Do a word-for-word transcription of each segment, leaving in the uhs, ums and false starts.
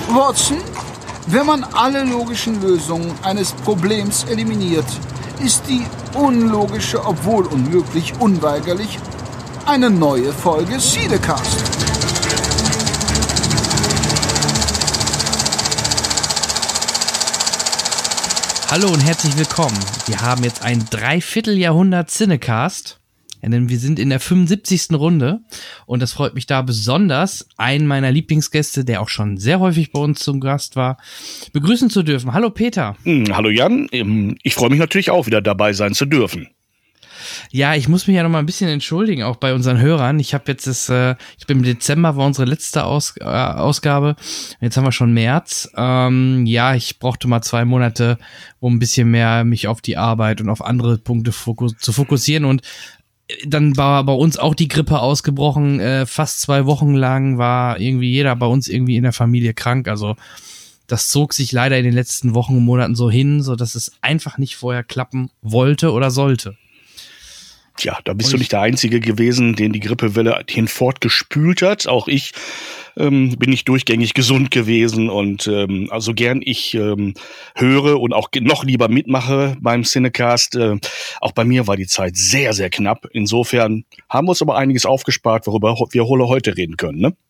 Watson, wenn man alle logischen Lösungen eines Problems eliminiert, ist die unlogische, obwohl unmöglich, unweigerlich eine neue Folge Cinecast. Hallo und herzlich willkommen. Wir haben jetzt ein Dreivierteljahrhundert Cinecast, denn wir sind in der fünfundsiebzigsten Runde und das freut mich da besonders, einen meiner Lieblingsgäste, der auch schon sehr häufig bei uns zum Gast war, begrüßen zu dürfen. Hallo Peter. Hm, hallo Jan, ich freue mich natürlich auch wieder dabei sein zu dürfen. Ja, ich muss mich ja noch mal ein bisschen entschuldigen, auch bei unseren Hörern. Ich habe jetzt das, äh, ich bin im Dezember, war unsere letzte Aus, äh, Ausgabe. Jetzt haben wir schon März. Ähm, ja, ich brauchte mal zwei Monate, um ein bisschen mehr mich auf die Arbeit und auf andere Punkte fokus- zu fokussieren. Und dann war bei uns auch die Grippe ausgebrochen. Äh, fast zwei Wochen lang war irgendwie jeder bei uns irgendwie in der Familie krank. Also das zog sich leider in den letzten Wochen und Monaten so hin, so dass es einfach nicht vorher klappen wollte oder sollte. Tja, da bist du nicht der Einzige gewesen, den die Grippewelle hinfortgespült hat. Auch ich ähm, bin nicht durchgängig gesund gewesen und ähm, also gern ich ähm, höre und auch noch lieber mitmache beim Cinecast. Äh, auch bei mir war die Zeit sehr, sehr knapp. Insofern haben wir uns aber einiges aufgespart, worüber wir heute reden können, ne?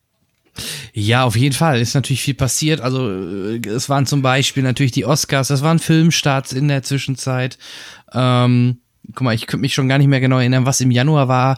Ja, auf jeden Fall. Ist natürlich viel passiert. Also es waren zum Beispiel natürlich die Oscars, das waren Filmstarts in der Zwischenzeit. Ähm Guck mal, ich könnte mich schon gar nicht mehr genau erinnern, was im Januar war,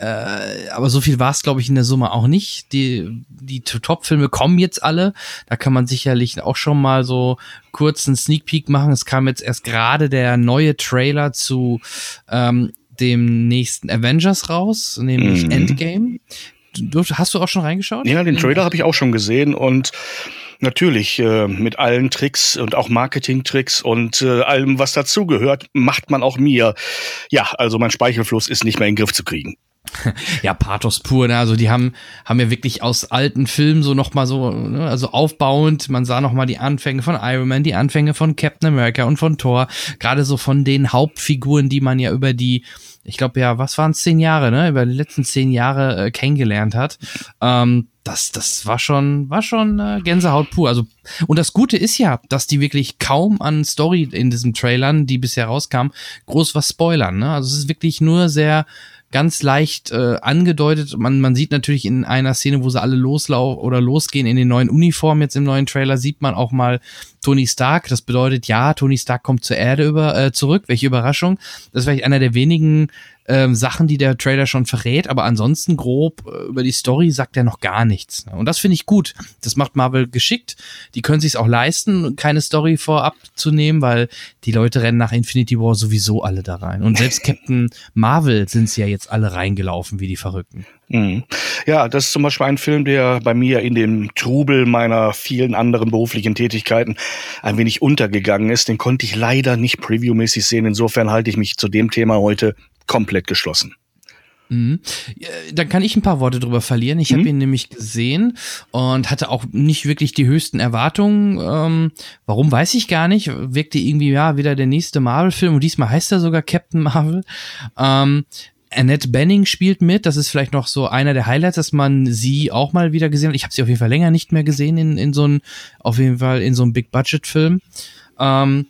äh, aber so viel war es, glaube ich, in der Summe auch nicht. Die, die Top-Filme kommen jetzt alle, da kann man sicherlich auch schon mal so kurz einen Sneak Peek machen. Es kam jetzt erst gerade der neue Trailer zu ähm, dem nächsten Avengers raus, nämlich mhm. Endgame. Du, hast du auch schon reingeschaut? Ja, den Trailer habe ich auch schon gesehen und natürlich, äh, mit allen Tricks und auch Marketing-Tricks und äh, allem, was dazugehört, macht man auch mir. Ja, also mein Speichelfluss ist nicht mehr in den Griff zu kriegen. Ja, Pathos pur, ne? Also die haben haben ja wirklich aus alten Filmen so nochmal so, ne? Also aufbauend, man sah nochmal die Anfänge von Iron Man, die Anfänge von Captain America und von Thor, gerade so von den Hauptfiguren, die man ja über die, ich glaube ja, was waren es, zehn Jahre, ne? Über die letzten zehn Jahre äh, kennengelernt hat. Ähm, das das war schon war schon äh, Gänsehaut pur. Also und das Gute ist ja, dass die wirklich kaum an Story in diesen Trailern, die bisher rauskamen, groß was spoilern, ne? Also es ist wirklich nur sehr ganz leicht äh, angedeutet. Man man sieht natürlich in einer Szene, wo sie alle loslaufen oder losgehen in den neuen Uniformen, jetzt im neuen Trailer sieht man auch mal Tony Stark. Das bedeutet, ja, Tony Stark kommt zur Erde über äh, zurück. Welche Überraschung. Das ist vielleicht einer der wenigen ähm, Sachen, die der Trailer schon verrät, aber ansonsten grob äh, über die Story sagt er noch gar nichts. Und das finde ich gut. Das macht Marvel geschickt. Die können sich's auch leisten, keine Story vorab zu nehmen, weil die Leute rennen nach Infinity War sowieso alle da rein. Und selbst Captain Marvel sind sie ja jetzt alle reingelaufen wie die Verrückten. Mhm. Ja, das ist zum Beispiel ein Film, der bei mir in dem Trubel meiner vielen anderen beruflichen Tätigkeiten ein wenig untergegangen ist. Den konnte ich leider nicht previewmäßig sehen. Insofern halte ich mich zu dem Thema heute komplett geschlossen. Mhm. Dann kann ich ein paar Worte drüber verlieren. Ich habe mhm. ihn nämlich gesehen und hatte auch nicht wirklich die höchsten Erwartungen. Ähm, warum, weiß ich gar nicht. Wirkte irgendwie, ja, wieder der nächste Marvel-Film und diesmal heißt er sogar Captain Marvel. Ähm, Annette Bening spielt mit, das ist vielleicht noch so einer der Highlights, dass man sie auch mal wieder gesehen hat. Ich habe sie auf jeden Fall länger nicht mehr gesehen in in so einem, auf jeden Fall in so einem Big-Budget-Film. Ähm,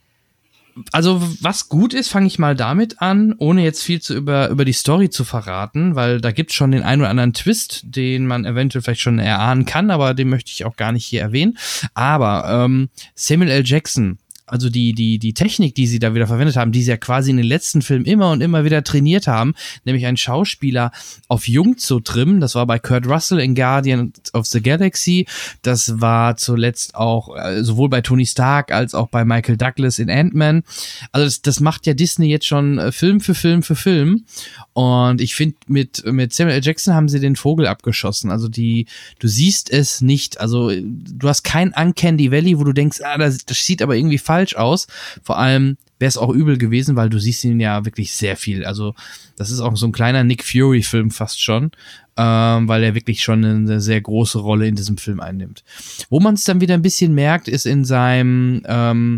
also was gut ist, fange ich mal damit an, ohne jetzt viel zu über über die Story zu verraten, weil da gibt's schon den einen oder anderen Twist, den man eventuell vielleicht schon erahnen kann, aber den möchte ich auch gar nicht hier erwähnen. Aber ähm, Samuel L. Jackson, also die die die Technik, die sie da wieder verwendet haben, die sie ja quasi in den letzten Filmen immer und immer wieder trainiert haben, nämlich einen Schauspieler auf jung zu trimmen, das war bei Kurt Russell in Guardians of the Galaxy, das war zuletzt auch äh, sowohl bei Tony Stark als auch bei Michael Douglas in Ant-Man. Also das, das macht ja Disney jetzt schon äh, Film für Film für Film und ich finde, mit mit Samuel L. Jackson haben sie den Vogel abgeschossen, also die, du siehst es nicht, also du hast kein Uncanny Valley, wo du denkst, ah, das, das sieht aber irgendwie falsch aus. Vor allem wäre es auch übel gewesen, weil du siehst ihn ja wirklich sehr viel. Also das ist auch so ein kleiner Nick Fury-Film fast schon, ähm, weil er wirklich schon eine sehr große Rolle in diesem Film einnimmt. Wo man es dann wieder ein bisschen merkt, ist in seinem ähm,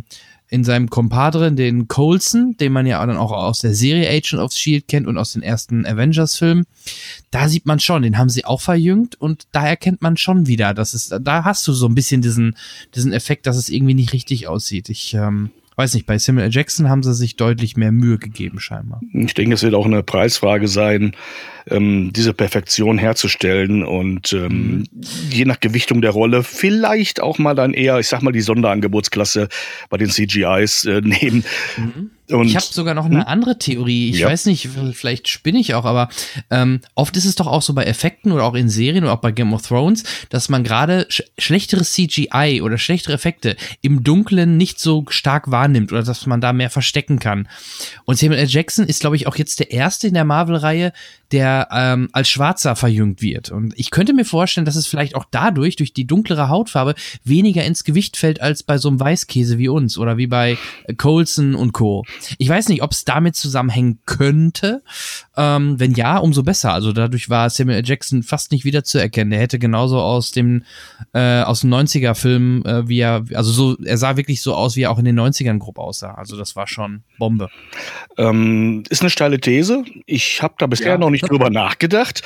in seinem Kompadre, den Coulson, den man ja dann auch aus der Serie Agent of Shield kennt und aus den ersten Avengers-Filmen. Da sieht man schon, den haben sie auch verjüngt und da erkennt man schon wieder, dass es, da hast du so ein bisschen diesen, diesen Effekt, dass es irgendwie nicht richtig aussieht. Ich, ähm, weiß nicht, bei Samuel L. Jackson haben sie sich deutlich mehr Mühe gegeben, scheinbar. Ich denke, es wird auch eine Preisfrage sein, ähm, diese Perfektion herzustellen und ähm, mhm. je nach Gewichtung der Rolle vielleicht auch mal dann eher, ich sag mal, die Sonderangebotsklasse bei den C G Is äh, nehmen. Mhm. Und, ich habe sogar noch eine andere Theorie. Ich ja. weiß nicht, vielleicht spinne ich auch, aber ähm, oft ist es doch auch so bei Effekten oder auch in Serien oder auch bei Game of Thrones, dass man gerade sch- schlechteres C G I oder schlechtere Effekte im Dunkeln nicht so stark wahrnimmt oder dass man da mehr verstecken kann. Und Samuel L. Jackson ist, glaube ich, auch jetzt der Erste in der Marvel-Reihe, der ähm, als Schwarzer verjüngt wird. Und ich könnte mir vorstellen, dass es vielleicht auch dadurch, durch die dunklere Hautfarbe, weniger ins Gewicht fällt als bei so einem Weißkäse wie uns oder wie bei Coulson und Co. Ich weiß nicht, ob es damit zusammenhängen könnte. Ähm, wenn ja, umso besser. Also dadurch war Samuel L. Jackson fast nicht wiederzuerkennen. Der hätte genauso aus dem äh, aus dem neunziger-Film, äh, wie er, also so, er sah wirklich so aus, wie er auch in den neunzigern grob aussah. Also das war schon Bombe. Ähm, ist eine steile These. Ich habe da bisher ja. noch nicht drüber nachgedacht.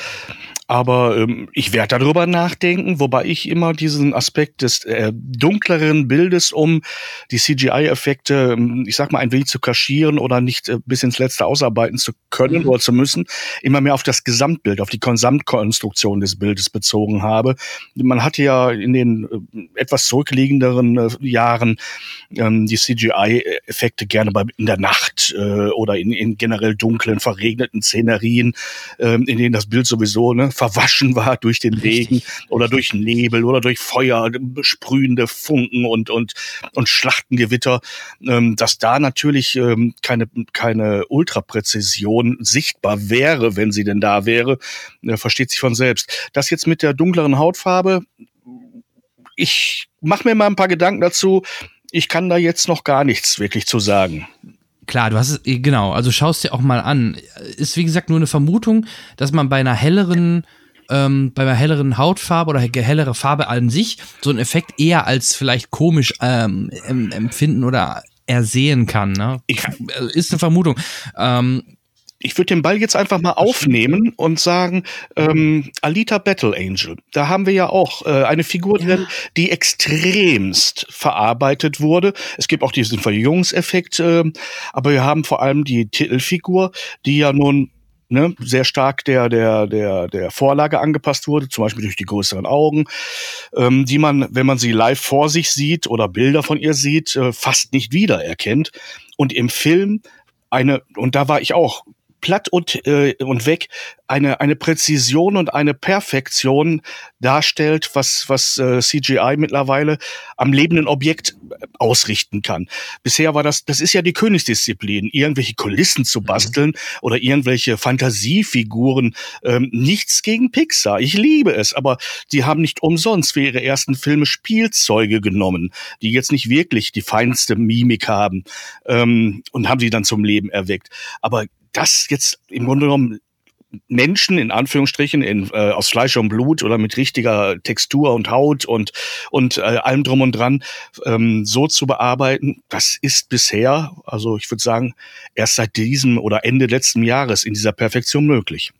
Aber ähm, ich werde darüber nachdenken, wobei ich immer diesen Aspekt des äh, dunkleren Bildes, um die C G I-Effekte, ich sag mal, ein wenig zu kaschieren oder nicht äh, bis ins Letzte ausarbeiten zu können mhm. oder zu müssen, immer mehr auf das Gesamtbild, auf die Gesamtkonstruktion des Bildes bezogen habe. Man hatte ja in den äh, etwas zurückliegenderen äh, Jahren ähm, die C G I-Effekte gerne bei, in der Nacht äh, oder in, in generell dunklen, verregneten Szenerien, äh, in denen das Bild sowieso ne, verwaschen war durch den Regen Richtig. oder durch Nebel oder durch Feuer, sprühende Funken und und und Schlachtengewitter, ähm, dass da natürlich ähm, keine keine Ultrapräzision sichtbar wäre, wenn sie denn da wäre, äh, versteht sich von selbst. Das jetzt mit der dunkleren Hautfarbe, ich mache mir mal ein paar Gedanken dazu. Ich kann da jetzt noch gar nichts wirklich zu sagen. Klar, du hast es, genau, also schaust dir auch mal an. Ist wie gesagt nur eine Vermutung, dass man bei einer helleren, ähm, bei einer helleren Hautfarbe oder hellere Farbe an sich so einen Effekt eher als vielleicht komisch ähm, empfinden oder ersehen kann. Ne? Ich, ist eine Vermutung. Ähm, Ich würde den Ball jetzt einfach mal aufnehmen und sagen, ähm, Alita Battle Angel, da haben wir ja auch äh, eine Figur ja. drin, die extremst verarbeitet wurde. Es gibt auch diesen Verjüngungseffekt, äh, aber wir haben vor allem die Titelfigur, die ja nun ne, sehr stark der der der der Vorlage angepasst wurde, zum Beispiel durch die größeren Augen, ähm, die man, wenn man sie live vor sich sieht oder Bilder von ihr sieht, äh, fast nicht wiedererkennt. Und im Film eine, und da war ich auch platt und äh, und weg, eine eine Präzision und eine Perfektion darstellt, was was äh, C G I mittlerweile am lebenden Objekt ausrichten kann. Bisher war das, das ist ja die Königsdisziplin, irgendwelche Kulissen zu basteln mhm. oder irgendwelche Fantasiefiguren. Ähm, nichts gegen Pixar, ich liebe es, aber die haben nicht umsonst für ihre ersten Filme Spielzeuge genommen, die jetzt nicht wirklich die feinste Mimik haben ähm, und haben sie dann zum Leben erweckt. Aber das jetzt im Grunde genommen Menschen in Anführungsstrichen in, äh, aus Fleisch und Blut oder mit richtiger Textur und Haut und und äh, allem drum und dran ähm, so zu bearbeiten, das ist bisher, also ich würde sagen, erst seit diesem oder Ende letzten Jahres in dieser Perfektion möglich.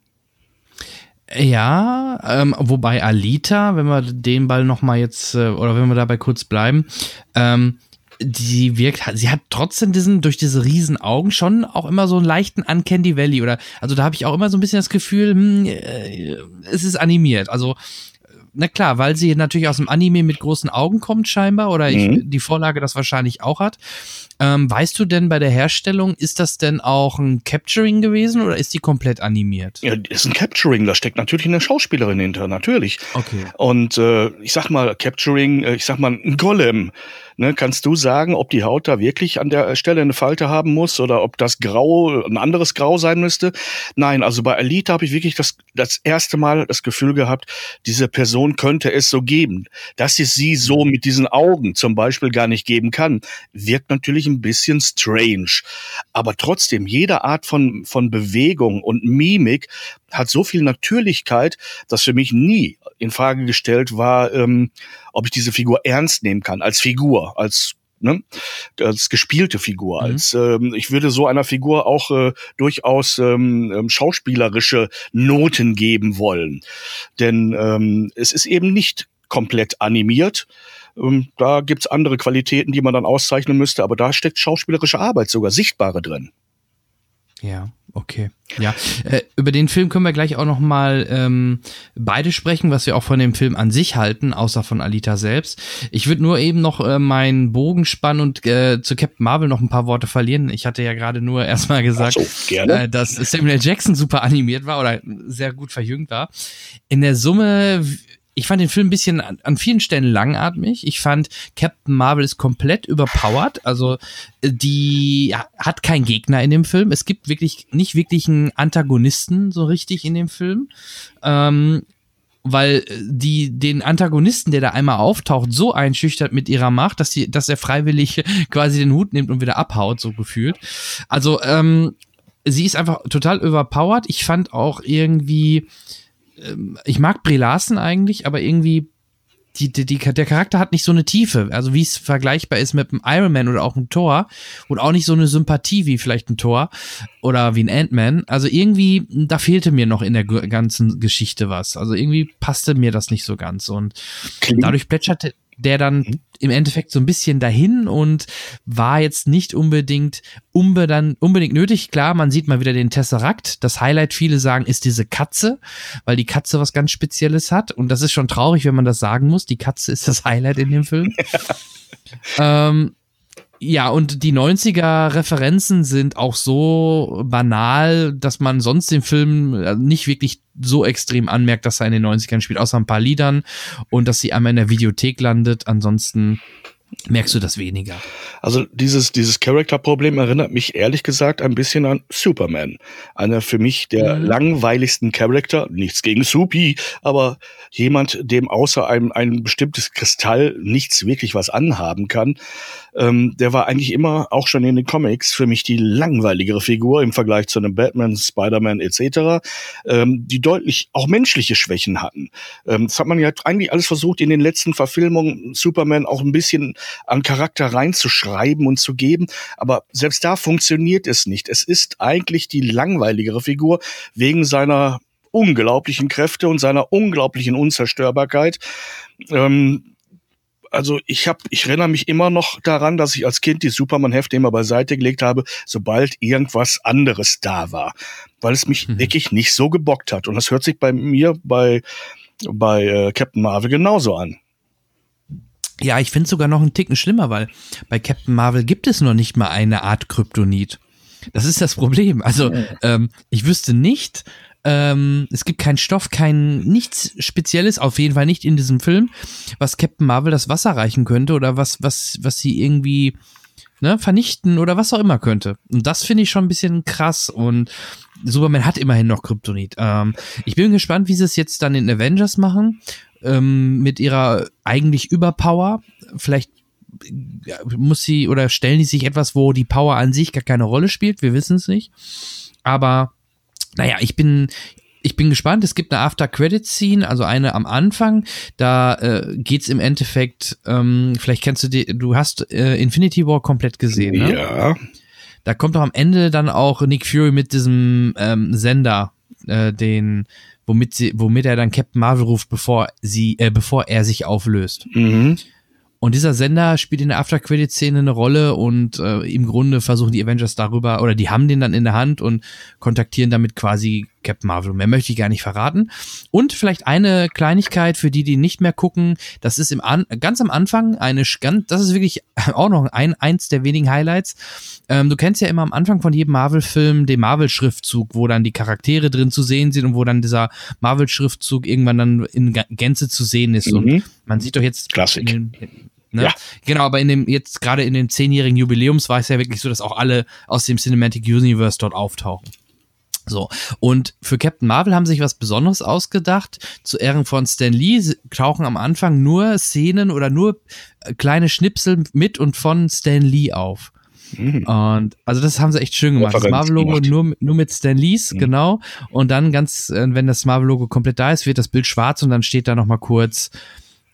Ja, ähm, wobei Alita, wenn wir den Ball noch mal jetzt äh, oder wenn wir dabei kurz bleiben, ähm, die wirkt, sie hat trotzdem diesen, durch diese riesen Augen schon auch immer so einen leichten Uncanny Valley oder, also da habe ich auch immer so ein bisschen das Gefühl, hm, äh, es ist animiert, also na klar, weil sie natürlich aus dem Anime mit großen Augen kommt scheinbar oder ich, mhm. die Vorlage das wahrscheinlich auch hat. Ähm, weißt du denn bei der Herstellung, ist das denn auch ein Capturing gewesen oder ist die komplett animiert? Ja, ist ein Capturing, da steckt natürlich eine Schauspielerin hinter, natürlich. Okay. Und äh, ich sag mal, Capturing, äh, ich sag mal, ein Golem. Ne, kannst du sagen, ob die Haut da wirklich an der Stelle eine Falte haben muss oder ob das Grau ein anderes Grau sein müsste? Nein, also bei Alita habe ich wirklich das, das erste Mal das Gefühl gehabt, diese Person könnte es so geben. Dass es sie so mit diesen Augen zum Beispiel gar nicht geben kann, wirkt natürlich ein bisschen strange. Aber trotzdem, jede Art von, von Bewegung und Mimik hat so viel Natürlichkeit, dass für mich nie in Frage gestellt war, ähm, ob ich diese Figur ernst nehmen kann, als Figur, als ne? Als gespielte Figur. Mhm. Als ähm, ich würde so einer Figur auch äh, durchaus ähm, schauspielerische Noten geben wollen. Denn ähm, es ist eben nicht komplett animiert. Ähm, da gibt's andere Qualitäten, die man dann auszeichnen müsste, aber da steckt schauspielerische Arbeit, sogar sichtbare drin. Ja, okay. Ja, äh, über den Film können wir gleich auch noch mal ähm, beide sprechen, was wir auch von dem Film an sich halten, außer von Alita selbst. Ich würde nur eben noch äh, meinen Bogen spannen und äh, zu Captain Marvel noch ein paar Worte verlieren. Ich hatte ja gerade nur erstmal gesagt, Ach so, gerne. äh, dass Samuel L. Jackson super animiert war oder sehr gut verjüngt war. In der Summe, ich fand den Film ein bisschen an, an vielen Stellen langatmig. Ich fand, Captain Marvel ist komplett überpowered. Also die ja, hat keinen Gegner in dem Film. Es gibt wirklich nicht wirklich einen Antagonisten so richtig in dem Film. Ähm, weil die den Antagonisten, der da einmal auftaucht, so einschüchtert mit ihrer Macht, dass sie, dass er freiwillig quasi den Hut nimmt und wieder abhaut, so gefühlt. Also ähm, sie ist einfach total überpowered. Ich fand auch irgendwie ich mag Brie Larson eigentlich, aber irgendwie die, die, die, der Charakter hat nicht so eine Tiefe, also wie es vergleichbar ist mit einem Iron Man oder auch einem Thor und auch nicht so eine Sympathie wie vielleicht ein Thor oder wie ein Ant-Man. Also irgendwie, da fehlte mir noch in der ganzen Geschichte was. Also irgendwie passte mir das nicht so ganz und Klingt. Dadurch plätscherte der dann im Endeffekt so ein bisschen dahin und war jetzt nicht unbedingt unbedingt, unbedingt nötig. Klar, man sieht mal wieder den Tesseract. Das Highlight, viele sagen, ist diese Katze, weil die Katze was ganz Spezielles hat. Und das ist schon traurig, wenn man das sagen muss. Die Katze ist das Highlight in dem Film. ähm, Ja, und die neunziger-Referenzen sind auch so banal, dass man sonst den Film nicht wirklich so extrem anmerkt, dass er in den neunzigern spielt, außer ein paar Liedern und dass sie einmal in der Videothek landet. Ansonsten merkst du das weniger. Also dieses, dieses Charakterproblem erinnert mich ehrlich gesagt ein bisschen an Superman. Einer für mich der mhm. langweiligsten Charakter, nichts gegen Supi, aber jemand, dem außer einem ein bestimmtes Kristall nichts wirklich was anhaben kann, ähm, der war eigentlich immer, auch schon in den Comics, für mich die langweiligere Figur im Vergleich zu einem Batman, Spider-Man et cetera, ähm, die deutlich auch menschliche Schwächen hatten. Ähm, das hat man ja eigentlich alles versucht, in den letzten Verfilmungen Superman auch ein bisschen an Charakter reinzuschreiben und zu geben, aber selbst da funktioniert es nicht. Es ist eigentlich die langweiligere Figur wegen seiner unglaublichen Kräfte und seiner unglaublichen Unzerstörbarkeit. Ähm, Also ich hab, ich erinnere mich immer noch daran, dass ich als Kind die Superman-Hefte immer beiseite gelegt habe, sobald irgendwas anderes da war, weil es mich mhm. wirklich nicht so gebockt hat. Und das hört sich bei mir bei bei äh, Captain Marvel genauso an. Ja, ich finde es sogar noch einen Ticken schlimmer, weil bei Captain Marvel gibt es noch nicht mal eine Art Kryptonit. Das ist das Problem. Also ähm, ich wüsste nicht. Ähm, es gibt keinen Stoff, kein nichts Spezielles, auf jeden Fall nicht in diesem Film, was Captain Marvel das Wasser reichen könnte oder was was was sie irgendwie ne, vernichten oder was auch immer könnte. Und das finde ich schon ein bisschen krass und Superman hat immerhin noch Kryptonit. Ähm, ich bin gespannt, wie sie es jetzt dann in Avengers machen, ähm, mit ihrer eigentlich Überpower. Vielleicht muss sie oder stellen die sich etwas, wo die Power an sich gar keine Rolle spielt, wir wissen es nicht. Aber naja, ich bin, ich bin gespannt. Es gibt eine After-Credit-Scene, also eine am Anfang. Da äh, geht's im Endeffekt, ähm, vielleicht kennst du die, du hast äh, Infinity War komplett gesehen, ne? Ja. Da kommt doch am Ende dann auch Nick Fury mit diesem ähm, Sender, äh, den, womit sie, womit er dann Captain Marvel ruft, bevor sie, äh, bevor er sich auflöst. Mhm. Und dieser Sender spielt in der After-Credit-Szene eine Rolle und äh, im Grunde versuchen die Avengers darüber, oder die haben den dann in der Hand und kontaktieren damit quasi Captain Marvel. Mehr möchte ich gar nicht verraten. Und vielleicht eine Kleinigkeit für die, die nicht mehr gucken, das ist im An- ganz am Anfang eine, ganz, das ist wirklich auch noch ein, eins der wenigen Highlights. Ähm, du kennst ja immer am Anfang von jedem Marvel-Film den Marvel-Schriftzug, wo dann die Charaktere drin zu sehen sind und wo dann dieser Marvel-Schriftzug irgendwann dann in Gänze zu sehen ist. Mhm. Und man sieht doch jetzt Klassik. In den, Ne? Ja. Genau, aber in dem jetzt gerade in dem zehnjährigen Jubiläums war es ja wirklich so, dass auch alle aus dem Cinematic Universe dort auftauchen. So, und für Captain Marvel haben sie sich was Besonderes ausgedacht. Zu Ehren von Stan Lee tauchen am Anfang nur Szenen oder nur kleine Schnipsel mit und von Stan Lee auf. Mhm. Und also das haben sie echt schön gemacht. Das Marvel-Logo nur, nur mit Stan Lees, mhm. genau. Und dann ganz, wenn das Marvel-Logo komplett da ist, wird das Bild schwarz und dann steht da nochmal kurz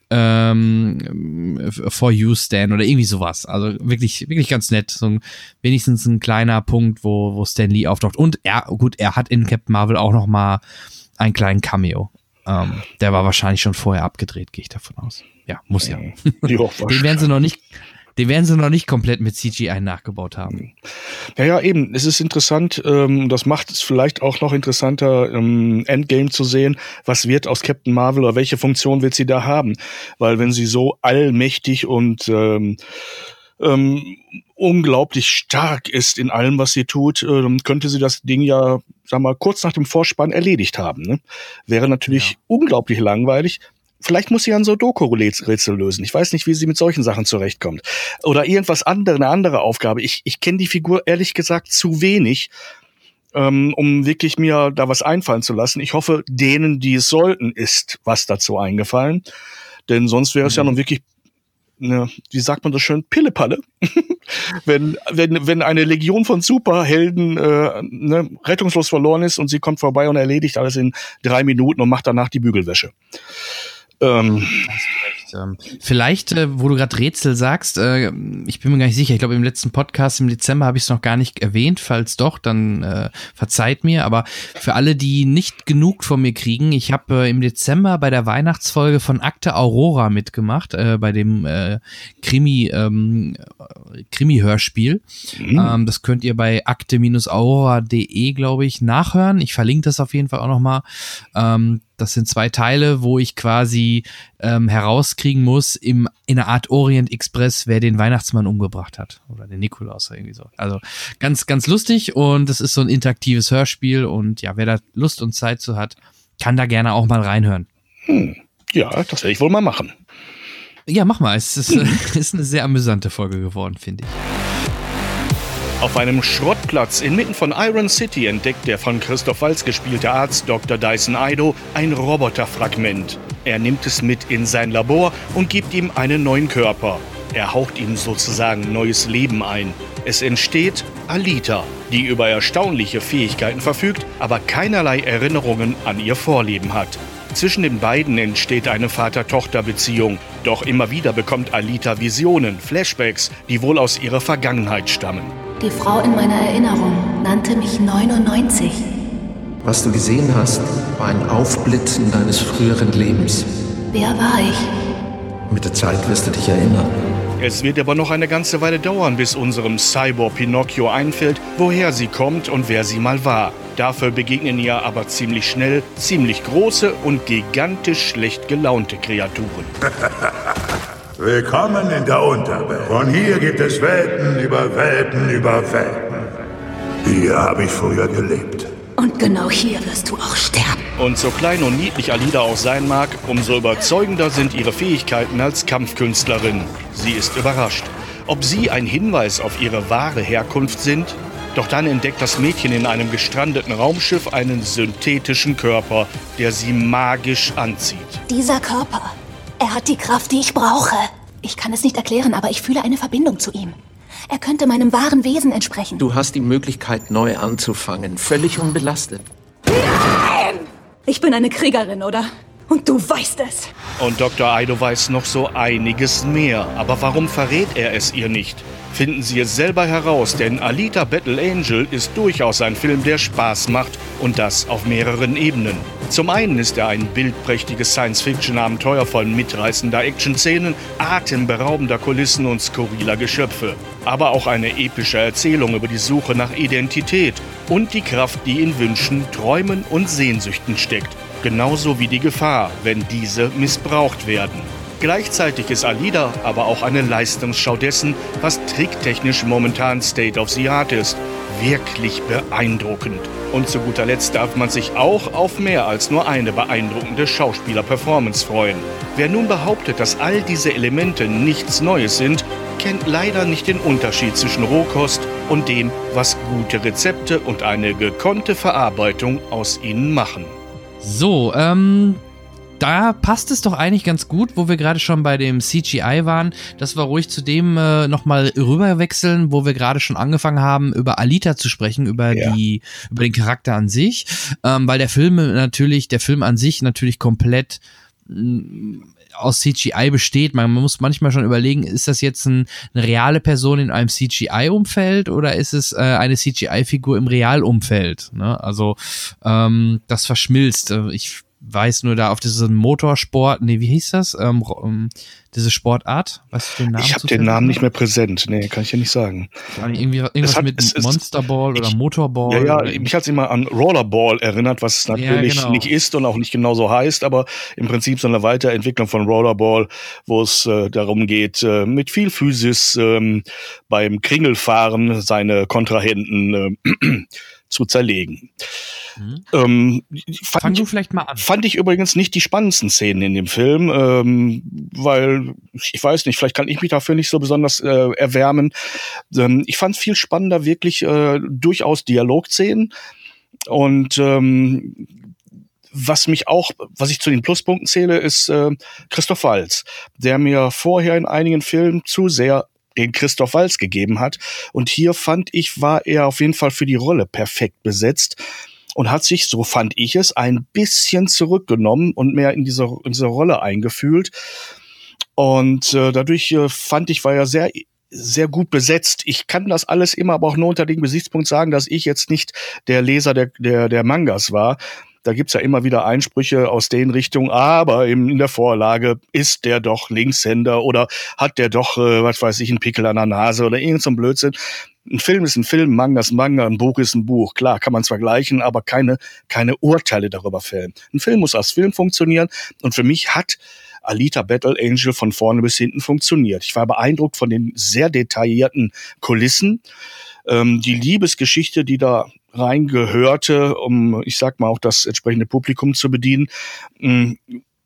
ähm, For You Stan oder irgendwie sowas. Also wirklich, wirklich ganz nett. So ein, wenigstens ein kleiner Punkt, wo, wo Stan Lee auftaucht. Und er, gut, er hat in Captain Marvel auch noch mal einen kleinen Cameo. Ähm, der war wahrscheinlich schon vorher abgedreht, gehe ich davon aus. Ja, muss ja. Jo, den werden sie noch nicht, den werden sie noch nicht komplett mit C G I nachgebaut haben. Ja, ja, eben. Es ist interessant. Ähm, das macht es vielleicht auch noch interessanter, ähm, Endgame zu sehen. Was wird aus Captain Marvel oder welche Funktion wird sie da haben? Weil wenn sie so allmächtig und ähm, ähm, unglaublich stark ist in allem, was sie tut, äh, könnte sie das Ding ja, sag mal, kurz nach dem Vorspann erledigt haben. Ne? Wäre natürlich ja. unglaublich langweilig. Vielleicht muss sie ein Sudoku-Rätsel lösen. Ich weiß nicht, wie sie mit solchen Sachen zurechtkommt. Oder irgendwas andere, eine andere Aufgabe. Ich, ich kenne die Figur ehrlich gesagt zu wenig, ähm, um wirklich mir da was einfallen zu lassen. Ich hoffe, denen, die es sollten, ist was dazu eingefallen. Denn sonst wäre es mhm. ja nun wirklich, ne, wie sagt man das schön, Pillepalle. wenn, wenn, wenn eine Legion von Superhelden äh, ne, rettungslos verloren ist und sie kommt vorbei und erledigt alles in drei Minuten und macht danach die Bügelwäsche. Ähm, ähm, vielleicht, äh, wo du gerade Rätsel sagst, äh, ich bin mir gar nicht sicher, ich glaube im letzten Podcast im Dezember habe ich es noch gar nicht erwähnt, falls doch, dann äh, verzeiht mir, aber für alle, die nicht genug von mir kriegen, ich habe äh, im Dezember bei der Weihnachtsfolge von Akte Aurora mitgemacht, äh, bei dem äh, Krimi, ähm, Krimi-Hörspiel. Mhm. Ähm, das könnt ihr bei akte aurora punkt de, glaube ich, nachhören. Ich verlinke das auf jeden Fall auch nochmal. Ähm, Das sind zwei Teile, wo ich quasi ähm, herauskriegen muss, im, in einer Art Orient Express, wer den Weihnachtsmann umgebracht hat. Oder den Nikolaus oder irgendwie so. Also ganz, ganz lustig und es ist so ein interaktives Hörspiel und ja, wer da Lust und Zeit zu hat, kann da gerne auch mal reinhören. Hm. Ja, das werde ich wohl mal machen. Ja, mach mal. Es ist, hm. ist eine sehr amüsante Folge geworden, finde ich. Auf einem Schrottplatz inmitten von Iron City entdeckt der von Christoph Waltz gespielte Arzt Doktor Dyson Ido ein Roboterfragment. Er nimmt es mit in sein Labor und gibt ihm einen neuen Körper. Er haucht ihm sozusagen neues Leben ein. Es entsteht Alita, die über erstaunliche Fähigkeiten verfügt, aber keinerlei Erinnerungen an ihr Vorleben hat. Zwischen den beiden entsteht eine Vater-Tochter-Beziehung. Doch immer wieder bekommt Alita Visionen, Flashbacks, die wohl aus ihrer Vergangenheit stammen. Die Frau in meiner Erinnerung nannte mich neunundneunzig. Was du gesehen hast, war ein Aufblitzen deines früheren Lebens. Wer war ich? Mit der Zeit wirst du dich erinnern. Es wird aber noch eine ganze Weile dauern, bis unserem Cyborg Pinocchio einfällt, woher sie kommt und wer sie mal war. Dafür begegnen ihr aber ziemlich schnell ziemlich große und gigantisch schlecht gelaunte Kreaturen. Willkommen in der Unterwelt. Von hier gibt es Welten über Welten über Welten. Hier habe ich früher gelebt. Und genau hier wirst du auch sterben. Und so klein und niedlich Alida auch sein mag, umso überzeugender sind ihre Fähigkeiten als Kampfkünstlerin. Sie ist überrascht. Ob sie ein Hinweis auf ihre wahre Herkunft sind? Doch dann entdeckt das Mädchen in einem gestrandeten Raumschiff einen synthetischen Körper, der sie magisch anzieht. Dieser Körper, er hat die Kraft, die ich brauche. Ich kann es nicht erklären, aber ich fühle eine Verbindung zu ihm. Er könnte meinem wahren Wesen entsprechen. Du hast die Möglichkeit, neu anzufangen, völlig unbelastet. Nein! Ich bin eine Kriegerin, oder? Und du weißt es. Und Doktor Ido weiß noch so einiges mehr. Aber warum verrät er es ihr nicht? Finden Sie es selber heraus, denn Alita Battle Angel ist durchaus ein Film, der Spaß macht und das auf mehreren Ebenen. Zum einen ist er ein bildprächtiges Science-Fiction-Abenteuer voll mitreißender Action-Szenen, atemberaubender Kulissen und skurriler Geschöpfe. Aber auch eine epische Erzählung über die Suche nach Identität und die Kraft, die in Wünschen, Träumen und Sehnsüchten steckt. Genauso wie die Gefahr, wenn diese missbraucht werden. Gleichzeitig ist Alida aber auch eine Leistungsschau dessen, was tricktechnisch momentan State of the Art ist. Wirklich beeindruckend. Und zu guter Letzt darf man sich auch auf mehr als nur eine beeindruckende Schauspieler-Performance freuen. Wer nun behauptet, dass all diese Elemente nichts Neues sind, kennt leider nicht den Unterschied zwischen Rohkost und dem, was gute Rezepte und eine gekonnte Verarbeitung aus ihnen machen. So, ähm... da passt es doch eigentlich ganz gut, wo wir gerade schon bei dem C G I waren, dass wir ruhig zu dem äh, nochmal rüberwechseln, wo wir gerade schon angefangen haben, über Alita zu sprechen, über ja. die, über den Charakter an sich, ähm, weil der Film natürlich, der Film an sich natürlich komplett mh, aus C G I besteht. Man muss manchmal schon überlegen, ist das jetzt ein, eine reale Person in einem C G I-Umfeld oder ist es äh, eine C G I-Figur im Realumfeld? Ne? Also ähm, das verschmilzt. Ich weiß nur da auf diesen Motorsport, nee, wie hieß das? Ähm, ähm, diese Sportart? Weißt du den Namen? Ich habe den Namen nicht mehr präsent. Nee, kann ich dir nicht sagen. Irgendwie, irgendwas hat, mit es, es, Monsterball oder ich, Motorball. Ja, ja, oder mich hat es immer an Rollerball erinnert, was es natürlich ja, genau. nicht ist und auch nicht genauso heißt, aber im Prinzip so eine Weiterentwicklung von Rollerball, wo es äh, darum geht, äh, mit viel Physis äh, beim Kringelfahren seine Kontrahenten äh, zu zerlegen. Mhm. Ähm, Fang fand, du vielleicht mal an. Fand ich übrigens nicht die spannendsten Szenen in dem Film, ähm, weil, ich weiß nicht, vielleicht kann ich mich dafür nicht so besonders äh, erwärmen. Ähm, ich fand viel spannender wirklich äh, durchaus Dialogszenen und ähm, was mich auch, was ich zu den Pluspunkten zähle, ist äh, Christoph Waltz, der mir vorher in einigen Filmen zu sehr den Christoph Waltz gegeben hat. Und hier fand ich, war er auf jeden Fall für die Rolle perfekt besetzt und hat sich, so fand ich es, ein bisschen zurückgenommen und mehr in diese, in diese Rolle eingefühlt. Und äh, dadurch äh, fand ich, war er sehr sehr gut besetzt. Ich kann das alles immer aber auch nur unter dem Gesichtspunkt sagen, dass ich jetzt nicht der Leser der, der, der Mangas war. Da gibt's ja immer wieder Einsprüche aus den Richtungen, aber in, in der Vorlage ist der doch Linkshänder oder hat der doch, äh, was weiß ich, einen Pickel an der Nase oder irgend so ein Blödsinn. Ein Film ist ein Film, ein Manga ist ein Manga, ein Buch ist ein Buch. Klar, kann man zwar vergleichen, aber keine, keine Urteile darüber fällen. Ein Film muss als Film funktionieren und für mich hat Alita Battle Angel von vorne bis hinten funktioniert. Ich war beeindruckt von den sehr detaillierten Kulissen. Ähm, die Liebesgeschichte, die da reingehörte, um, ich sag mal, auch das entsprechende Publikum zu bedienen, mh,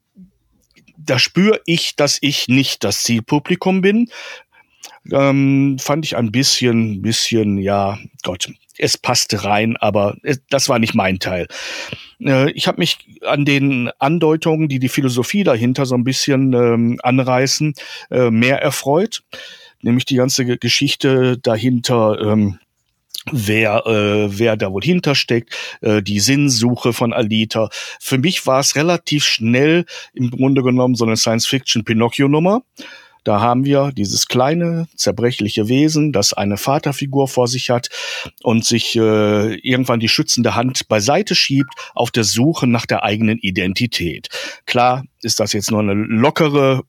da spüre ich, dass ich nicht das Zielpublikum bin. Ähm, fand ich ein bisschen, bisschen, ja, Gott, es passte rein, aber es, das war nicht mein Teil. Äh, ich habe mich an den Andeutungen, die die Philosophie dahinter so ein bisschen ähm, anreißen, äh, mehr erfreut. Nämlich die ganze Geschichte dahinter, ähm, wer äh, wer da wohl hintersteckt, äh, die Sinnsuche von Alita. Für mich war es relativ schnell im Grunde genommen so eine Science-Fiction-Pinocchio-Nummer. Da haben wir dieses kleine, zerbrechliche Wesen, das eine Vaterfigur vor sich hat und sich äh, irgendwann die schützende Hand beiseite schiebt auf der Suche nach der eigenen Identität. Klar ist das jetzt nur eine lockere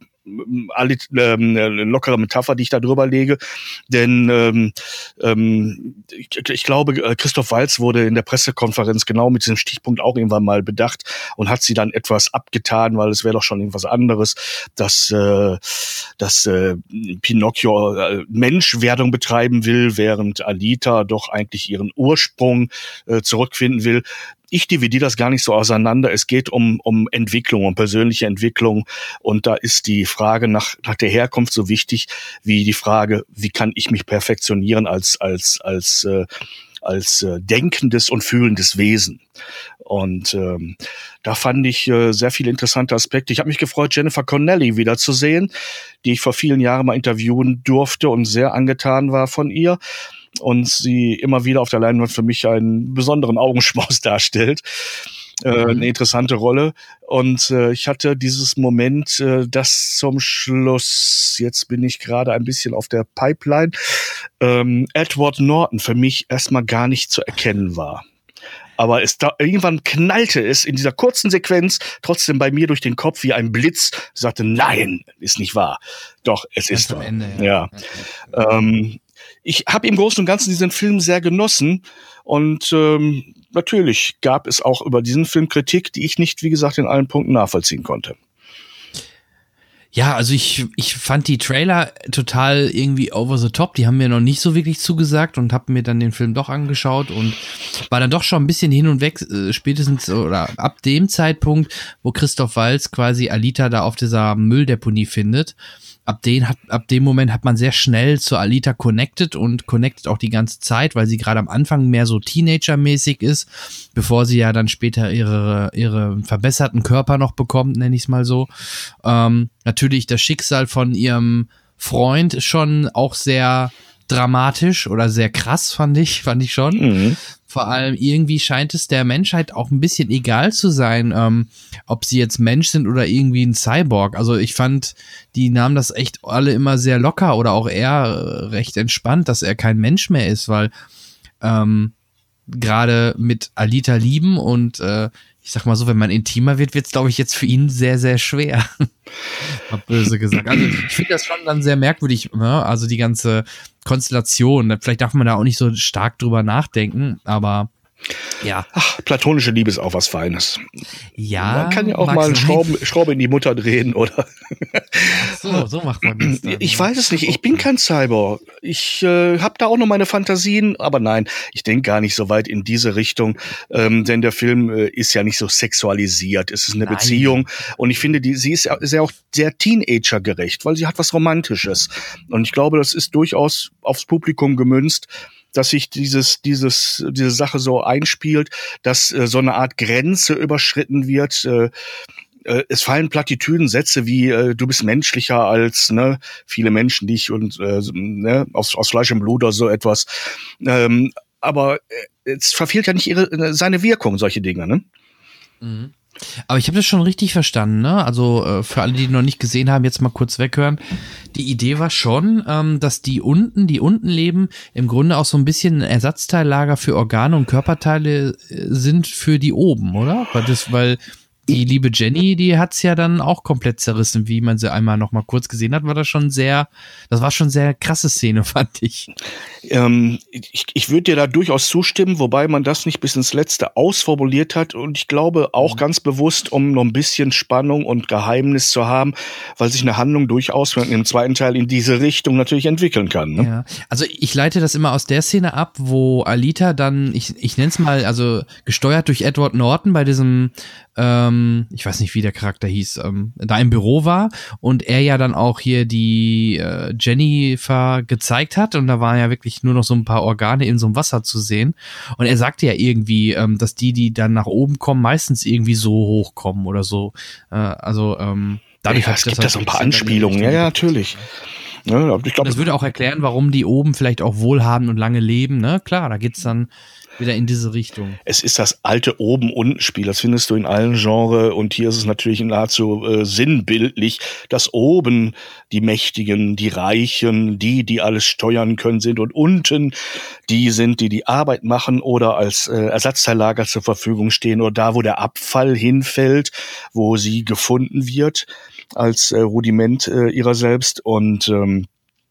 eine lockere Metapher, die ich da drüber lege, denn ähm, ähm, ich, ich glaube, Christoph Waltz wurde in der Pressekonferenz genau mit diesem Stichpunkt auch irgendwann mal bedacht und hat sie dann etwas abgetan, weil es wäre doch schon irgendwas anderes, dass, äh, dass äh, Pinocchio äh, Menschwerdung betreiben will, während Alita doch eigentlich ihren Ursprung äh, zurückfinden will. Ich dividiere das gar nicht so auseinander. Es geht um, um Entwicklung, um persönliche Entwicklung. Und da ist die Frage nach, nach der Herkunft so wichtig wie die Frage, wie kann ich mich perfektionieren als, als, als, äh, als äh, denkendes und fühlendes Wesen. Und ähm, da fand ich äh, sehr viele interessante Aspekte. Ich habe mich gefreut, Jennifer Connelly wiederzusehen, die ich vor vielen Jahren mal interviewen durfte und sehr angetan war von ihr. Und sie immer wieder auf der Leinwand für mich einen besonderen Augenschmaus darstellt. Äh, mhm. Eine interessante Rolle. Und äh, ich hatte dieses Moment, äh, das zum Schluss, jetzt bin ich gerade ein bisschen auf der Pipeline, ähm, Edward Norton für mich erstmal gar nicht zu erkennen war. Aber es da, irgendwann knallte es in dieser kurzen Sequenz trotzdem bei mir durch den Kopf wie ein Blitz. Ich sagte, nein, ist nicht wahr. Doch, es Ganz ist wahr. Ende, ja. ja. ja. Ähm, Ich habe im Großen und Ganzen diesen Film sehr genossen und ähm, natürlich gab es auch über diesen Film Kritik, die ich nicht, wie gesagt, in allen Punkten nachvollziehen konnte. Ja, also ich ich fand die Trailer total irgendwie over the top, die haben mir noch nicht so wirklich zugesagt und habe mir dann den Film doch angeschaut und war dann doch schon ein bisschen hin und weg, äh, spätestens oder ab dem Zeitpunkt, wo Christoph Waltz quasi Alita da auf dieser Mülldeponie findet. Ab, den hat, ab dem Moment hat man sehr schnell zu Alita connected und connected auch die ganze Zeit, weil sie gerade am Anfang mehr so Teenager-mäßig ist, bevor sie ja dann später ihre, ihre verbesserten Körper noch bekommt, nenne ich es mal so. Ähm, natürlich das Schicksal von ihrem Freund ist schon auch sehr dramatisch oder sehr krass, fand ich, fand ich schon. Mhm. Vor allem irgendwie scheint es der Menschheit auch ein bisschen egal zu sein, ähm, ob sie jetzt Mensch sind oder irgendwie ein Cyborg. Also ich fand, die nahmen das echt alle immer sehr locker oder auch eher recht entspannt, dass er kein Mensch mehr ist, weil ähm, gerade mit Alita lieben und äh, ich sag mal so, wenn man intimer wird, wird's, glaube ich, jetzt für ihn sehr, sehr schwer. Mal böse gesagt. Also ich finde das schon dann sehr merkwürdig, ne? Also die ganze Konstellation. Vielleicht darf man da auch nicht so stark drüber nachdenken, aber ja. Ach, platonische Liebe ist auch was Feines. Ja. Man kann ja auch mal eine Schraube, Schraube in die Mutter drehen, oder? Ach so, so macht man das dann. Ich weiß es nicht. Ich bin kein Cyborg. Ich äh, habe da auch noch meine Fantasien, aber nein, ich denke gar nicht so weit in diese Richtung, ähm, denn der Film äh, ist ja nicht so sexualisiert. Es ist eine nein. Beziehung und ich finde, die, sie ist, ist ja auch sehr Teenager-gerecht, weil sie hat was Romantisches. Und ich glaube, das ist durchaus aufs Publikum gemünzt, dass sich dieses, dieses, diese Sache so einspielt, dass äh, so eine Art Grenze überschritten wird. Äh, äh, es fallen Plattitüden-Sätze wie äh, du bist menschlicher als ne viele Menschen dich und äh, ne, aus, aus Fleisch und Blut oder so etwas. Ähm, aber äh, es verfehlt ja nicht ihre seine Wirkung, solche Dinge, ne? Mhm. Aber ich habe das schon richtig verstanden, ne? Also äh, für alle, die noch nicht gesehen haben, jetzt mal kurz weghören. Die Idee war schon, ähm, dass die unten, die unten leben, im Grunde auch so ein bisschen ein Ersatzteillager für Organe und Körperteile äh, sind für die oben, oder? Weil das, weil die liebe Jenny, die hat's ja dann auch komplett zerrissen, wie man sie einmal noch mal kurz gesehen hat, war das schon sehr, das war schon sehr krasse Szene, fand ich. Ähm, ich ich würde dir da durchaus zustimmen, wobei man das nicht bis ins Letzte ausformuliert hat und ich glaube auch ganz bewusst, um noch ein bisschen Spannung und Geheimnis zu haben, weil sich eine Handlung durchaus im zweiten Teil in diese Richtung natürlich entwickeln kann. Ne? Ja, also ich leite das immer aus der Szene ab, wo Alita dann, ich, ich nenne es mal, also gesteuert durch Edward Norton bei diesem ähm, ich weiß nicht, wie der Charakter hieß, ähm, da im Büro war und er ja dann auch hier die äh, Jennifer gezeigt hat und da waren ja wirklich nur noch so ein paar Organe in so einem Wasser zu sehen und er sagte ja irgendwie, ähm, dass die, die dann nach oben kommen, meistens irgendwie so hochkommen oder so, äh, also ähm, dadurch ja, es gibt da so ein paar Anspielungen, ja, ja, natürlich. Ja, ich glaub, das würde auch erklären, warum die oben vielleicht auch wohlhabend und lange leben, ne? Klar, da geht's dann wieder in diese Richtung. Es ist das alte Oben-Unten-Spiel, das findest du in allen Genres und hier ist es natürlich nahezu äh, sinnbildlich, dass oben die Mächtigen, die Reichen, die, die alles steuern können, sind und unten die sind, die die Arbeit machen oder als äh, Ersatzteillager zur Verfügung stehen oder da, wo der Abfall hinfällt, wo sie gefunden wird als äh, Rudiment äh, ihrer selbst und ähm,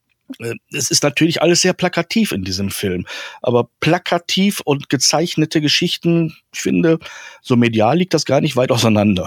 es ist natürlich alles sehr plakativ in diesem Film, aber plakativ und gezeichnete Geschichten, ich finde, so medial liegt das gar nicht weit auseinander.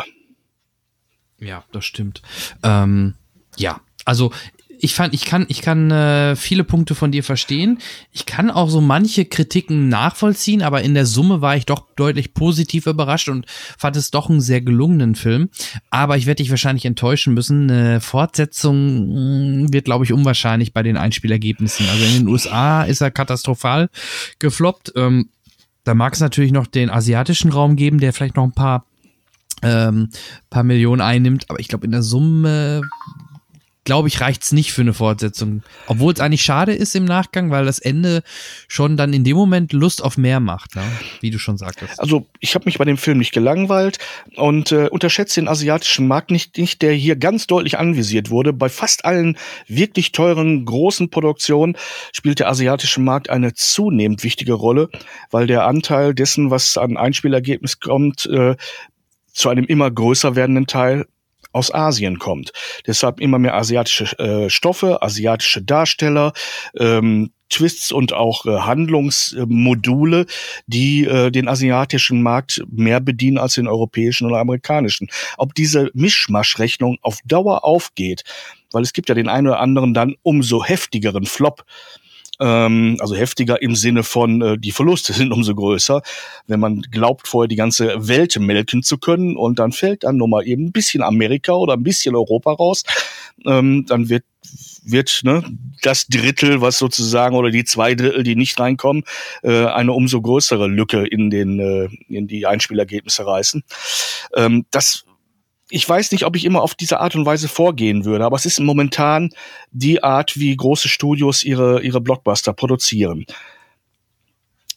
Ja, das stimmt. Ähm, ja, also ich fand, ich kann, ich kann äh, viele Punkte von dir verstehen. Ich kann auch so manche Kritiken nachvollziehen, aber in der Summe war ich doch deutlich positiv überrascht und fand es doch einen sehr gelungenen Film. Aber ich werde dich wahrscheinlich enttäuschen müssen. Eine Fortsetzung mh, wird, glaube ich, unwahrscheinlich bei den Einspielergebnissen. Also in den U S A ist er katastrophal gefloppt. Ähm, da mag es natürlich noch den asiatischen Raum geben, der vielleicht noch ein paar, ähm, paar Millionen einnimmt. Aber ich glaube, in der Summe glaube ich, reicht's nicht für eine Fortsetzung. Obwohl es eigentlich schade ist im Nachgang, weil das Ende schon dann in dem Moment Lust auf mehr macht, ne? Wie du schon sagtest. Also ich habe mich bei dem Film nicht gelangweilt und äh, unterschätze den asiatischen Markt nicht, nicht, der hier ganz deutlich anvisiert wurde. Bei fast allen wirklich teuren, großen Produktionen spielt der asiatische Markt eine zunehmend wichtige Rolle, weil der Anteil dessen, was an Einspielergebnis kommt, äh, zu einem immer größer werdenden Teil aus Asien kommt. Deshalb immer mehr asiatische äh, Stoffe, asiatische Darsteller, ähm, Twists und auch äh, Handlungsmodule, die äh, den asiatischen Markt mehr bedienen als den europäischen oder amerikanischen. Ob diese Mischmaschrechnung auf Dauer aufgeht, weil es gibt ja den einen oder anderen dann umso heftigeren Flop, ähm, also heftiger im Sinne von, äh, die Verluste sind umso größer, wenn man glaubt, vorher die ganze Welt melken zu können und dann fällt dann nur mal eben ein bisschen Amerika oder ein bisschen Europa raus, ähm, dann wird wird ne, das Drittel, was sozusagen, oder die zwei Drittel, die nicht reinkommen, äh, eine umso größere Lücke in den äh, in die Einspielergebnisse reißen. Ähm, das Ich weiß nicht, ob ich immer auf diese Art und Weise vorgehen würde, aber es ist momentan die Art, wie große Studios ihre ihre Blockbuster produzieren.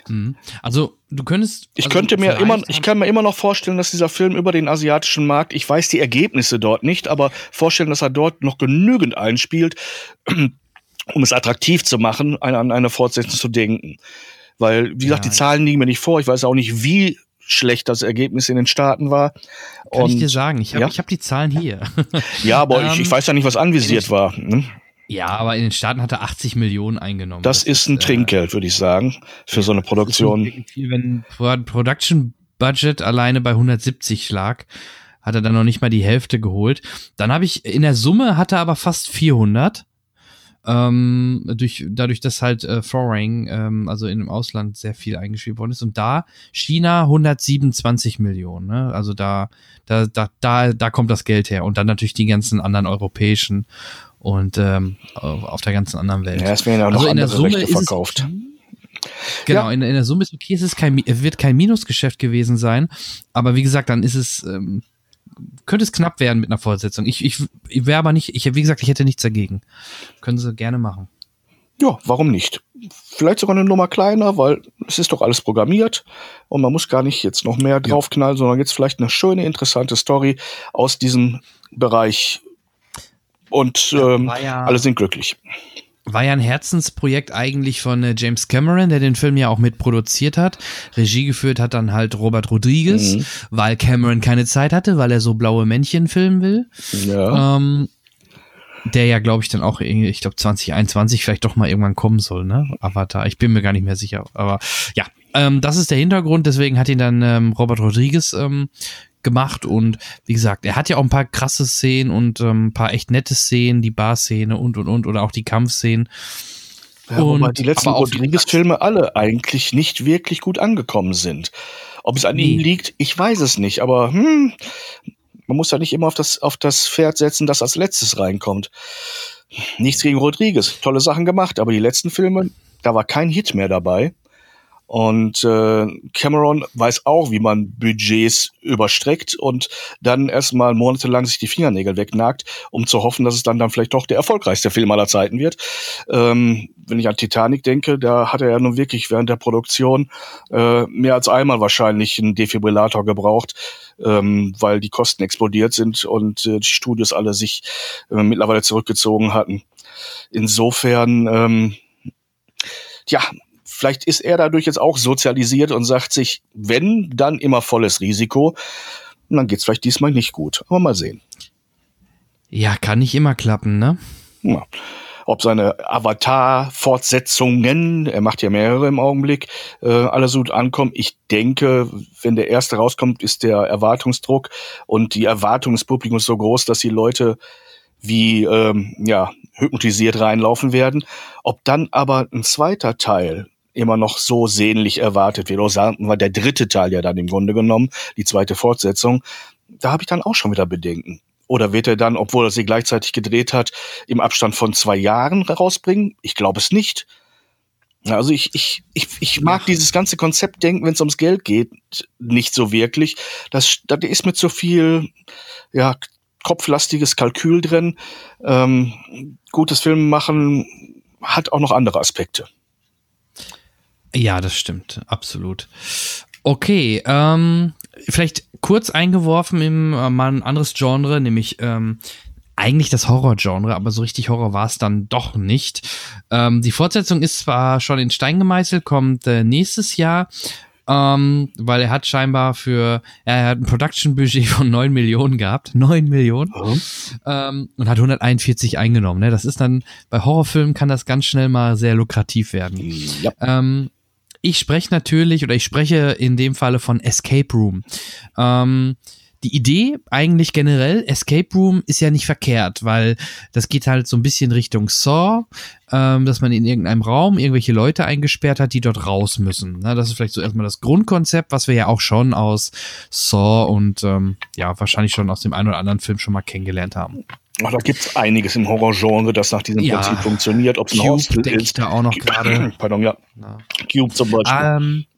Mhm. Also du könntest. Ich also könnte mir immer, ich kann mir immer noch vorstellen, dass dieser Film über den asiatischen Markt, ich weiß die Ergebnisse dort nicht, aber vorstellen, dass er dort noch genügend einspielt, um es attraktiv zu machen, an eine Fortsetzung zu denken. Weil, wie gesagt, ja, die Zahlen liegen mir nicht vor. Ich weiß auch nicht, wie schlecht das Ergebnis in den Staaten war. Kann Und, ich dir sagen, ich habe ja? ich hab die Zahlen hier. Ja, aber ähm, ich, ich weiß ja nicht, was anvisiert war. Ne? Ja, aber in den Staaten hat er achtzig Millionen eingenommen. Das, das ist ein äh, Trinkgeld, würde ich sagen, für ja, so eine Produktion. Das ist viel, wenn Production Budget alleine bei hundertsiebzig lag, hat er dann noch nicht mal die Hälfte geholt. Dann habe ich, in der Summe hatte er aber fast vierhundert. Ähm, durch, dadurch, dass halt äh, Foreign, ähm, also in dem Ausland sehr viel eingeschrieben worden ist. Und da China hundertsiebenundzwanzig Millionen. Ne? Also da, da, da, da, da kommt das Geld her. Und dann natürlich die ganzen anderen europäischen und ähm, auf der ganzen anderen Welt. Ja, es werden ja noch also in andere der Summe Rechte verkauft. Es, genau, ja. in, in der Summe ist okay, es ist kein, es wird kein Minusgeschäft gewesen sein. Aber wie gesagt, dann ist es ähm, könnte es knapp werden mit einer Fortsetzung. Ich, ich, ich wäre aber nicht, ich, wie gesagt, ich hätte nichts dagegen. Können sie gerne machen. Ja, warum nicht? Vielleicht sogar eine Nummer kleiner, weil es ist doch alles programmiert und man muss gar nicht jetzt noch mehr draufknallen, ja. sondern jetzt vielleicht eine schöne, interessante Story aus diesem Bereich und ähm, ja, alle sind glücklich. War ja ein Herzensprojekt eigentlich von äh, James Cameron, der den Film ja auch mitproduziert hat. Regie geführt hat dann halt Robert Rodriguez, mhm. weil Cameron keine Zeit hatte, weil er so blaue Männchen filmen will. Ja. Ähm, der ja, glaube ich, dann auch, ich glaube zwanzig einundzwanzig vielleicht doch mal irgendwann kommen soll, ne? Avatar, ich bin mir gar nicht mehr sicher. Aber ja, ähm, das ist der Hintergrund, deswegen hat ihn dann ähm, Robert Rodriguez ähm, gemacht und wie gesagt, er hat ja auch ein paar krasse Szenen und ähm, ein paar echt nette Szenen, die Bar-Szene und und und oder auch die Kampfszenen. Ja, und, wobei die letzten Rodriguez-Filme alle eigentlich nicht wirklich gut angekommen sind. Ob es an nee. ihm liegt, ich weiß es nicht, aber hm, man muss ja nicht immer auf das, auf das Pferd setzen, das als letztes reinkommt. Nichts gegen Rodriguez, tolle Sachen gemacht, aber die letzten Filme, da war kein Hit mehr dabei. Und äh, Cameron weiß auch, wie man Budgets überstreckt und dann erstmal monatelang sich die Fingernägel wegnagt, um zu hoffen, dass es dann dann vielleicht doch der erfolgreichste Film aller Zeiten wird. Ähm, wenn ich an Titanic denke, da hat er ja nun wirklich während der Produktion äh, mehr als einmal wahrscheinlich einen Defibrillator gebraucht, ähm, weil die Kosten explodiert sind und äh, die Studios alle sich äh, mittlerweile zurückgezogen hatten. Insofern, ähm, ja, vielleicht ist er dadurch jetzt auch sozialisiert und sagt sich, wenn, dann immer volles Risiko. Und dann geht's vielleicht diesmal nicht gut. Aber mal sehen. Ja, kann nicht immer klappen, ne? Ja. Ob seine Avatar-Fortsetzungen, er macht ja mehrere im Augenblick, äh, alle so gut ankommen. Ich denke, wenn der erste rauskommt, ist der Erwartungsdruck und die Erwartung des Publikums so groß, dass die Leute wie ähm, ja hypnotisiert reinlaufen werden. Ob dann aber ein zweiter Teil immer noch so sehnlich erwartet wird. Oder sagen wir, der dritte Teil ja dann im Grunde genommen, die zweite Fortsetzung, da habe ich dann auch schon wieder Bedenken. Oder wird er dann, obwohl er sie gleichzeitig gedreht hat, im Abstand von zwei Jahren rausbringen? Ich glaube es nicht. Also ich, ich, ich, ich mag ja. dieses ganze Konzept denken, wenn es ums Geld geht, nicht so wirklich. Das, das ist mit so viel, ja, kopflastiges Kalkül drin. Ähm, gutes Film machen hat auch noch andere Aspekte. Ja, das stimmt, absolut. Okay, ähm, vielleicht kurz eingeworfen im äh, mal ein anderes Genre, nämlich ähm, eigentlich das Horror-Genre, aber so richtig Horror war es dann doch nicht. Ähm, die Fortsetzung ist zwar schon in Stein gemeißelt, kommt äh, nächstes Jahr, ähm, weil er hat scheinbar für, er hat ein Production-Budget von neun Millionen gehabt, neun Millionen, mhm. ähm, und hat hunderteinundvierzig eingenommen. Ne? Das ist dann, bei Horrorfilmen kann das ganz schnell mal sehr lukrativ werden. Ja. Ähm, Ich spreche natürlich, oder ich spreche in dem Falle von Escape Room. Ähm, die Idee eigentlich generell, Escape Room ist ja nicht verkehrt, weil das geht halt so ein bisschen Richtung Saw, ähm, dass man in irgendeinem Raum irgendwelche Leute eingesperrt hat, die dort raus müssen. Na, das ist vielleicht so erstmal das Grundkonzept, was wir ja auch schon aus Saw und ähm, ja, wahrscheinlich schon aus dem einen oder anderen Film schon mal kennengelernt haben. Ach, da gibt's einiges im Horrorgenre, das nach diesem ja, Prinzip funktioniert. Ob es ein Cube Hostel denke ich ist. da auch noch gerade. Pardon, ja. ja. Cube zum Beispiel. Ähm,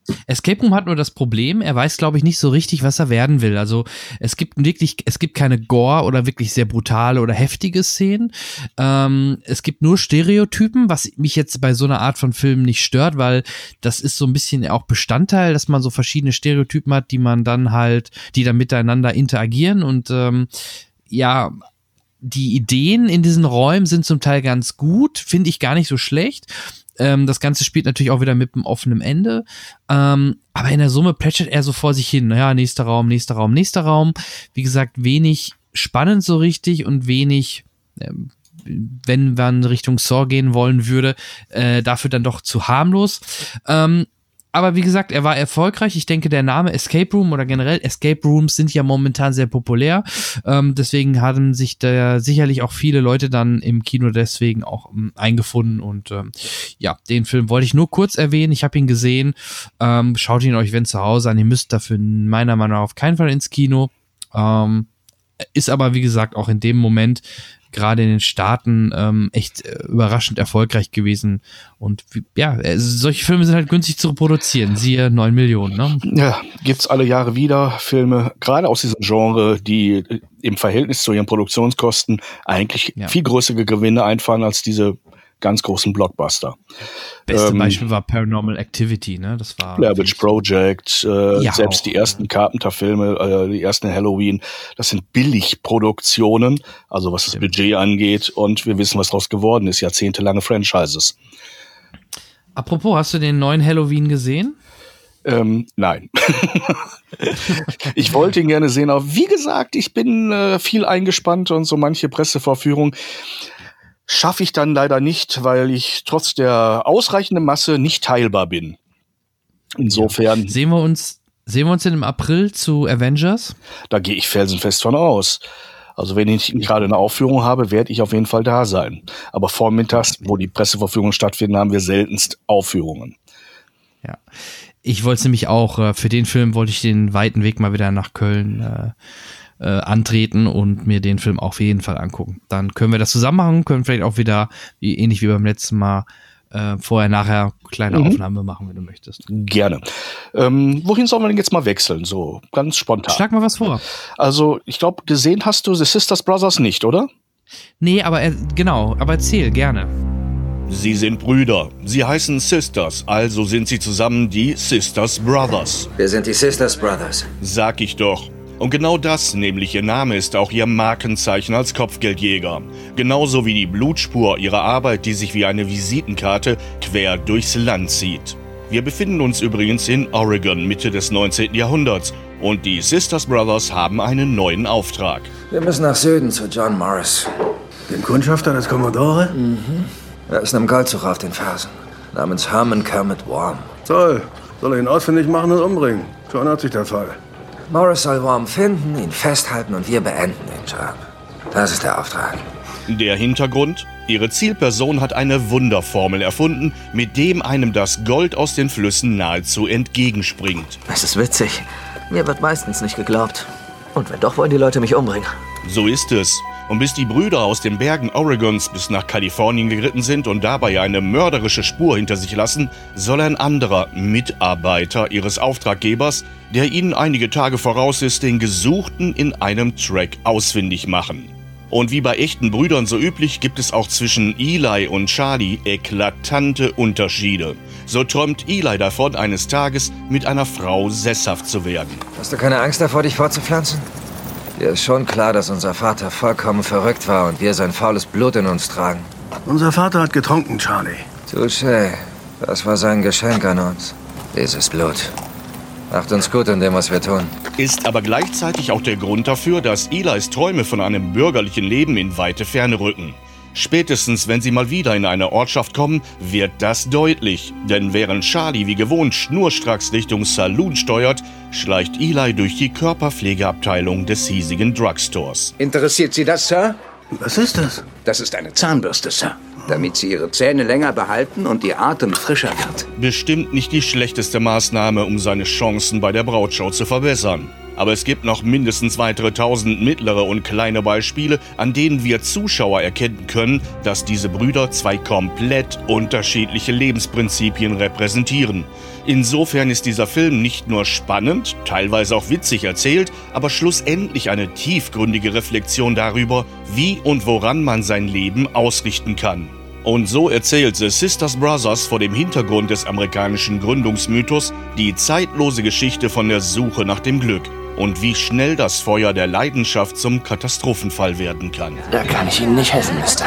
Escape Room hat nur das Problem, er weiß, glaube ich, nicht so richtig, was er werden will. Also es gibt wirklich, es gibt keine Gore oder wirklich sehr brutale oder heftige Szenen. Ähm, es gibt nur Stereotypen, was mich jetzt bei so einer Art von Film nicht stört, weil das ist so ein bisschen auch Bestandteil, dass man so verschiedene Stereotypen hat, die man dann halt, die dann miteinander interagieren und ähm, ja, die Ideen in diesen Räumen sind zum Teil ganz gut, finde ich gar nicht so schlecht. Ähm, das Ganze spielt natürlich auch wieder mit einem offenen Ende. Ähm, aber in der Summe plätschert er so vor sich hin. Naja, nächster Raum, nächster Raum, nächster Raum. Wie gesagt, wenig spannend so richtig und wenig, ähm, wenn man Richtung Saw gehen wollen würde, äh, dafür dann doch zu harmlos. Ähm, Aber wie gesagt, er war erfolgreich. Ich denke, der Name Escape Room oder generell Escape Rooms sind ja momentan sehr populär. Ähm, deswegen haben sich da sicherlich auch viele Leute dann im Kino deswegen auch ähm, eingefunden. Und ähm, ja, den Film wollte ich nur kurz erwähnen. Ich habe ihn gesehen. Ähm, schaut ihn euch, wenn zu Hause an. Ihr müsst dafür meiner Meinung nach auf keinen Fall ins Kino. Ähm, ist aber, wie gesagt, auch in dem Moment gerade in den Staaten ähm, echt äh, überraschend erfolgreich gewesen. Und ja, äh, solche Filme sind halt günstig zu reproduzieren. Siehe neun Millionen, ne? Ja, gibt's alle Jahre wieder Filme, gerade aus diesem Genre, die äh, im Verhältnis zu ihren Produktionskosten eigentlich Ja. viel größere Gewinne einfahren als diese ganz großen Blockbuster. Beste Ähm, Beispiel war Paranormal Activity, ne? Das war Blair Witch Project, äh, Ja, selbst auch, die ersten Carpenter-Filme, äh, die ersten Halloween, das sind Billigproduktionen, also was das Stimmt. Budget angeht, und wir wissen, was daraus geworden ist, jahrzehntelange Franchises. Apropos, hast du den neuen Halloween gesehen? Ähm, nein. Ich wollte ihn gerne sehen, aber wie gesagt, ich bin äh, viel eingespannt und so manche Pressevorführung schaffe ich dann leider nicht, weil ich trotz der ausreichenden Masse nicht teilbar bin. Insofern, Sehen wir uns, sehen wir uns denn im April zu Avengers? da gehe ich felsenfest von aus. Also wenn ich nicht gerade eine Aufführung habe, werde ich auf jeden Fall da sein. Aber vormittags, wo die Pressevorführungen stattfinden, haben wir seltenst Aufführungen. Ja. Ich wollte es nämlich auch, äh, für den Film wollte ich den weiten Weg mal wieder nach Köln äh, äh, antreten und mir den Film auf jeden Fall angucken. Dann können wir das zusammen machen, können vielleicht auch wieder, wie, ähnlich wie beim letzten Mal, äh, vorher, nachher kleine Mhm. Aufnahme machen, wenn du möchtest. Gerne. Ähm, wohin sollen wir denn jetzt mal wechseln? So ganz spontan. Schlag mal was vor. Also ich glaube, gesehen hast du The Sisters Brothers nicht, oder? Nee, aber er, genau, aber erzähl, gerne. Sie sind Brüder. Sie heißen Sisters, also sind sie zusammen die Sisters Brothers. Wir sind die Sisters Brothers. Sag ich doch. Und genau das, nämlich ihr Name, ist auch ihr Markenzeichen als Kopfgeldjäger. Genauso wie die Blutspur ihrer Arbeit, die sich wie eine Visitenkarte quer durchs Land zieht. Wir befinden uns übrigens in Oregon, Mitte des neunzehnten Jahrhunderts. Und die Sisters Brothers haben einen neuen Auftrag. Wir müssen nach Süden zu John Morris. Den Kundschafter des Commodore? Er ist einem Goldzug auf den Fersen. Namens Herman Kermit Worm. Toll. Soll er ihn ausfindig machen und umbringen? Schon hat sich der Fall. Morris soll Worm finden, ihn festhalten und wir beenden den Job. Das ist der Auftrag. Der Hintergrund? Ihre Zielperson hat eine Wunderformel erfunden, mit dem einem das Gold aus den Flüssen nahezu entgegenspringt. Es ist witzig. Mir wird meistens nicht geglaubt. Und wenn doch, wollen die Leute mich umbringen. So ist es. Und bis die Brüder aus den Bergen Oregons bis nach Kalifornien geritten sind und dabei eine mörderische Spur hinter sich lassen, soll ein anderer Mitarbeiter ihres Auftraggebers, der ihnen einige Tage voraus ist, den Gesuchten in einem Track ausfindig machen. Und wie bei echten Brüdern so üblich, gibt es auch zwischen Eli und Charlie eklatante Unterschiede. So träumt Eli davon, eines Tages mit einer Frau sesshaft zu werden. Hast du keine Angst davor, dich fortzupflanzen? Dir ist schon klar, dass unser Vater vollkommen verrückt war und wir sein faules Blut in uns tragen. Unser Vater hat getrunken, Charlie. Touché. Das war sein Geschenk an uns. Dieses Blut. Macht uns gut in dem, was wir tun. Ist aber gleichzeitig auch der Grund dafür, dass Elis Träume von einem bürgerlichen Leben in weite Ferne rücken. Spätestens, wenn sie mal wieder in eine Ortschaft kommen, wird das deutlich. Denn während Charlie wie gewohnt schnurstracks Richtung Saloon steuert, schleicht Eli durch die Körperpflegeabteilung des hiesigen Drugstores. Interessiert Sie das, Sir? Was ist das? Das ist eine Zahnbürste, Sir. Damit Sie Ihre Zähne länger behalten und Ihr Atem frischer wird. Bestimmt nicht die schlechteste Maßnahme, um seine Chancen bei der Brautshow zu verbessern. Aber es gibt noch mindestens weitere tausend mittlere und kleine Beispiele, an denen wir Zuschauer erkennen können, dass diese Brüder zwei komplett unterschiedliche Lebensprinzipien repräsentieren. Insofern ist dieser Film nicht nur spannend, teilweise auch witzig erzählt, aber schlussendlich eine tiefgründige Reflexion darüber, wie und woran man sein Leben ausrichten kann. Und so erzählt The Sisters Brothers vor dem Hintergrund des amerikanischen Gründungsmythos die zeitlose Geschichte von der Suche nach dem Glück und wie schnell das Feuer der Leidenschaft zum Katastrophenfall werden kann. Da kann ich Ihnen nicht helfen, Mister.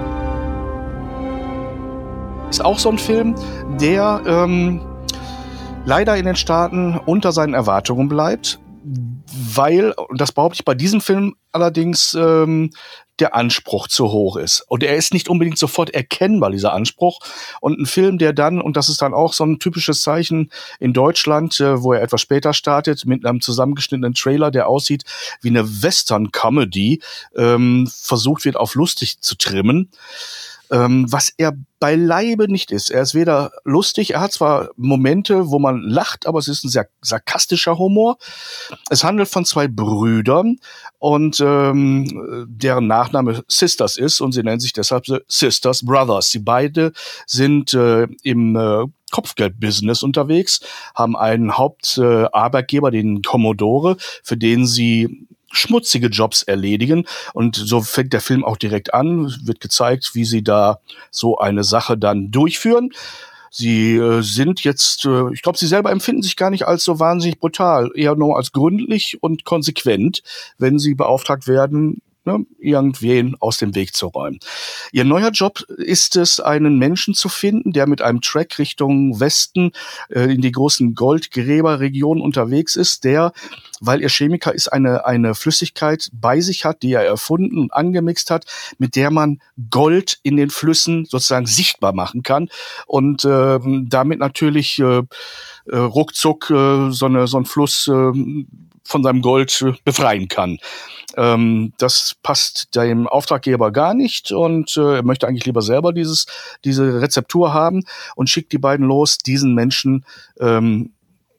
Ist auch so ein Film, der ähm, leider in den Staaten unter seinen Erwartungen bleibt, weil, und das behaupte ich bei diesem Film allerdings, ähm, der Anspruch zu hoch ist. Und er ist nicht unbedingt sofort erkennbar, dieser Anspruch. Und ein Film, der dann, und das ist dann auch so ein typisches Zeichen in Deutschland, äh, wo er etwas später startet, mit einem zusammengeschnittenen Trailer, der aussieht wie eine Western-Comedy, ähm, versucht wird, auf lustig zu trimmen. Ähm, was er beileibe nicht ist. Er ist weder lustig, er hat zwar Momente, wo man lacht, aber es ist ein sehr sarkastischer Humor. Es handelt von zwei Brüdern und ähm, deren Nachname Sisters ist und sie nennen sich deshalb The Sisters Brothers. Sie beide sind äh, im äh, Kopfgeldbusiness unterwegs, haben einen Hauptarbeitgeber, äh, den Commodore, für den sie schmutzige Jobs erledigen. Und so fängt der Film auch direkt an, wird gezeigt, wie sie da so eine Sache dann durchführen. Sie äh, sind jetzt, äh, ich glaube, sie selber empfinden sich gar nicht als so wahnsinnig brutal, eher nur als gründlich und konsequent, wenn sie beauftragt werden, ne, irgendwen aus dem Weg zu räumen. Ihr neuer Job ist es, einen Menschen zu finden, der mit einem Track Richtung Westen äh, in die großen Goldgräberregionen unterwegs ist, der, weil er Chemiker ist, eine eine Flüssigkeit bei sich hat, die er erfunden und angemixt hat, mit der man Gold in den Flüssen sozusagen sichtbar machen kann und äh, damit natürlich äh, äh, ruckzuck äh, so eine so ein Fluss äh, von seinem Gold äh, befreien kann. Ähm, das passt dem Auftraggeber gar nicht und äh, er möchte eigentlich lieber selber dieses diese Rezeptur haben und schickt die beiden los, diesen Menschen ähm,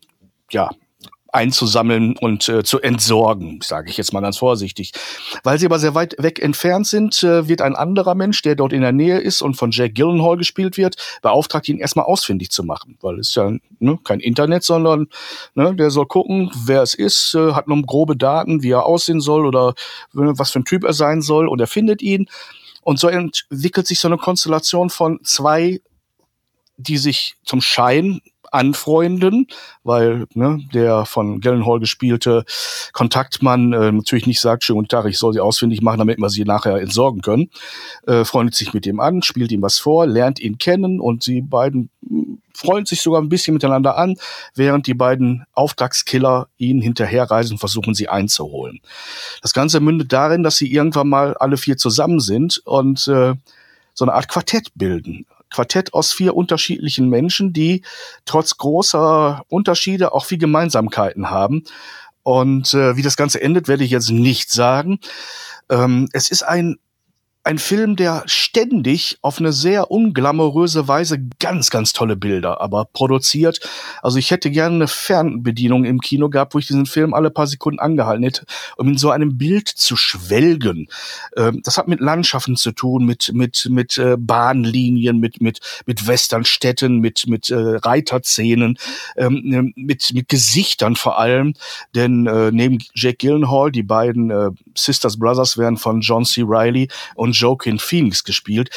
ja einzusammeln und äh, zu entsorgen, sage ich jetzt mal ganz vorsichtig. Weil sie aber sehr weit weg entfernt sind, äh, wird ein anderer Mensch, der dort in der Nähe ist und von Jake Gyllenhaal gespielt wird, beauftragt, ihn erstmal ausfindig zu machen. Weil es ist ja ne, kein Internet, sondern ne, der soll gucken, wer es ist, äh, hat nur grobe Daten, wie er aussehen soll oder äh, was für ein Typ er sein soll und er findet ihn. Und so entwickelt sich so eine Konstellation von zwei, die sich zum Schein anfreunden, weil ne, der von Gyllenhaal gespielte Kontaktmann äh, natürlich nicht sagt, schönen guten Tag, ich soll sie ausfindig machen, damit wir sie nachher entsorgen können. Äh, freundet sich mit ihm an, spielt ihm was vor, lernt ihn kennen und sie beiden freuen sich sogar ein bisschen miteinander an, während die beiden Auftragskiller ihnen hinterherreisen und versuchen, sie einzuholen. Das Ganze mündet darin, dass sie irgendwann mal alle vier zusammen sind und äh, so eine Art Quartett bilden. Quartett aus vier unterschiedlichen Menschen, die trotz großer Unterschiede auch viel Gemeinsamkeiten haben. Und äh, wie das Ganze endet, werde ich jetzt nicht sagen. Ähm, es ist ein ein Film, der ständig auf eine sehr unglamouröse Weise ganz, ganz tolle Bilder aber produziert. Also ich hätte gerne eine Fernbedienung im Kino gehabt, wo ich diesen Film alle paar Sekunden angehalten hätte, um in so einem Bild zu schwelgen. Ähm, das hat mit Landschaften zu tun, mit mit mit äh, Bahnlinien, mit mit mit Westernstädten, mit mit äh, Reiterszenen, ähm, mit mit Gesichtern vor allem. Denn äh, neben Jake Gyllenhaal, die beiden äh, Sisters Brothers werden von John C. Reilly und Joaquin Phoenix gespielt.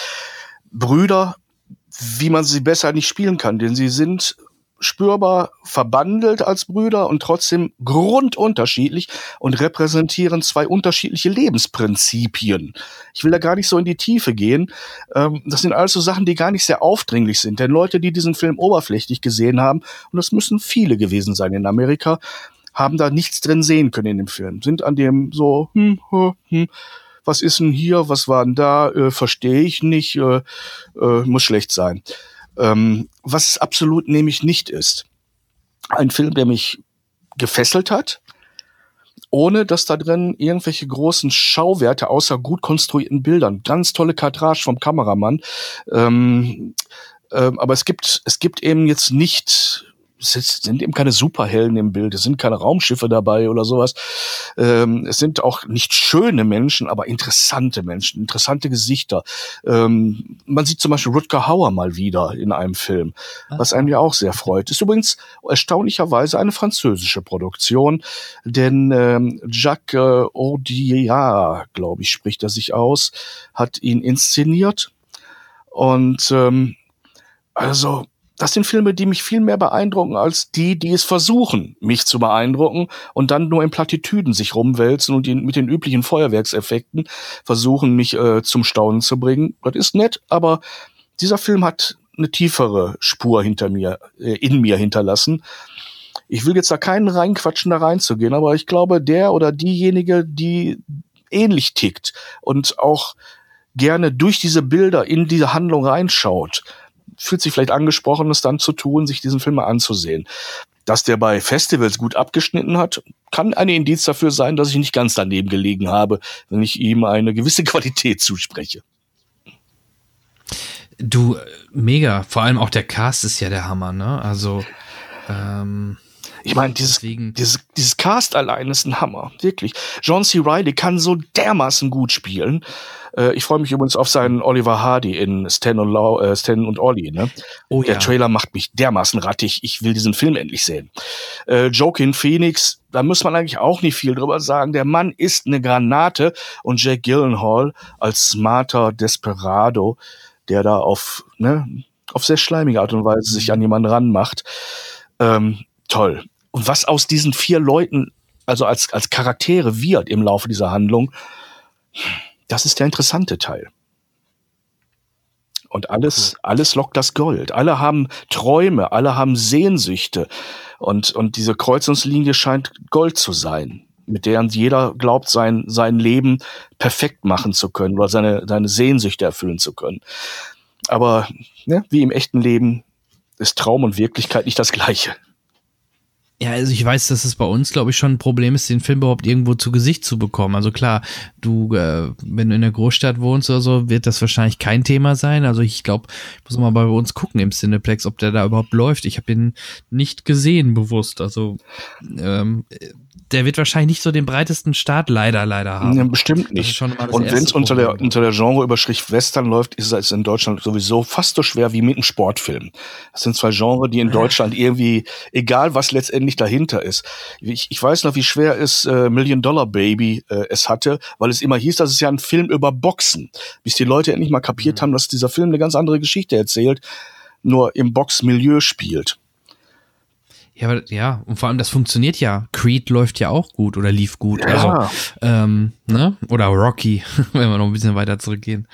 Brüder, wie man sie besser nicht spielen kann, denn sie sind spürbar verbandelt als Brüder und trotzdem grundunterschiedlich und repräsentieren zwei unterschiedliche Lebensprinzipien. Ich will da gar nicht so in die Tiefe gehen. Das sind alles so Sachen, die gar nicht sehr aufdringlich sind, denn Leute, die diesen Film oberflächlich gesehen haben, und das müssen viele gewesen sein in Amerika, haben da nichts drin sehen können in dem Film, sind an dem so, hm, hm, hm, was ist denn hier, was war denn da, äh, verstehe ich nicht, äh, äh, muss schlecht sein. Ähm, was es absolut nämlich nicht ist. Ein Film, der mich gefesselt hat, ohne dass da drin irgendwelche großen Schauwerte außer gut konstruierten Bildern, ganz tolle Kadrage vom Kameramann, ähm, äh, aber es gibt, es gibt eben jetzt nicht es sind eben keine Superhelden im Bild, es sind keine Raumschiffe dabei oder sowas. Ähm, es sind auch nicht schöne Menschen, aber interessante Menschen, interessante Gesichter. Ähm, man sieht zum Beispiel Rutger Hauer mal wieder in einem Film, was einem ja auch sehr freut. Ist übrigens erstaunlicherweise eine französische Produktion, denn ähm, Jacques äh, Audiard, glaube ich, spricht er sich aus, hat ihn inszeniert. Und ähm, also das sind Filme, die mich viel mehr beeindrucken als die, die es versuchen, mich zu beeindrucken und dann nur in Plattitüden sich rumwälzen und die, mit den üblichen Feuerwerkseffekten versuchen, mich äh, zum Staunen zu bringen. Das ist nett, aber dieser Film hat eine tiefere Spur hinter mir, äh, in mir hinterlassen. Ich will jetzt da keinen reinquatschen, da reinzugehen, aber ich glaube, der oder diejenige, die ähnlich tickt und auch gerne durch diese Bilder in diese Handlung reinschaut, fühlt sich vielleicht angesprochen, es dann zu tun, sich diesen Film mal anzusehen. Dass der bei Festivals gut abgeschnitten hat, kann ein Indiz dafür sein, dass ich nicht ganz daneben gelegen habe, wenn ich ihm eine gewisse Qualität zuspreche. Du, mega. Vor allem auch der Cast ist ja der Hammer, ne? Also, ähm Ich meine, dieses, dieses, dieses Cast allein ist ein Hammer, wirklich. John C. Reilly kann so dermaßen gut spielen. Äh, ich freue mich übrigens auf seinen Oliver Hardy in Stan und, Lau, äh, Stan und Ollie. Ne? Oh, Der ja. Trailer macht mich dermaßen rattig. Ich will diesen Film endlich sehen. Äh, Joaquin Phoenix, da muss man eigentlich auch nicht viel drüber sagen. Der Mann ist eine Granate. Und Jake Gyllenhaal als smarter Desperado, der da auf, ne, auf sehr schleimige Art und Weise sich an jemanden ranmacht. Ähm, toll. Und was aus diesen vier Leuten, also als, als Charaktere wird im Laufe dieser Handlung, das ist der interessante Teil. Und alles, alles lockt das Gold. Alle haben Träume, alle haben Sehnsüchte. Und, und diese Kreuzungslinie scheint Gold zu sein, mit der jeder glaubt, sein, sein Leben perfekt machen zu können oder seine, seine Sehnsüchte erfüllen zu können. Aber ne, wie im echten Leben ist Traum und Wirklichkeit nicht das Gleiche. Ja, also ich weiß, dass es bei uns, glaube ich, schon ein Problem ist, den Film überhaupt irgendwo zu Gesicht zu bekommen. Also klar, du, äh, wenn du in der Großstadt wohnst oder so, wird das wahrscheinlich kein Thema sein. Also ich glaube, ich muss mal bei uns gucken im Cineplex, ob der da überhaupt läuft. Ich habe ihn nicht gesehen, bewusst. Also ähm, der wird wahrscheinlich nicht so den breitesten Start leider, leider haben. Ja, bestimmt nicht. Und wenn es unter der, unter der Genreüberschrift Western läuft, ist es in Deutschland sowieso fast so schwer wie mit einem Sportfilm. Das sind zwei Genres, die in Deutschland irgendwie, egal was letztendlich dahinter ist. Ich, ich weiß noch, wie schwer es äh, Million Dollar Baby äh, es hatte, weil es immer hieß, das ist ja ein Film über Boxen. Bis die Leute endlich mal kapiert mhm. haben, dass dieser Film eine ganz andere Geschichte erzählt, nur im Boxmilieu spielt. Ja, aber, ja, und vor allem das funktioniert ja. Creed läuft ja auch gut oder lief gut. Ja. Also, ähm, ne? Oder Rocky, wenn wir noch ein bisschen weiter zurückgehen.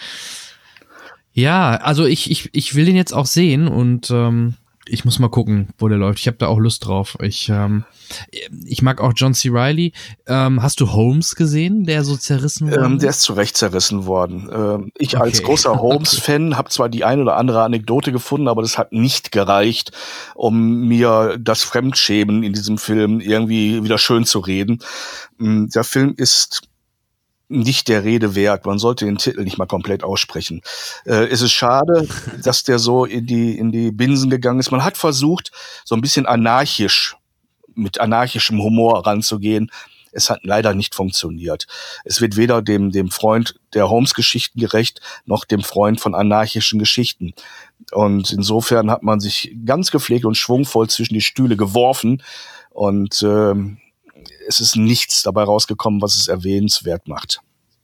Ja, also ich, ich, ich will den jetzt auch sehen und ähm, ich muss mal gucken, wo der läuft. Ich habe da auch Lust drauf. Ich, ähm, ich mag auch John C. Reilly. Ähm, hast du Holmes gesehen, der so zerrissen wurde? Ähm, der ist zu Recht zerrissen worden. Ähm, ich okay. als großer Holmes-Fan habe zwar die eine oder andere Anekdote gefunden, aber das hat nicht gereicht, um mir das Fremdschämen in diesem Film irgendwie wieder schön zu reden. Der Film ist nicht der Rede wert. Man sollte den Titel nicht mal komplett aussprechen. Äh, es ist schade, dass der so in die, in die Binsen gegangen ist. Man hat versucht, so ein bisschen anarchisch, mit anarchischem Humor ranzugehen. Es hat leider nicht funktioniert. Es wird weder dem, dem Freund der Holmes-Geschichten gerecht, noch dem Freund von anarchischen Geschichten. Und insofern hat man sich ganz gepflegt und schwungvoll zwischen die Stühle geworfen. Und, ähm, es ist nichts dabei rausgekommen, was es erwähnenswert macht.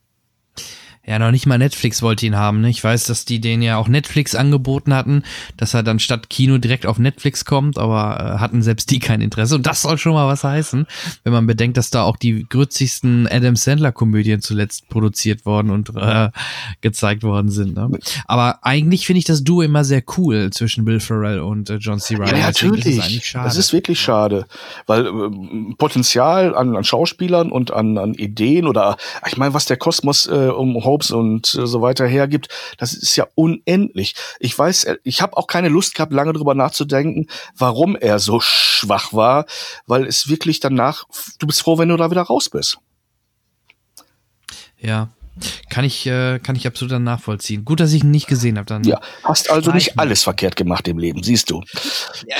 Ja, noch nicht mal Netflix wollte ihn haben, ne? Ich weiß, dass die den ja auch Netflix angeboten hatten, dass er dann statt Kino direkt auf Netflix kommt, aber äh, hatten selbst die kein Interesse. Und das soll schon mal was heißen, wenn man bedenkt, dass da auch die grützigsten Adam Sandler-Komödien zuletzt produziert worden und äh, gezeigt worden sind. Ne? Aber eigentlich finde ich das Duo immer sehr cool zwischen Will Ferrell und äh, John C. Reilly. Ja, natürlich. Ist es eigentlich schade. Das ist wirklich schade, weil äh, Potenzial an, an Schauspielern und an, an Ideen oder, ich meine, was der Kosmos äh, um und so weiter hergibt, das ist ja unendlich. Ich weiß, ich habe auch keine Lust gehabt, lange drüber nachzudenken, warum er so schwach war, weil es wirklich danach, du bist froh, wenn du da wieder raus bist. Ja, Kann ich, äh, kann ich absolut dann nachvollziehen. Gut, dass ich ihn nicht gesehen habe. Dann ja, hast also nicht alles verkehrt gemacht im Leben, siehst du. Ja.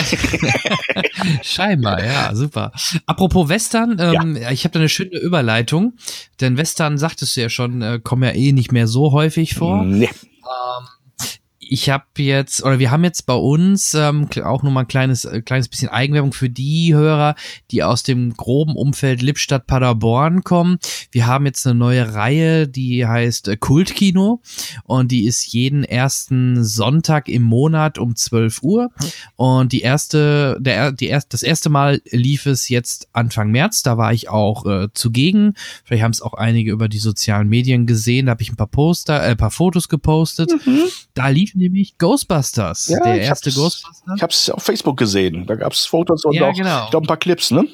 Scheinbar, ja, super. Apropos Western, ähm, ja. ich habe da eine schöne Überleitung, denn Western, sagtest du ja schon, äh, kommen ja eh nicht mehr so häufig vor. Nee. Ähm, Ich habe jetzt, oder wir haben jetzt bei uns ähm, auch nochmal ein kleines, äh, kleines bisschen Eigenwerbung für die Hörer, die aus dem groben Umfeld Lippstadt, Paderborn kommen. Wir haben jetzt eine neue Reihe, die heißt äh, Kultkino und die ist jeden ersten Sonntag im Monat um zwölf Uhr und die erste, der, die erst, das erste Mal lief es jetzt Anfang März, da war ich auch äh, zugegen. Vielleicht haben es auch einige über die sozialen Medien gesehen, da habe ich ein paar Poster, äh, ein paar Fotos gepostet. Mhm. Da lief nämlich Ghostbusters, ja, der erste Ghostbusters. Ich habe es auf Facebook gesehen. Da gab es Fotos und ja, auch genau. ich glaub, ein paar Clips, ne?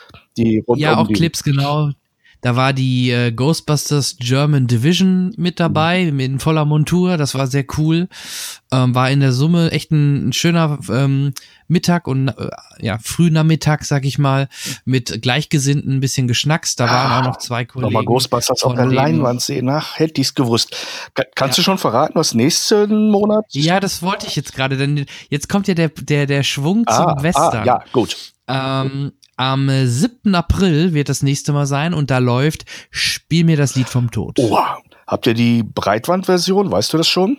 Die rund ja, um auch die Clips, genau. Da war die äh, Ghostbusters German Division mit dabei, mhm. in voller Montur. Das war sehr cool. Ähm, war in der Summe echt ein, ein schöner ähm, Mittag und äh, ja, Frühnachmittag, sag ich mal, mit Gleichgesinnten ein bisschen geschnackst. Da waren ah, auch noch zwei Kollegen. Nochmal Ghostbusters auf der Leinwand sehen. Ach, hätte ich's gewusst. Ka- kannst ja. du schon verraten, was nächsten Monat? Ja, das wollte ich jetzt gerade, denn jetzt kommt ja der, der, der Schwung zum ah, Western. Ah, ja, gut. Ähm, Am siebten April wird das nächste Mal sein und da läuft Spiel mir das Lied vom Tod. Oh, habt ihr die Breitbandversion? Weißt du das schon?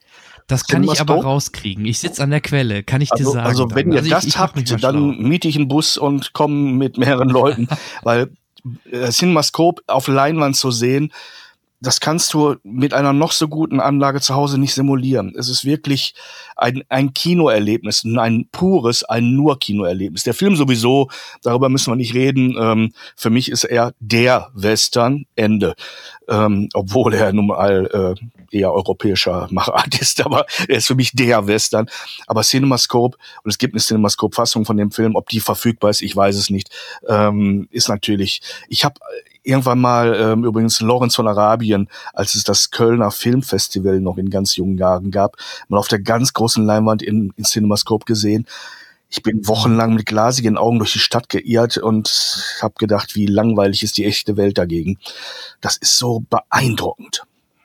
Das kann ich aber rauskriegen. Ich sitze an der Quelle, kann ich also, dir sagen. Also wenn ihr also das ich, ich habt, dann miete ich einen Bus und komme mit mehreren Leuten, weil äh, CinemaScope auf Leinwand zu sehen, das kannst du mit einer noch so guten Anlage zu Hause nicht simulieren. Es ist wirklich ein, ein Kinoerlebnis, ein pures, ein nur Kinoerlebnis. Der Film sowieso, darüber müssen wir nicht reden. Ähm, für mich ist er der Western, Ende. Ähm, obwohl er nun mal äh, eher europäischer Machart ist, aber er ist für mich der Western. Aber CinemaScope, und es gibt eine CinemaScope-Fassung von dem Film, ob die verfügbar ist, ich weiß es nicht, ähm, ist natürlich, ich habe irgendwann mal ähm, übrigens Lawrence von Arabien, als es das Kölner Filmfestival noch in ganz jungen Jahren gab, mal auf der ganz großen Leinwand in, in CinemaScope gesehen. Ich bin wochenlang mit glasigen Augen durch die Stadt geirrt und habe gedacht, wie langweilig ist die echte Welt dagegen. Das ist so beeindruckend.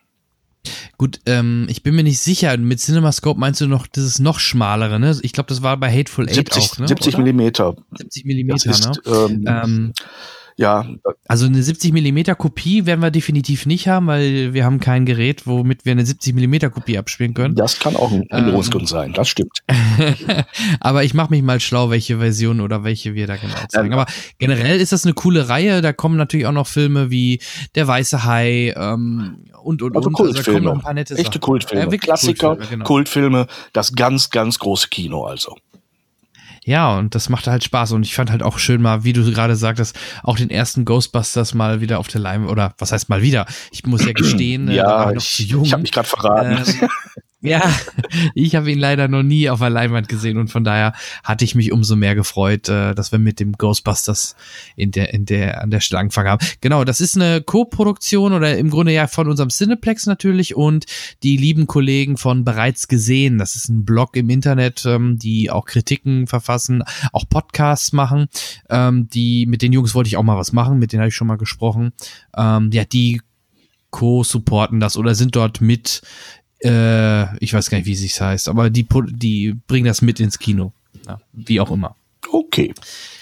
Gut, ähm, ich bin mir nicht sicher, mit CinemaScope meinst du noch dieses noch schmalere, ne? Ich glaube, das war bei Hateful Eight siebzig, auch, ne? siebzig Millimeter. siebzig Millimeter, das ist, ne? Ähm, ähm, ja. Also eine siebzig Millimeter Kopie werden wir definitiv nicht haben, weil wir haben kein Gerät, womit wir eine siebzig Millimeter Kopie abspielen können. Das kann auch ein Änderungsgrund ähm, sein, das stimmt. Aber ich mache mich mal schlau, welche Version oder welche wir da genau zeigen. Aber generell ist das eine coole Reihe, da kommen natürlich auch noch Filme wie Der Weiße Hai ähm, und und also und. Kultfilme. Also da kommen noch ein paar nette Echte Sachen. Kultfilme, ja, Klassiker, Kultfilme, genau. Kultfilme, das ganz, ganz große Kino also. Ja, und das machte halt Spaß und ich fand halt auch schön mal, wie du gerade sagtest, auch den ersten Ghostbusters mal wieder auf der Leinwand, oder was heißt mal wieder? Ich muss ja gestehen, ja, da war ich noch ich, zu jung. Ich habe mich gerade verraten. Ähm, ja, ich habe ihn leider noch nie auf der Leinwand gesehen und von daher hatte ich mich umso mehr gefreut, äh, dass wir mit dem Ghostbusters in der in der an der Stelle angefangen haben. Genau, das ist eine Co-Produktion oder im Grunde ja von unserem Cineplex natürlich und die lieben Kollegen von Bereits gesehen. Das ist ein Blog im Internet, ähm, die auch Kritiken verfassen, auch Podcasts machen. Ähm, die mit den Jungs wollte ich auch mal was machen, mit denen habe ich schon mal gesprochen. Ähm, ja, die co-supporten das oder sind dort mit. Äh, ich weiß gar nicht, wie es sich heißt, aber die, die bringen das mit ins Kino. Ja, wie auch immer. Okay.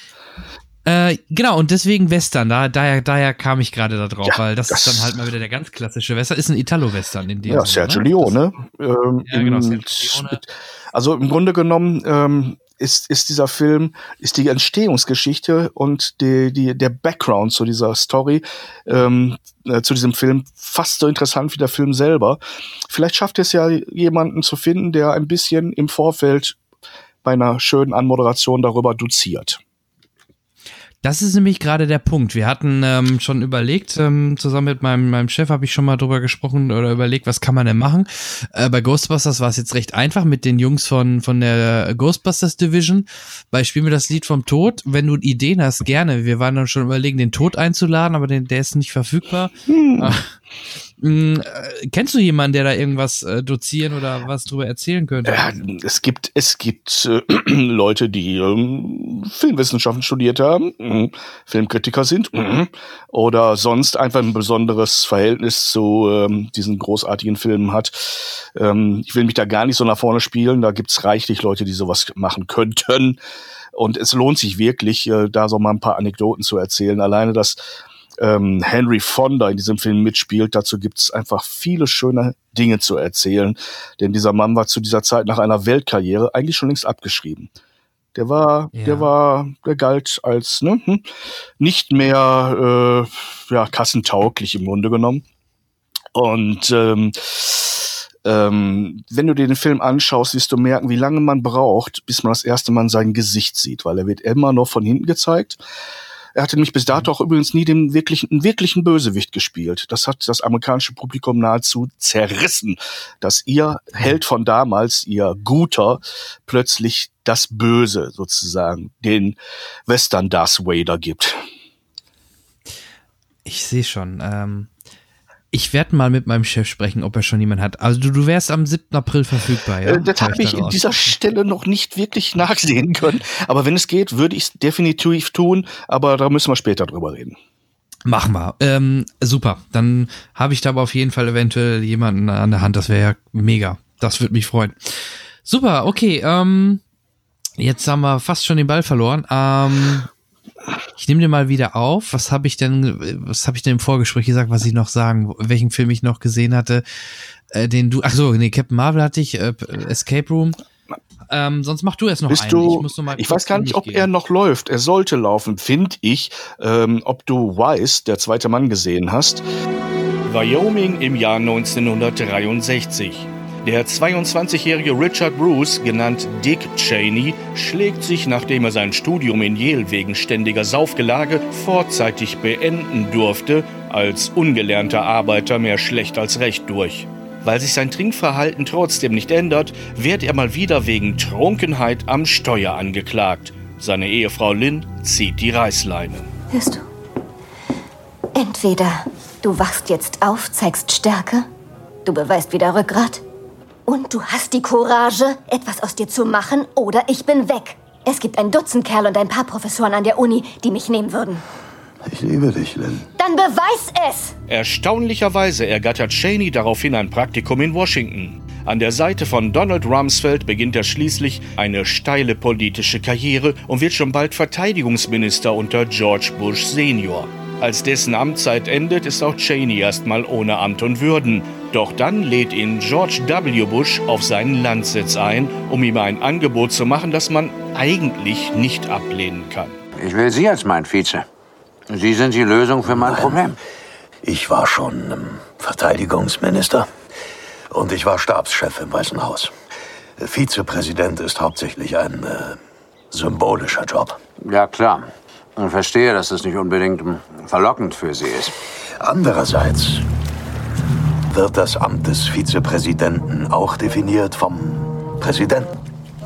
Äh, genau, und deswegen Western, da, daher, daher kam ich gerade da drauf, ja, weil das, das ist dann halt mal wieder der ganz klassische Western, ist ein Italo-Western in dem Ja, Sinne, Sergio ne? Leone. Ähm, ja, genau, Sergio Leone. Also im Grunde genommen ähm, ist, ist dieser Film, ist die Entstehungsgeschichte und die, die, der Background zu dieser Story, ähm, äh, zu diesem Film fast so interessant wie der Film selber. Vielleicht schafft es ja jemanden zu finden, der ein bisschen im Vorfeld bei einer schönen Anmoderation darüber doziert. Das ist nämlich gerade der Punkt. Wir hatten ähm, schon überlegt, ähm, zusammen mit meinem, meinem Chef habe ich schon mal drüber gesprochen oder überlegt, was kann man denn machen. Äh, bei Ghostbusters war es jetzt recht einfach mit den Jungs von von der Ghostbusters Division. Bei Spiel mir das Lied vom Tod. Wenn du Ideen hast, gerne. Wir waren dann schon überlegen, den Tod einzuladen, aber den, der ist nicht verfügbar. Hm. Mh, äh, kennst du jemanden, der da irgendwas äh, dozieren oder was drüber erzählen könnte? Ja, es gibt, es gibt äh, Leute, die ähm, Filmwissenschaften studiert haben, mh, Filmkritiker sind mh, oder sonst einfach ein besonderes Verhältnis zu ähm, diesen großartigen Filmen hat. Ähm, ich will mich da gar nicht so nach vorne spielen, da gibt's reichlich Leute, die sowas machen könnten. Und es lohnt sich wirklich, äh, da so mal ein paar Anekdoten zu erzählen. Alleine, dass ähm, Henry Fonda in diesem Film mitspielt, dazu gibt's einfach viele schöne Dinge zu erzählen. Denn dieser Mann war zu dieser Zeit nach einer Weltkarriere eigentlich schon längst abgeschrieben. Der war, ja. der war, der galt als ne, hm, nicht mehr äh, ja, kassentauglich im Grunde genommen. Und ähm, Ähm, wenn du dir den Film anschaust, wirst du merken, wie lange man braucht, bis man das erste Mal sein Gesicht sieht, weil er wird immer noch von hinten gezeigt. Er hatte nämlich bis dato auch übrigens nie den wirklichen, einen wirklichen Bösewicht gespielt. Das hat das amerikanische Publikum nahezu zerrissen, dass ihr Held von damals, ihr Guter, plötzlich das Böse sozusagen, den Western Darth Vader gibt. Ich sehe schon, ähm ich werde mal mit meinem Chef sprechen, ob er schon jemanden hat. Also du, du wärst am siebten April verfügbar, ja? Äh, das habe ich in dieser Stelle noch nicht wirklich nachsehen können. Aber wenn es geht, würde ich es definitiv tun. Aber da müssen wir später drüber reden. Machen wir. Ähm, super. Dann habe ich da aber auf jeden Fall eventuell jemanden an der Hand. Das wäre ja mega. Das würde mich freuen. Super, okay. Ähm, jetzt haben wir fast schon den Ball verloren. Ähm, Ich nehme dir mal wieder auf. Was habe ich denn, was habe ich denn im Vorgespräch gesagt, was ich noch sagen, welchen Film ich noch gesehen hatte, äh, den du, ach so, nee, Captain Marvel hatte ich, äh, Escape Room. Ähm, sonst mach du erst noch Bist einen. Du, ich muss noch mal ich weiß gar nicht, ob gehen. er noch läuft. Er sollte laufen, finde ich. Ähm, ob du Wise, der zweite Mann, gesehen hast. Wyoming im Jahr neunzehnhundertdreiundsechzig. Der zweiundzwanzigjährige Richard Bruce, genannt Dick Cheney, schlägt sich, nachdem er sein Studium in Yale wegen ständiger Saufgelage vorzeitig beenden durfte, als ungelernter Arbeiter mehr schlecht als recht durch. Weil sich sein Trinkverhalten trotzdem nicht ändert, wird er mal wieder wegen Trunkenheit am Steuer angeklagt. Seine Ehefrau Lynn zieht die Reißleine. Hörst du? Entweder du wachst jetzt auf, zeigst Stärke, du beweist wieder Rückgrat, und du hast die Courage, etwas aus dir zu machen, oder ich bin weg. Es gibt ein Dutzend Kerl und ein paar Professoren an der Uni, die mich nehmen würden. Ich liebe dich, Lynn. Dann beweis es! Erstaunlicherweise ergattert Cheney daraufhin ein Praktikum in Washington. An der Seite von Donald Rumsfeld beginnt er schließlich eine steile politische Karriere und wird schon bald Verteidigungsminister unter George Bush Senior. Als dessen Amtszeit endet, ist auch Cheney erstmal ohne Amt und Würden. Doch dann lädt ihn George W. Bush auf seinen Landsitz ein, um ihm ein Angebot zu machen, das man eigentlich nicht ablehnen kann. Ich will Sie als mein Vize. Sie sind die Lösung für mein Problem. Ich war schon ähm, Verteidigungsminister und ich war Stabschef im Weißen Haus. Vizepräsident ist hauptsächlich ein äh, symbolischer Job. Ja, klar. Ich verstehe, dass das nicht unbedingt verlockend für Sie ist. Andererseits wird das Amt des Vizepräsidenten auch definiert vom Präsidenten.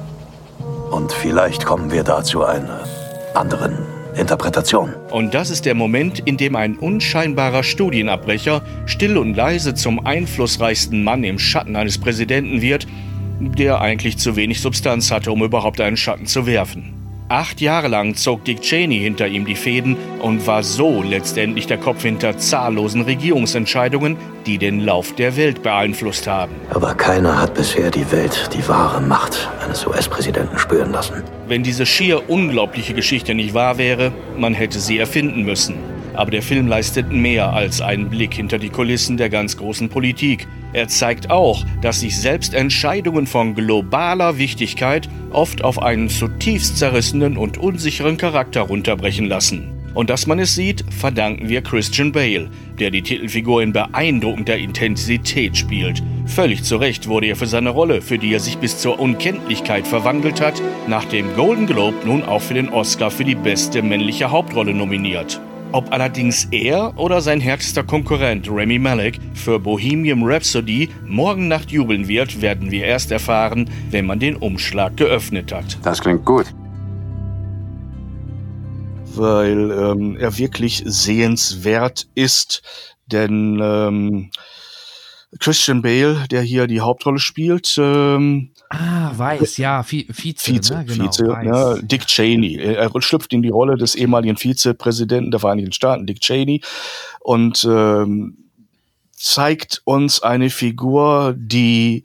Und vielleicht kommen wir da zu einer anderen Interpretation. Und das ist der Moment, in dem ein unscheinbarer Studienabbrecher still und leise zum einflussreichsten Mann im Schatten eines Präsidenten wird, der eigentlich zu wenig Substanz hatte, um überhaupt einen Schatten zu werfen. Acht Jahre lang zog Dick Cheney hinter ihm die Fäden und war so letztendlich der Kopf hinter zahllosen Regierungsentscheidungen, die den Lauf der Welt beeinflusst haben. Aber keiner hat bisher die Welt, die wahre Macht eines U S-Präsidenten spüren lassen. Wenn diese schier unglaubliche Geschichte nicht wahr wäre, man hätte sie erfinden müssen. Aber der Film leistet mehr als einen Blick hinter die Kulissen der ganz großen Politik. Er zeigt auch, dass sich selbst Entscheidungen von globaler Wichtigkeit oft auf einen zutiefst zerrissenen und unsicheren Charakter runterbrechen lassen. Und dass man es sieht, verdanken wir Christian Bale, der die Titelfigur in beeindruckender Intensität spielt. Völlig zu Recht wurde er für seine Rolle, für die er sich bis zur Unkenntlichkeit verwandelt hat, nach dem Golden Globe nun auch für den Oscar für die beste männliche Hauptrolle nominiert. Ob allerdings er oder sein härtester Konkurrent Rami Malek für Bohemian Rhapsody morgen Nacht jubeln wird, werden wir erst erfahren, wenn man den Umschlag geöffnet hat. Das klingt gut. Weil ähm, er wirklich sehenswert ist, denn ähm, Christian Bale, der hier die Hauptrolle spielt. Ähm, ah, Weiß, ja, Vize, Vize, ne? Genau, Vize ja, Dick Cheney. Er schlüpft in die Rolle des ehemaligen Vizepräsidenten der Vereinigten Staaten, Dick Cheney, und ähm, zeigt uns eine Figur, die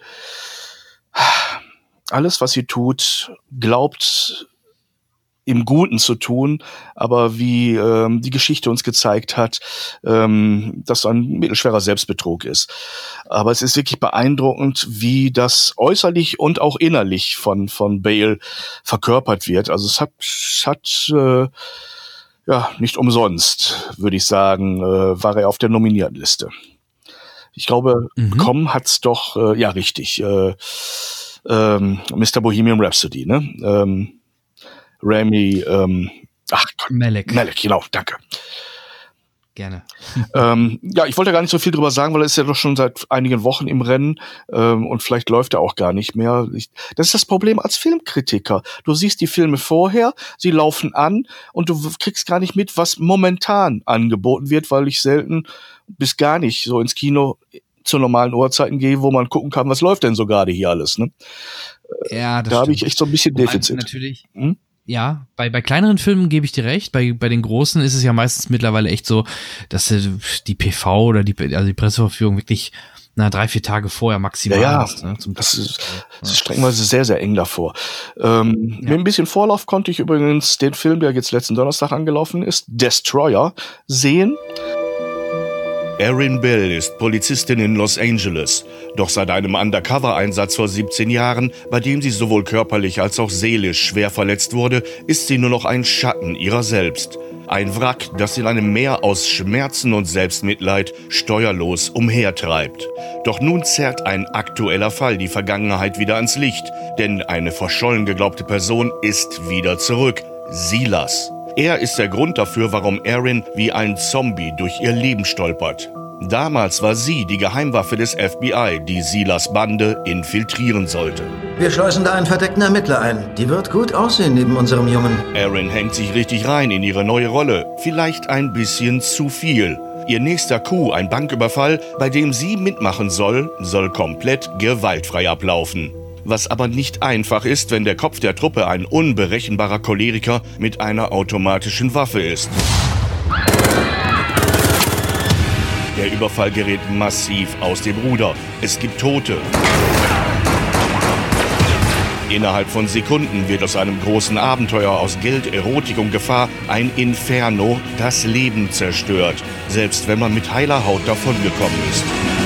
alles, was sie tut, glaubt, im Guten zu tun, aber wie ähm, die Geschichte uns gezeigt hat, ähm, dass ein mittelschwerer Selbstbetrug ist. Aber es ist wirklich beeindruckend, wie das äußerlich und auch innerlich von von Bale verkörpert wird. Also es hat, es hat äh, ja nicht umsonst, würde ich sagen, äh, war er auf der Nominiertenliste. Ich glaube, mhm. bekommen hat's doch, äh, ja richtig, äh, ähm, Mister Bohemian Rhapsody, ne? Ähm, Rami, ähm, ach Gott, Malek. Malek, genau, danke. Gerne. ähm, ja, ich wollte gar nicht so viel drüber sagen, weil er ist ja doch schon seit einigen Wochen im Rennen ähm, und vielleicht läuft er auch gar nicht mehr. Ich, das ist das Problem als Filmkritiker. Du siehst die Filme vorher, sie laufen an und du kriegst gar nicht mit, was momentan angeboten wird, weil ich selten bis gar nicht so ins Kino zu normalen Uhrzeiten gehe, wo man gucken kann, was läuft denn so gerade hier alles. Ne? Ja, das da habe ich echt so ein bisschen Defizit. Natürlich. Hm? Ja, bei, bei kleineren Filmen gebe ich dir recht. Bei, bei den großen ist es ja meistens mittlerweile echt so, dass die P V oder die, also die Presseverführung wirklich na, drei, vier Tage vorher maximal ja, ja, ist. Ne, zum das ist, das ist strengweise sehr, sehr eng davor. Ähm, ja. Mit ein bisschen Vorlauf konnte ich übrigens den Film, der jetzt letzten Donnerstag angelaufen ist, Destroyer, sehen. Erin Bell ist Polizistin in Los Angeles. Doch seit einem Undercover-Einsatz vor siebzehn Jahren, bei dem sie sowohl körperlich als auch seelisch schwer verletzt wurde, ist sie nur noch ein Schatten ihrer selbst. Ein Wrack, das in einem Meer aus Schmerzen und Selbstmitleid steuerlos umhertreibt. Doch nun zerrt ein aktueller Fall die Vergangenheit wieder ans Licht. Denn eine verschollen geglaubte Person ist wieder zurück. Silas. Er ist der Grund dafür, warum Erin wie ein Zombie durch ihr Leben stolpert. Damals war sie die Geheimwaffe des F B I, die Silas Bande infiltrieren sollte. Wir schleusen da einen verdeckten Ermittler ein. Die wird gut aussehen neben unserem Jungen. Erin hängt sich richtig rein in ihre neue Rolle. Vielleicht ein bisschen zu viel. Ihr nächster Coup, ein Banküberfall, bei dem sie mitmachen soll, soll komplett gewaltfrei ablaufen. Was aber nicht einfach ist, wenn der Kopf der Truppe ein unberechenbarer Choleriker mit einer automatischen Waffe ist. Der Überfall gerät massiv aus dem Ruder. Es gibt Tote. Innerhalb von Sekunden wird aus einem großen Abenteuer aus Geld, Erotik und Gefahr ein Inferno, das Leben zerstört. Selbst wenn man mit heiler Haut davongekommen ist.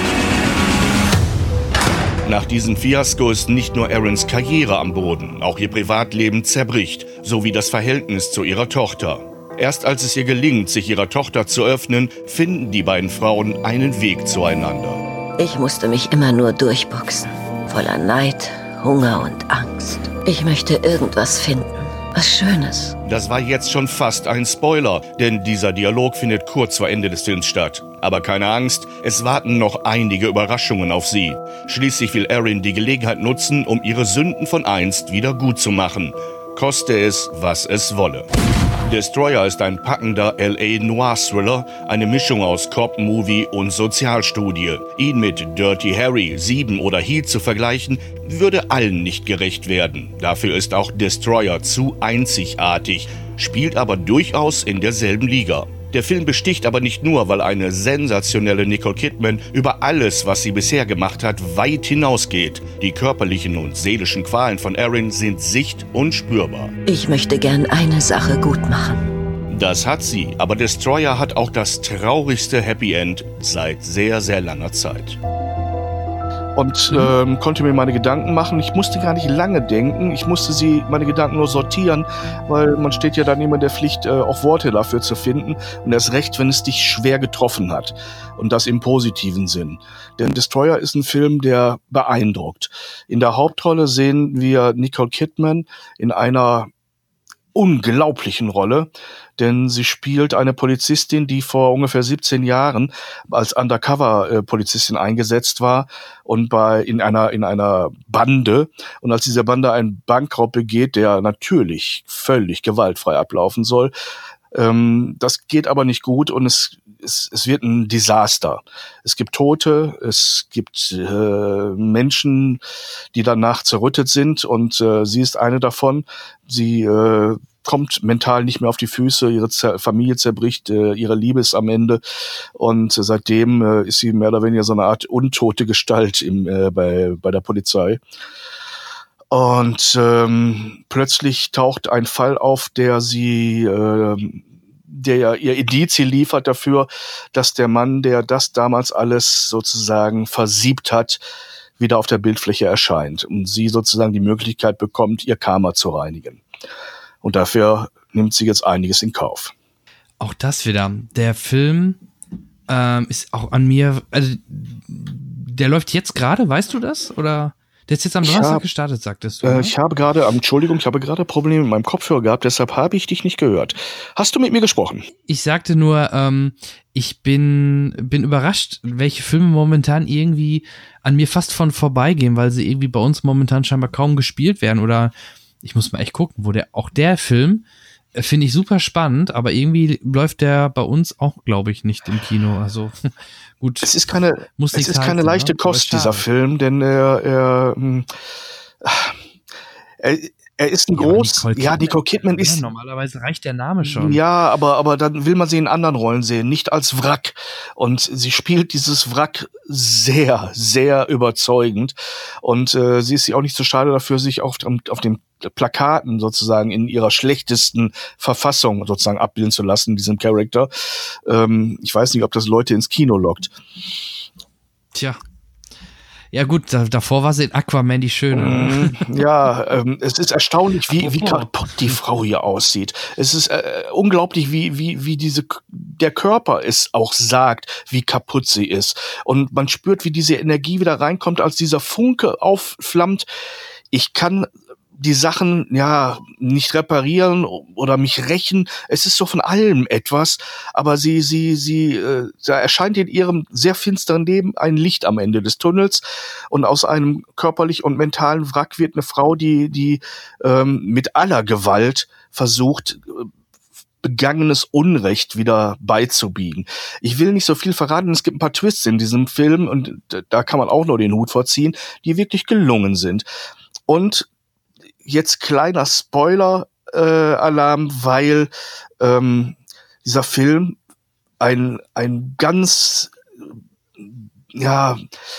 Nach diesem Fiasko ist nicht nur Erins Karriere am Boden, auch ihr Privatleben zerbricht, sowie das Verhältnis zu ihrer Tochter. Erst als es ihr gelingt, sich ihrer Tochter zu öffnen, finden die beiden Frauen einen Weg zueinander. Ich musste mich immer nur durchboxen, voller Neid, Hunger und Angst. Ich möchte irgendwas finden, was Schönes. Das war jetzt schon fast ein Spoiler, denn dieser Dialog findet kurz vor Ende des Films statt. Aber keine Angst, es warten noch einige Überraschungen auf sie. Schließlich will Erin die Gelegenheit nutzen, um ihre Sünden von einst wieder gut zu machen. Koste es, was es wolle. Destroyer ist ein packender L A-Noir-Thriller, eine Mischung aus Cop-Movie und Sozialstudie. Ihn mit Dirty Harry, Sieben oder Heat zu vergleichen, würde allen nicht gerecht werden. Dafür ist auch Destroyer zu einzigartig, spielt aber durchaus in derselben Liga. Der Film besticht aber nicht nur, weil eine sensationelle Nicole Kidman über alles, was sie bisher gemacht hat, weit hinausgeht. Die körperlichen und seelischen Qualen von Erin sind sicht- und spürbar. Ich möchte gern eine Sache gut machen. Das hat sie, aber Destroyer hat auch das traurigste Happy End seit sehr, sehr langer Zeit. Und ähm, konnte mir meine Gedanken machen. Ich musste gar nicht lange denken. Ich musste sie, meine Gedanken nur sortieren, weil man steht ja dann immer in der Pflicht, äh, auch Worte dafür zu finden. Und erst recht, wenn es dich schwer getroffen hat. Und das im positiven Sinn. Denn Destroyer ist ein Film, der beeindruckt. In der Hauptrolle sehen wir Nicole Kidman in einer unglaublichen Rolle, denn sie spielt eine Polizistin, die vor ungefähr siebzehn Jahren als Undercover-Polizistin eingesetzt war und bei in einer in einer Bande, und als diese Bande einen Bankraub begeht, der natürlich völlig gewaltfrei ablaufen soll, Ähm, das geht aber nicht gut und es, es, es wird ein Desaster. Es gibt Tote, es gibt äh, Menschen, die danach zerrüttet sind und äh, sie ist eine davon. Sie äh, kommt mental nicht mehr auf die Füße, ihre Zer- Familie zerbricht, äh, ihre Liebe ist am Ende und äh, seitdem äh, ist sie mehr oder weniger so eine Art untote Gestalt im, äh, bei, bei der Polizei. Und ähm, plötzlich taucht ein Fall auf, der sie, äh, der ja ihr Indizien liefert dafür, dass der Mann, der das damals alles sozusagen versiebt hat, wieder auf der Bildfläche erscheint und sie sozusagen die Möglichkeit bekommt, ihr Karma zu reinigen. Und dafür nimmt sie jetzt einiges in Kauf. Auch das wieder. Der Film ähm, ist auch an mir, also der läuft jetzt gerade, weißt du das? Oder der ist jetzt am Donnerstag hab, gestartet, sagtest du? Äh, ne? Ich habe gerade, Entschuldigung, ich habe gerade Probleme mit meinem Kopfhörer gehabt, deshalb habe ich dich nicht gehört. Hast du mit mir gesprochen? Ich sagte nur, ähm, ich bin, bin überrascht, welche Filme momentan irgendwie an mir fast von vorbeigehen, weil sie irgendwie bei uns momentan scheinbar kaum gespielt werden oder ich muss mal echt gucken, wo der, auch der Film äh, finde ich super spannend, aber irgendwie läuft der bei uns auch, glaube ich, nicht im Kino. Also gut. Es ist keine, muss es ist halten, keine leichte ne? Kost, dieser Film, denn er, er, er, er ist ein ja, groß, Nicole ja, Nicole Kidman ist, ja, normalerweise reicht der Name schon. Ja, aber, aber dann will man sie in anderen Rollen sehen, nicht als Wrack. Und sie spielt dieses Wrack sehr, sehr überzeugend. Und äh, sie ist sich auch nicht zu schade dafür, sich auf, auf den Plakaten sozusagen in ihrer schlechtesten Verfassung sozusagen abbilden zu lassen, diesem Charakter. Ähm, ich weiß nicht, ob das Leute ins Kino lockt. Tja. Ja gut, da, davor war sie in Aquaman die Schöne. Mm, ja, ähm, es ist erstaunlich, wie, wie kaputt die Frau hier aussieht. Es ist äh, unglaublich, wie, wie, wie diese, der Körper es auch sagt, wie kaputt sie ist. Und man spürt, wie diese Energie wieder reinkommt, als dieser Funke aufflammt. Ich kann die Sachen, ja, nicht reparieren oder mich rächen. Es ist so von allem etwas, aber sie, sie, sie, äh, da erscheint in ihrem sehr finsteren Leben ein Licht am Ende des Tunnels und aus einem körperlich und mentalen Wrack wird eine Frau, die, die ähm, mit aller Gewalt versucht, begangenes Unrecht wieder beizubiegen. Ich will nicht so viel verraten, es gibt ein paar Twists in diesem Film und da kann man auch nur den Hut vorziehen, die wirklich gelungen sind. Und jetzt kleiner Spoiler-Alarm, äh, weil ähm, dieser Film ein ein ganz ja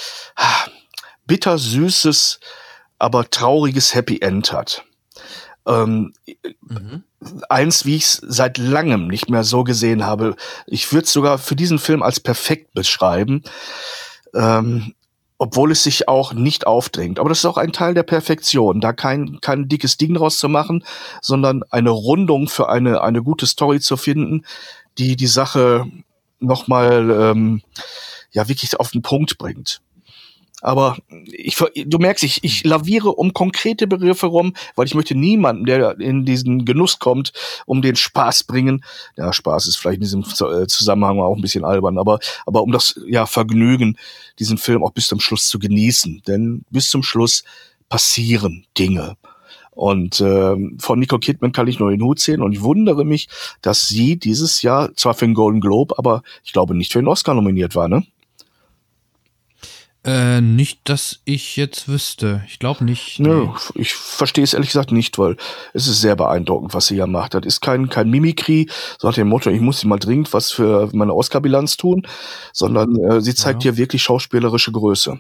bittersüßes, aber trauriges Happy End hat. Ähm, mhm. Eins, wie ich es seit langem nicht mehr so gesehen habe. Ich würde es sogar für diesen Film als perfekt beschreiben. Ähm, obwohl es sich auch nicht aufdrängt. Aber das ist auch ein Teil der Perfektion, da kein kein dickes Ding draus zu machen, sondern eine Rundung für eine eine gute Story zu finden, die die Sache noch mal ähm, ja wirklich auf den Punkt bringt. Aber ich, du merkst, ich, ich laviere um konkrete Begriffe rum, weil ich möchte niemanden, der in diesen Genuss kommt, um den Spaß bringen. Ja, Spaß ist vielleicht in diesem Zusammenhang auch ein bisschen albern, aber, aber um das ja Vergnügen, diesen Film auch bis zum Schluss zu genießen. Denn bis zum Schluss passieren Dinge. Und äh, von Nicole Kidman kann ich nur den Hut sehen und ich wundere mich, dass sie dieses Jahr zwar für den Golden Globe, aber ich glaube nicht für den Oscar nominiert war, ne? Äh, nicht, dass ich jetzt wüsste. Ich glaube nicht. Nee. Nö, ich verstehe es ehrlich gesagt nicht, weil es ist sehr beeindruckend, was sie hier macht. Das ist kein, kein Mimikry, so nach dem Motto, ich muss mal dringend was für meine Oscar-Bilanz tun, sondern äh, sie zeigt ja. hier wirklich schauspielerische Größe.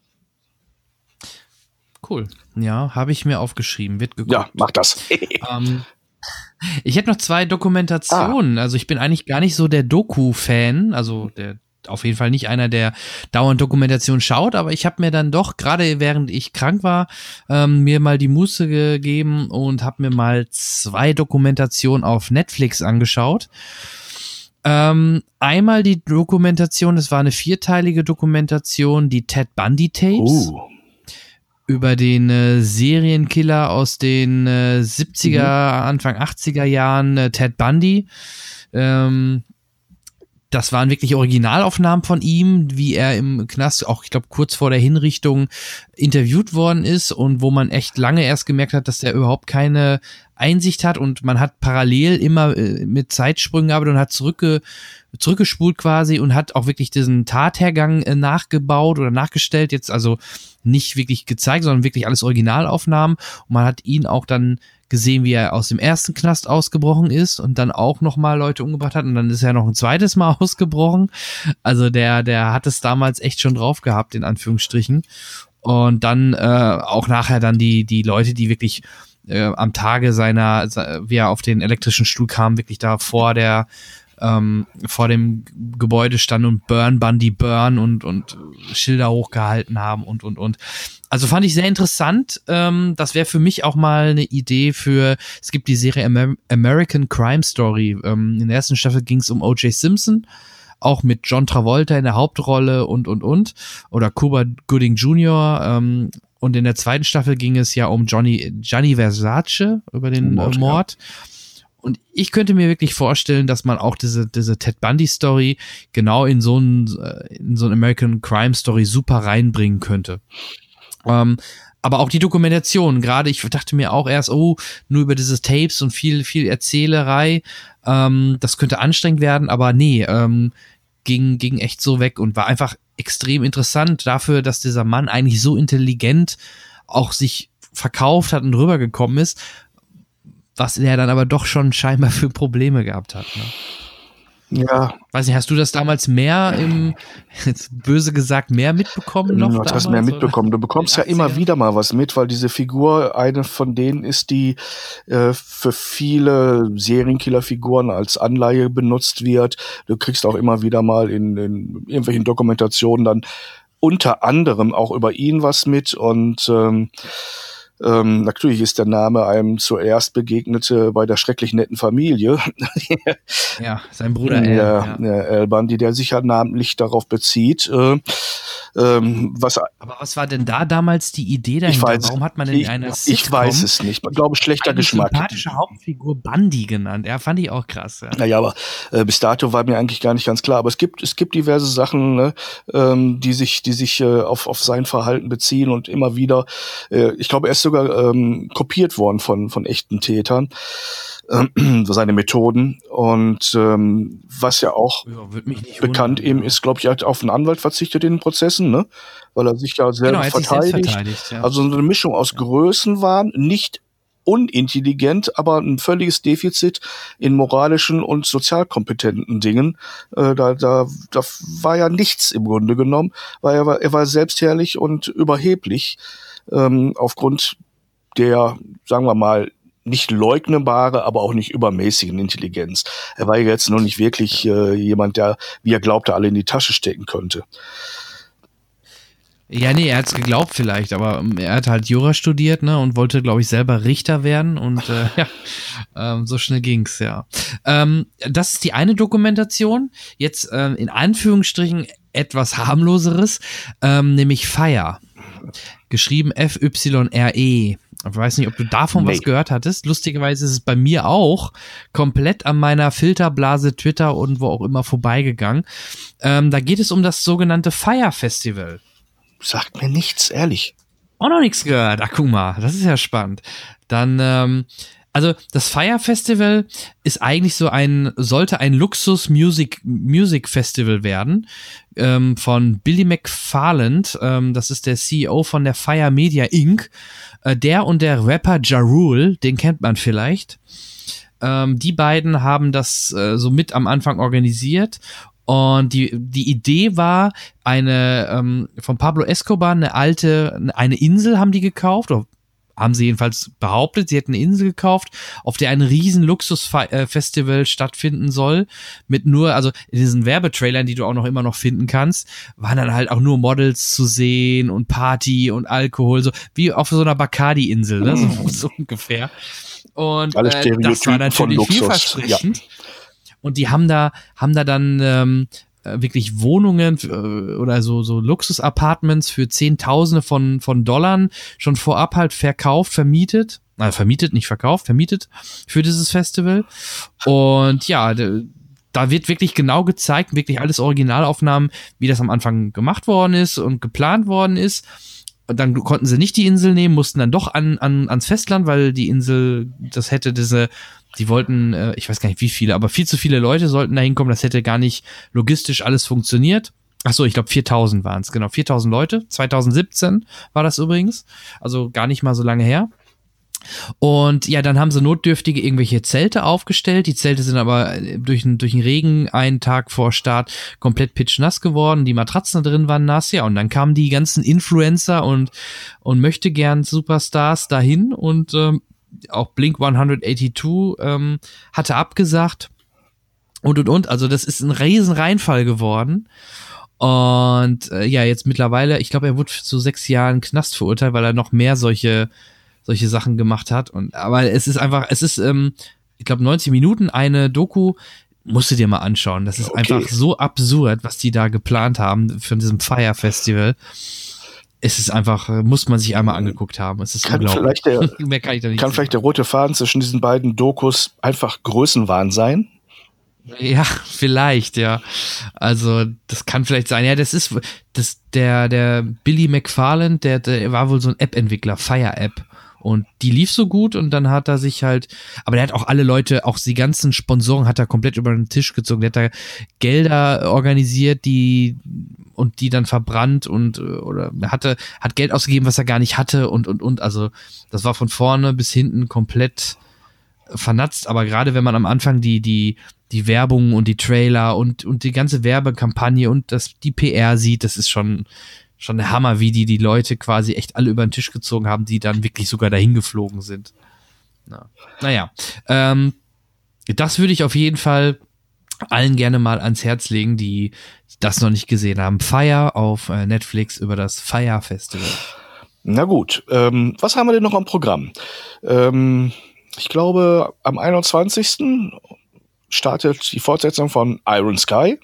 Cool. Ja, habe ich mir aufgeschrieben. Wird geguckt. Ja, mach das. ähm, ich hätte noch zwei Dokumentationen. Ah. Also ich bin eigentlich gar nicht so der Doku-Fan, also der auf jeden Fall nicht einer, der dauernd Dokumentation schaut, aber ich habe mir dann doch, gerade während ich krank war, ähm, mir mal die Muße gegeben und habe mir mal zwei Dokumentationen auf Netflix angeschaut. Ähm, einmal die Dokumentation, es war eine vierteilige Dokumentation, die Ted Bundy Tapes. Uh. Über den äh, Serienkiller aus den äh, siebziger, mhm. Anfang achtziger Jahren, äh, Ted Bundy. Ähm, Das waren wirklich Originalaufnahmen von ihm, wie er im Knast, auch ich glaube kurz vor der Hinrichtung interviewt worden ist und wo man echt lange erst gemerkt hat, dass er überhaupt keine Einsicht hat und man hat parallel immer äh, mit Zeitsprüngen gearbeitet und hat zurückge zurückgespult quasi und hat auch wirklich diesen Tathergang äh, nachgebaut oder nachgestellt, jetzt also nicht wirklich gezeigt, sondern wirklich alles Originalaufnahmen und man hat ihn auch dann gesehen, wie er aus dem ersten Knast ausgebrochen ist und dann auch nochmal Leute umgebracht hat und dann ist er noch ein zweites Mal ausgebrochen, also der, der hat es damals echt schon drauf gehabt, in Anführungsstrichen und dann äh, auch nachher dann die, die Leute, die wirklich äh, am Tage seiner, wie er auf den elektrischen Stuhl kam, wirklich da vor der Ähm, vor dem Gebäude standen und Burn Bundy Burn und und Schilder hochgehalten haben und und und. Also fand ich sehr interessant. Ähm, das wäre für mich auch mal eine Idee für, es gibt die Serie Amer- American Crime Story. Ähm, in der ersten Staffel ging es um O J Simpson, auch mit John Travolta in der Hauptrolle und und und. Oder Cuba Gooding Junior Ähm, und in der zweiten Staffel ging es ja um Johnny, Gianni Versace, über den Mord. Äh, Mord. Ja. Und ich könnte mir wirklich vorstellen, dass man auch diese, diese Ted Bundy Story genau in so ein, in so ein American Crime Story super reinbringen könnte. Ähm, aber auch die Dokumentation, gerade ich dachte mir auch erst, oh, nur über diese Tapes und viel, viel Erzählerei, ähm, das könnte anstrengend werden, aber nee, ähm, ging, ging echt so weg und war einfach extrem interessant dafür, dass dieser Mann eigentlich so intelligent auch sich verkauft hat und rübergekommen ist, was er dann aber doch schon scheinbar für Probleme gehabt hat. Ne? Ja. Weiß nicht, hast du das damals mehr im, jetzt böse gesagt, mehr mitbekommen noch? Du hast mehr mitbekommen. Du bekommst ja immer wieder mal was mit, weil diese Figur eine von denen ist, die äh, für viele Serienkiller-Figuren als Anleihe benutzt wird. Du kriegst auch immer wieder mal in, in irgendwelchen Dokumentationen dann unter anderem auch über ihn was mit und ähm, Ähm, natürlich ist der Name einem zuerst begegnete bei der schrecklich netten Familie. Ja, sein Bruder der, ja. der Al Bundy, der sich ja namentlich darauf bezieht. Äh, ähm, was, Aber was war denn da damals die Idee dahinter? Ich weiß, Warum hat man denn ich, einer Sitcom Ich weiß es nicht. Ich glaube, schlechter eine Geschmack. Sympathische Hauptfigur Bundy genannt. Ja, fand ich auch krass. Ja. Naja, aber äh, bis dato war mir eigentlich gar nicht ganz klar. Aber es gibt es gibt diverse Sachen, ne, ähm, die sich die sich äh, auf auf sein Verhalten beziehen und immer wieder. Äh, ich glaube, er ist sogar ähm, kopiert worden von von echten Tätern. Seine Methoden und ähm, was ja auch ja, bekannt wundern, eben ja. ist, glaube ich, er hat auf einen Anwalt verzichtet in den Prozessen, ne, weil er sich ja selber genau, verteidigt. Sich verteidigt ja. Also so eine Mischung aus Größenwahn, nicht unintelligent, aber ein völliges Defizit in moralischen und sozialkompetenten Dingen. Äh, da, da, da war ja nichts im Grunde genommen, weil er war, er war selbstherrlich und überheblich ähm, aufgrund der, sagen wir mal, nicht leugnbare, aber auch nicht übermäßigen Intelligenz. Er war jetzt noch nicht wirklich äh, jemand, der, wie er glaubte, alle in die Tasche stecken könnte. Ja, nee, er hat's geglaubt vielleicht, aber er hat halt Jura studiert, ne, und wollte, glaube ich, selber Richter werden und äh, ja, ähm, so schnell ging's, ja. Ähm, das ist die eine Dokumentation. Jetzt ähm, in Anführungsstrichen etwas harmloseres, ähm, nämlich Fire. Geschrieben F Y R E. Ich weiß nicht, ob du davon nee. was gehört hattest. Lustigerweise ist es bei mir auch komplett an meiner Filterblase Twitter und wo auch immer vorbeigegangen. Ähm, da geht es um das sogenannte Fire Festival. Sagt mir nichts, ehrlich. Auch noch nichts gehört. Ach, guck mal, das ist ja spannend. Dann, ähm, also das Fire Festival ist eigentlich so ein, sollte ein Luxus-Music Music Festival werden, ähm, von Billy McFarland, ähm, das ist der C E O von der Fire Media Incorporated. Äh, der und der Rapper Ja Rule, den kennt man vielleicht. Ähm, die beiden haben das äh, so mit am Anfang organisiert. Und die, die Idee war, eine ähm, von Pablo Escobar, eine alte, eine Insel haben die gekauft, oder haben sie jedenfalls behauptet, sie hätten eine Insel gekauft, auf der ein riesen Luxusfestival stattfinden soll, mit nur, also in diesen Werbetrailern, die du auch noch immer noch finden kannst, waren dann halt auch nur Models zu sehen und Party und Alkohol, so wie auf so einer Bacardi-Insel, ne? so, so ungefähr. Und Alle äh, das war natürlich vielversprechend. Ja. Und die haben da, haben da dann ähm, wirklich Wohnungen äh, oder so so Luxus-Apartments für Zehntausende von von Dollar schon vorab halt verkauft, vermietet, also vermietet, nicht verkauft, vermietet für dieses Festival. Und ja, de, da wird wirklich genau gezeigt, wirklich alles Originalaufnahmen, wie das am Anfang gemacht worden ist und geplant worden ist. dann konnten sie nicht die Insel nehmen, mussten dann doch an, an ans Festland, weil die Insel, das hätte diese, die wollten, äh, ich weiß gar nicht wie viele, aber viel zu viele Leute sollten da hinkommen, das hätte gar nicht logistisch alles funktioniert. Ach so, ich glaube viertausend waren es, genau, viertausend Leute, zwanzig siebzehn war das übrigens, also gar nicht mal so lange her. Und ja, dann haben sie notdürftige irgendwelche Zelte aufgestellt. Die Zelte sind aber durch, durch den Regen einen Tag vor Start komplett pitschnass geworden. Die Matratzen da drin waren nass. Ja, und dann kamen die ganzen Influencer und, und möchte gern Superstars dahin. Und ähm, auch Blink hundertzweiundachtzig ähm, hatte abgesagt. Und, und, und. Also das ist ein riesen Reinfall geworden. Und äh, ja, jetzt mittlerweile, ich glaube, er wurde zu sechs Jahren Knast verurteilt, weil er noch mehr solche solche Sachen gemacht hat. Und aber es ist einfach, es ist, ähm, ich glaube, neunzig Minuten eine Doku, musst du dir mal anschauen. Das ist okay. Einfach so absurd, was die da geplant haben von diesem Fire Festival. Es ist einfach, muss man sich einmal angeguckt haben. Es ist kann unglaublich. Vielleicht der, Mehr kann ich da nicht kann sagen. vielleicht der rote Faden zwischen diesen beiden Dokus einfach Größenwahn sein? Ja, vielleicht, ja. Also, das kann vielleicht sein. Ja, das ist, das, der, der Billy McFarland, der, der war wohl so ein App-Entwickler, Fire-App. Und die lief so gut und dann hat er sich halt, aber der hat auch alle Leute, auch die ganzen Sponsoren hat er komplett über den Tisch gezogen. Der hat da Gelder organisiert, die und die dann verbrannt und oder hatte, hat Geld ausgegeben, was er gar nicht hatte und und und. Also das war von vorne bis hinten komplett vernatzt. Aber gerade wenn man am Anfang die die die Werbung und die Trailer und und die ganze Werbekampagne und das die P R sieht, das ist schon Schon der Hammer, wie die die Leute quasi echt alle über den Tisch gezogen haben, die dann wirklich sogar dahin geflogen sind. Na, naja, ähm, das würde ich auf jeden Fall allen gerne mal ans Herz legen, die das noch nicht gesehen haben. Fire auf äh, Netflix über das Fire Festival. Na gut, ähm, was haben wir denn noch am Programm? Ähm, ich glaube, am einundzwanzigsten startet die Fortsetzung von Iron Sky.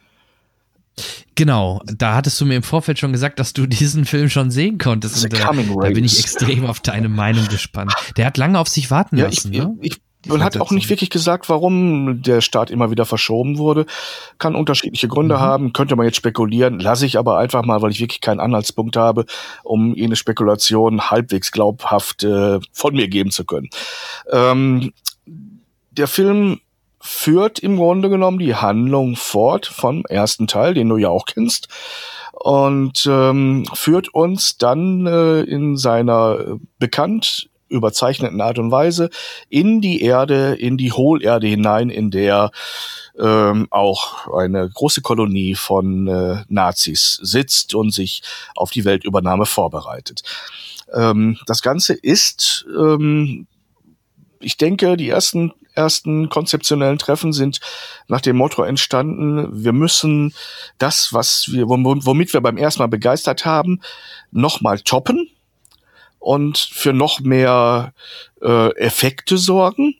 Genau, da hattest du mir im Vorfeld schon gesagt, dass du diesen Film schon sehen konntest. Und, äh, da bin ich extrem auf deine Meinung gespannt. Der hat lange auf sich warten ja, lassen. Ich, ne? ich, ich, man hat auch nicht wirklich gesagt, warum der Start immer wieder verschoben wurde. Kann unterschiedliche Gründe mhm. haben, könnte man jetzt spekulieren. Lasse ich aber einfach mal, weil ich wirklich keinen Anhaltspunkt habe, um jene Spekulation halbwegs glaubhaft äh, von mir geben zu können. Ähm, der Film führt im Grunde genommen die Handlung fort vom ersten Teil, den du ja auch kennst, und ähm, führt uns dann äh, in seiner bekannt überzeichneten Art und Weise in die Erde, in die Hohlerde hinein, in der ähm, auch eine große Kolonie von äh, Nazis sitzt und sich auf die Weltübernahme vorbereitet. Ähm, das Ganze ist, ähm, ich denke, die ersten ersten konzeptionellen Treffen sind nach dem Motto entstanden, wir müssen das, was wir, womit wir beim ersten Mal begeistert haben, nochmal toppen und für noch mehr äh, Effekte sorgen.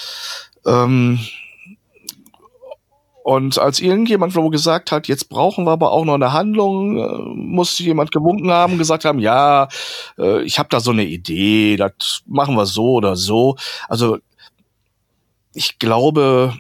Ähm, und als irgendjemand wo gesagt hat, jetzt brauchen wir aber auch noch eine Handlung, äh, muss jemand gewunken haben und gesagt haben, ja, äh, ich habe da so eine Idee, das machen wir so oder so. Also ich glaube,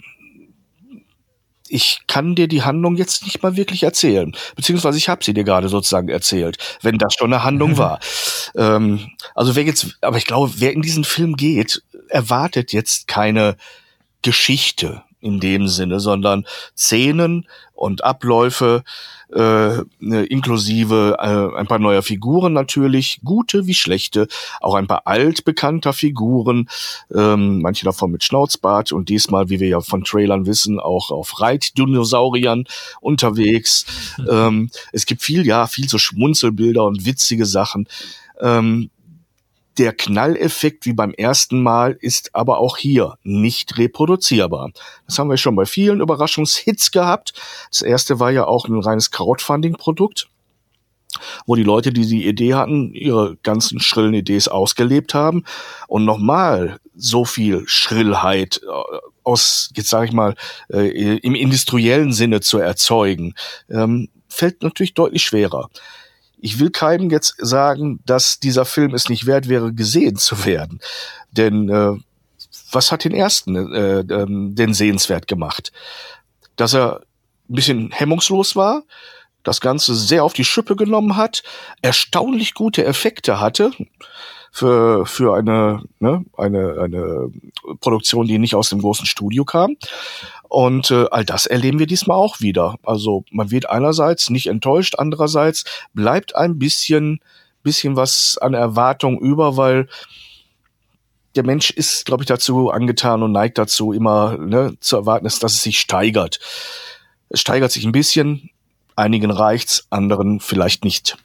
ich kann dir die Handlung jetzt nicht mal wirklich erzählen. Beziehungsweise ich habe sie dir gerade sozusagen erzählt, wenn das schon eine Handlung war. ähm, also wer jetzt, aber ich glaube, wer in diesen Film geht, erwartet jetzt keine Geschichte in dem Sinne, sondern Szenen und Abläufe, äh, inklusive äh, ein paar neuer Figuren natürlich, gute wie schlechte, auch ein paar altbekannter Figuren, ähm, manche davon mit Schnauzbart und diesmal, wie wir ja von Trailern wissen, auch auf Reitdinosauriern unterwegs. ähm, es gibt viel, ja, viel so Schmunzelbilder und witzige Sachen. Ähm, Der Knalleffekt wie beim ersten Mal ist aber auch hier nicht reproduzierbar. Das haben wir schon bei vielen Überraschungshits gehabt. Das erste war ja auch ein reines Crowdfunding-Produkt, wo die Leute, die die Idee hatten, ihre ganzen schrillen Ideen ausgelebt haben. Und nochmal so viel Schrillheit aus, jetzt sage ich mal, äh, im industriellen Sinne zu erzeugen, ähm, fällt natürlich deutlich schwerer. Ich will keinem jetzt sagen, dass dieser Film es nicht wert wäre, gesehen zu werden. Denn äh, was hat den ersten äh, äh, denn sehenswert gemacht? Dass er ein bisschen hemmungslos war, das Ganze sehr auf die Schippe genommen hat, erstaunlich gute Effekte hatte für für eine ne, eine eine Produktion, die nicht aus dem großen Studio kam. Und äh, all das erleben wir diesmal auch wieder. Also man wird einerseits nicht enttäuscht, andererseits bleibt ein bisschen bisschen was an Erwartung über, weil der Mensch ist, glaube ich, dazu angetan und neigt dazu, immer ne, zu erwarten, dass, dass es sich steigert. Es steigert sich ein bisschen, einigen reicht's, anderen vielleicht nicht.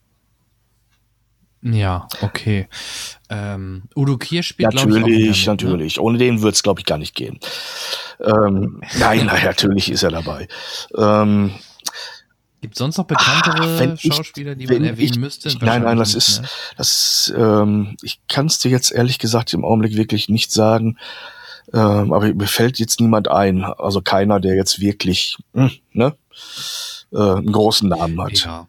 Ja, okay. Ähm, Udo Kier spielt, glaube ich, auch Natürlich, mit, natürlich. Ne? Ohne den wird's, glaube ich, gar nicht gehen. Ähm, nein, nein, natürlich ist er dabei. Ähm, Gibt es sonst noch bekanntere Ach, ich, Schauspieler, die man erwähnen ich, müsste? Ich, nein, nein, das ist, ne? das, ähm, ich kann es dir jetzt ehrlich gesagt im Augenblick wirklich nicht sagen, ähm, aber mir fällt jetzt niemand ein, also keiner, der jetzt wirklich, mh, ne, äh, einen großen Namen hat. Ja.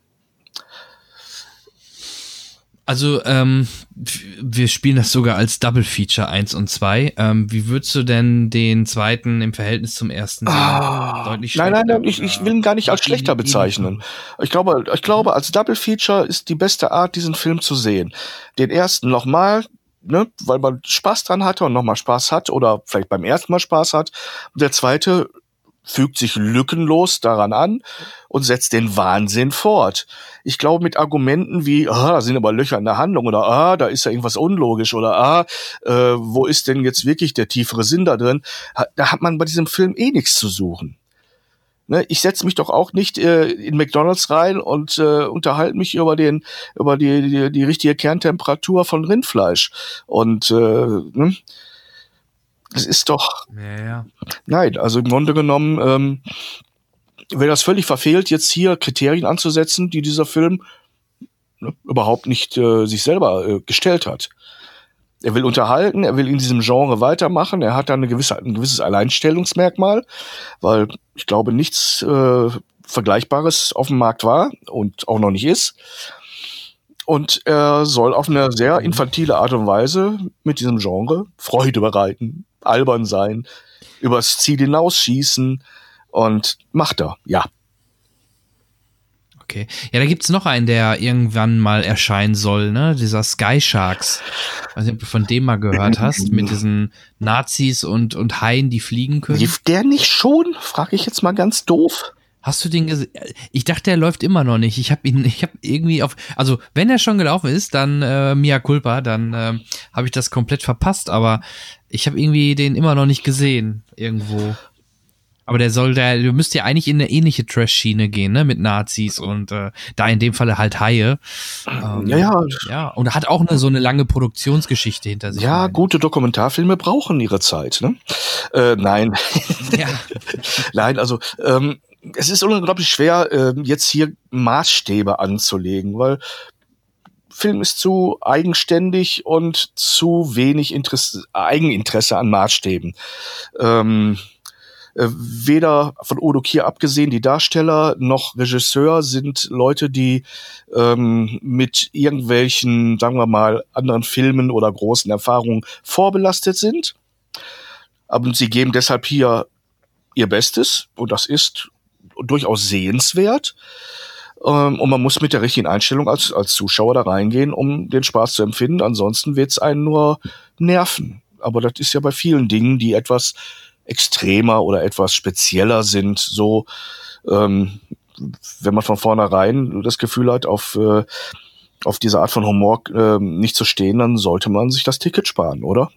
Also, ähm, wir spielen das sogar als Double Feature eins und zwei. Ähm, wie würdest du denn den zweiten im Verhältnis zum ersten sehen? Ah, Deutlich schlechter? Nein, nein, nein, ich, ich will ihn gar nicht als schlechter bezeichnen. Ich glaube, ich glaube, als Double Feature ist die beste Art, diesen Film zu sehen. Den ersten nochmal, ne, weil man Spaß dran hatte und nochmal Spaß hat oder vielleicht beim ersten Mal Spaß hat. Und der zweite fügt sich lückenlos daran an und setzt den Wahnsinn fort. Ich glaube, mit Argumenten wie, ah, da sind aber Löcher in der Handlung oder ah, da ist ja irgendwas unlogisch oder ah, äh, wo ist denn jetzt wirklich der tiefere Sinn da drin? Da hat man bei diesem Film eh nichts zu suchen. Ne, ich setze mich doch auch nicht äh, in McDonald's rein und äh, unterhalte mich über den über die, die die richtige Kerntemperatur von Rindfleisch und äh, ne? Das ist doch ja, ja. Nein, also im Grunde genommen ähm, wäre das völlig verfehlt, jetzt hier Kriterien anzusetzen, die dieser Film ne, überhaupt nicht äh, sich selber äh, gestellt hat. Er will unterhalten, er will in diesem Genre weitermachen, er hat da eine gewisse, ein gewisses Alleinstellungsmerkmal, weil ich glaube, nichts äh, Vergleichbares auf dem Markt war und auch noch nicht ist. Und er soll auf eine sehr infantile Art und Weise mit diesem Genre Freude bereiten, albern sein, übers Ziel hinausschießen und macht er, ja. Okay. Ja, da gibt's noch einen, der irgendwann mal erscheinen soll, ne? Dieser Sky Sharks. Weiß nicht, ob du von dem mal gehört hast, mit diesen Nazis und, und Haien, die fliegen können. Lief der nicht schon? Frage ich jetzt mal ganz doof. Hast du den gesehen? Ich dachte, der läuft immer noch nicht. Ich habe ihn, ich habe irgendwie auf, also wenn er schon gelaufen ist, dann äh, Mea Culpa, dann äh, habe ich das komplett verpasst. Aber ich habe irgendwie den immer noch nicht gesehen irgendwo. Aber der soll, der, du müsst ja eigentlich in eine ähnliche Trash-Schiene gehen, ne, mit Nazis und äh, da in dem Falle halt Haie. Ähm, ja, ja. Ja, und hat auch eine, so eine lange Produktionsgeschichte hinter sich. Ja, rein. Gute Dokumentarfilme brauchen ihre Zeit, ne? Äh, nein. Ja. Nein, also, ähm, es ist unglaublich schwer, äh, jetzt hier Maßstäbe anzulegen, weil Film ist zu eigenständig und zu wenig Interesse, Eigeninteresse an Maßstäben. Ähm, äh, weder von Udo Kier abgesehen, die Darsteller noch Regisseur sind Leute, die ähm, mit irgendwelchen, sagen wir mal, anderen Filmen oder großen Erfahrungen vorbelastet sind. Aber sie geben deshalb hier ihr Bestes und das ist durchaus sehenswert. Ähm, und man muss mit der richtigen Einstellung als, als Zuschauer da reingehen, um den Spaß zu empfinden. Ansonsten wird's einen nur nerven. Aber das ist ja bei vielen Dingen, die etwas extremer oder etwas spezieller sind, so, ähm, wenn man von vornherein das Gefühl hat, auf, äh, auf diese Art von Humor äh, nicht zu stehen, dann sollte man sich das Ticket sparen, oder?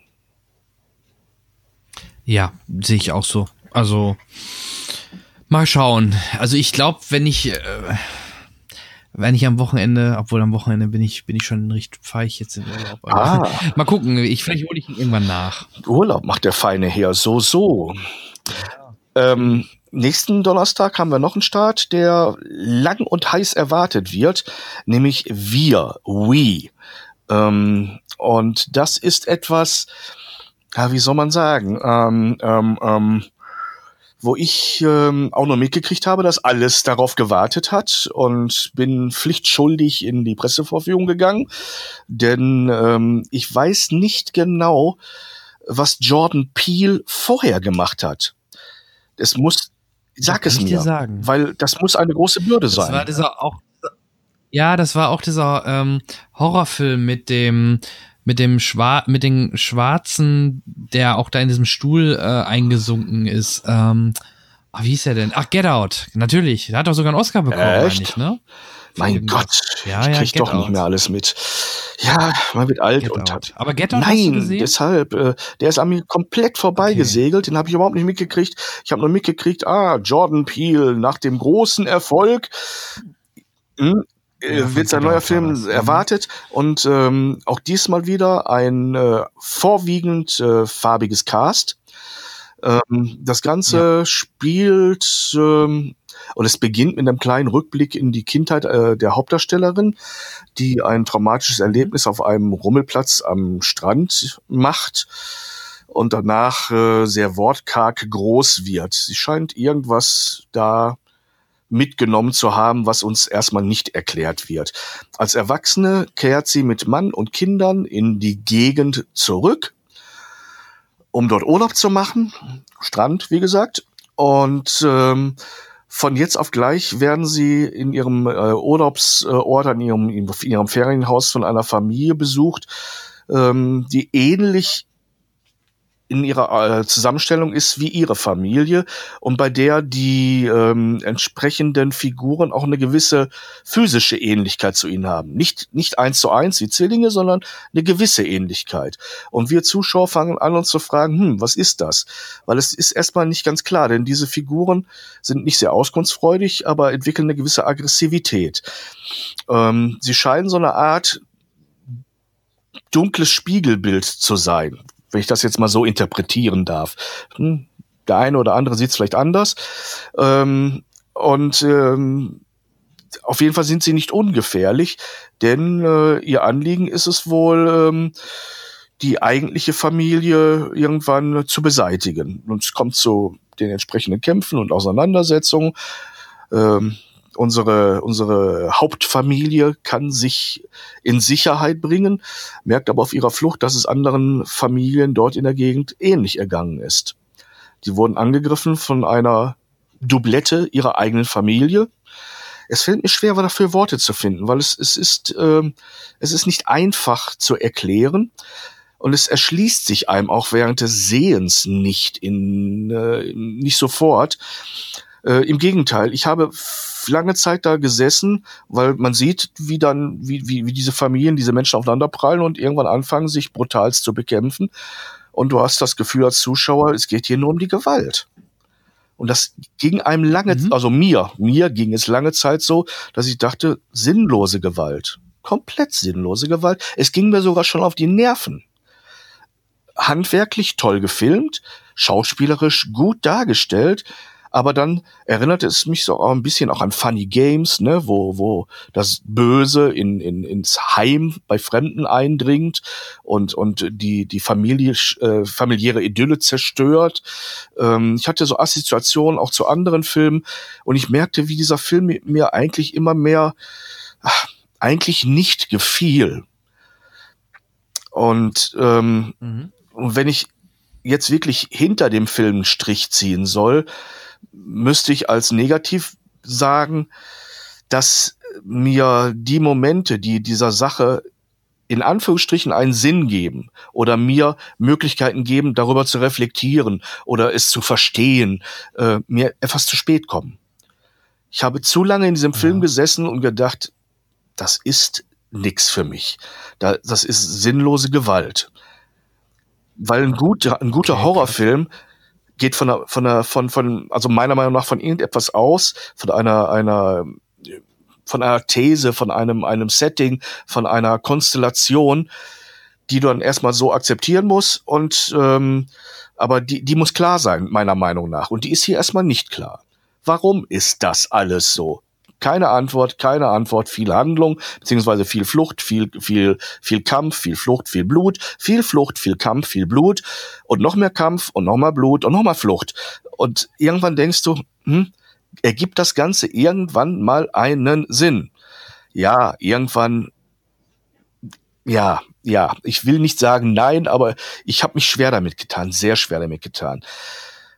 Ja, sehe ich auch so. Also, mal schauen. Also ich glaube, wenn ich, äh, wenn ich am Wochenende, obwohl am Wochenende bin ich, bin ich schon in Richtung, fahre ich jetzt in Urlaub. Ah. Mal gucken, ich, vielleicht hole ich ihn irgendwann nach. Urlaub macht der feine Herr so, so. Ja. Ähm, nächsten Donnerstag haben wir noch einen Start, der lang und heiß erwartet wird, nämlich Wir, We. Ähm, und das ist etwas, ja, wie soll man sagen, ähm, ähm, ähm, wo ich ähm, auch noch mitgekriegt habe, dass alles darauf gewartet hat und bin pflichtschuldig in die Pressevorführung gegangen, denn ähm, ich weiß nicht genau, was Jordan Peele vorher gemacht hat. Es muss Sag es mir, sagen. weil das muss eine große Bürde das sein. War dieser auch, ja, das war auch dieser ähm, Horrorfilm mit dem mit dem Schwa mit den Schwarzen, der auch da in diesem Stuhl äh, eingesunken ist. Ähm, ach, wie hieß er denn? Ach, Get Out, natürlich. Der hat doch sogar einen Oscar bekommen, Echt? Nicht, ne? Mein Irgendwas. Gott, ja, ich ja, krieg Get doch Out. nicht mehr alles mit. Ja, man wird alt Get und Out. hat. Aber Get Out Nein, hast du gesehen? deshalb, äh, der ist an mir komplett vorbeigesegelt, okay. Den habe ich überhaupt nicht mitgekriegt. Ich habe nur mitgekriegt, ah, Jordan Peele nach dem großen Erfolg hm, äh, Ja, wird sein neuer Film erwartet und ähm, auch diesmal wieder ein äh, vorwiegend äh, farbiges Cast. Ähm, das Ganze ja. spielt ähm, und es beginnt mit einem kleinen Rückblick in die Kindheit äh, der Hauptdarstellerin, die ein traumatisches Erlebnis auf einem Rummelplatz am Strand macht und danach äh, sehr wortkarg groß wird. Sie scheint irgendwas da mitgenommen zu haben, was uns erstmal nicht erklärt wird. Als Erwachsene kehrt sie mit Mann und Kindern in die Gegend zurück, um dort Urlaub zu machen. Strand, wie gesagt. Und ähm, von jetzt auf gleich werden sie in ihrem äh, Urlaubsort, in ihrem, in ihrem Ferienhaus von einer Familie besucht, ähm, die ähnlich in ihrer äh, Zusammenstellung ist wie ihre Familie und bei der die ähm, entsprechenden Figuren auch eine gewisse physische Ähnlichkeit zu ihnen haben. Nicht nicht eins zu eins wie Zwillinge, sondern eine gewisse Ähnlichkeit. Und wir Zuschauer fangen an, uns zu fragen, hm, was ist das? Weil es ist erstmal nicht ganz klar, denn diese Figuren sind nicht sehr auskunftsfreudig, aber entwickeln eine gewisse Aggressivität. Ähm, sie scheinen so eine Art dunkles Spiegelbild zu sein, wenn ich das jetzt mal so interpretieren darf. Hm, der eine oder andere sieht es vielleicht anders. Ähm, und ähm, auf jeden Fall sind sie nicht ungefährlich, denn äh, ihr Anliegen ist es wohl, ähm, die eigentliche Familie irgendwann zu beseitigen. Und es kommt zu den entsprechenden Kämpfen und Auseinandersetzungen. Ähm, Unsere, unsere Hauptfamilie kann sich in Sicherheit bringen, merkt aber auf ihrer Flucht, dass es anderen Familien dort in der Gegend ähnlich ergangen ist. Die wurden angegriffen von einer Doublette ihrer eigenen Familie. Es fällt mir schwer, dafür Worte zu finden, weil es, es ist, äh, es ist nicht einfach zu erklären und es erschließt sich einem auch während des Sehens nicht in, äh, nicht sofort. Äh, Im Gegenteil, ich habe lange Zeit da gesessen, weil man sieht, wie dann, wie, wie, wie diese Familien, diese Menschen aufeinanderprallen und irgendwann anfangen, sich brutalst zu bekämpfen. Und du hast das Gefühl als Zuschauer, es geht hier nur um die Gewalt. Und das ging einem lange, mhm. also mir, mir ging es lange Zeit so, dass ich dachte, sinnlose Gewalt. Komplett sinnlose Gewalt. Es ging mir sogar schon auf die Nerven. Handwerklich toll gefilmt, schauspielerisch gut dargestellt, aber dann erinnerte es mich so auch ein bisschen auch an Funny Games, ne, wo wo das Böse in in ins Heim bei Fremden eindringt und und die die Familie äh, familiäre Idylle zerstört. Ähm, ich hatte so Assoziationen auch zu anderen Filmen und ich merkte, wie dieser Film mir eigentlich immer mehr ach, eigentlich nicht gefiel. Und ähm, mhm. wenn ich jetzt wirklich hinter dem Film einen Strich ziehen soll, müsste ich als negativ sagen, dass mir die Momente, die dieser Sache in Anführungsstrichen einen Sinn geben oder mir Möglichkeiten geben, darüber zu reflektieren oder es zu verstehen, äh, mir etwas zu spät kommen. Ich habe zu lange in diesem ja. Film gesessen und gedacht, das ist nix für mich. Da, das ist sinnlose Gewalt. Weil ein guter, ein guter okay, Horrorfilm geht von der, von der, von, von, also meiner Meinung nach von irgendetwas aus, von einer, einer, von einer These, von einem, einem Setting, von einer Konstellation, die du dann erstmal so akzeptieren musst und, ähm, aber die, die muss klar sein, meiner Meinung nach. Und die ist hier erstmal nicht klar. Warum ist das alles so? Keine Antwort, keine Antwort, viel Handlung, beziehungsweise viel Flucht, viel, viel, viel Kampf, viel Flucht, viel Blut, viel Flucht, viel Kampf, viel Blut und noch mehr Kampf und noch mal Blut und noch mal Flucht. Und irgendwann denkst du, hm, ergibt das Ganze irgendwann mal einen Sinn? Ja, irgendwann, ja, ja, ich will nicht sagen nein, aber ich habe mich schwer damit getan, sehr schwer damit getan.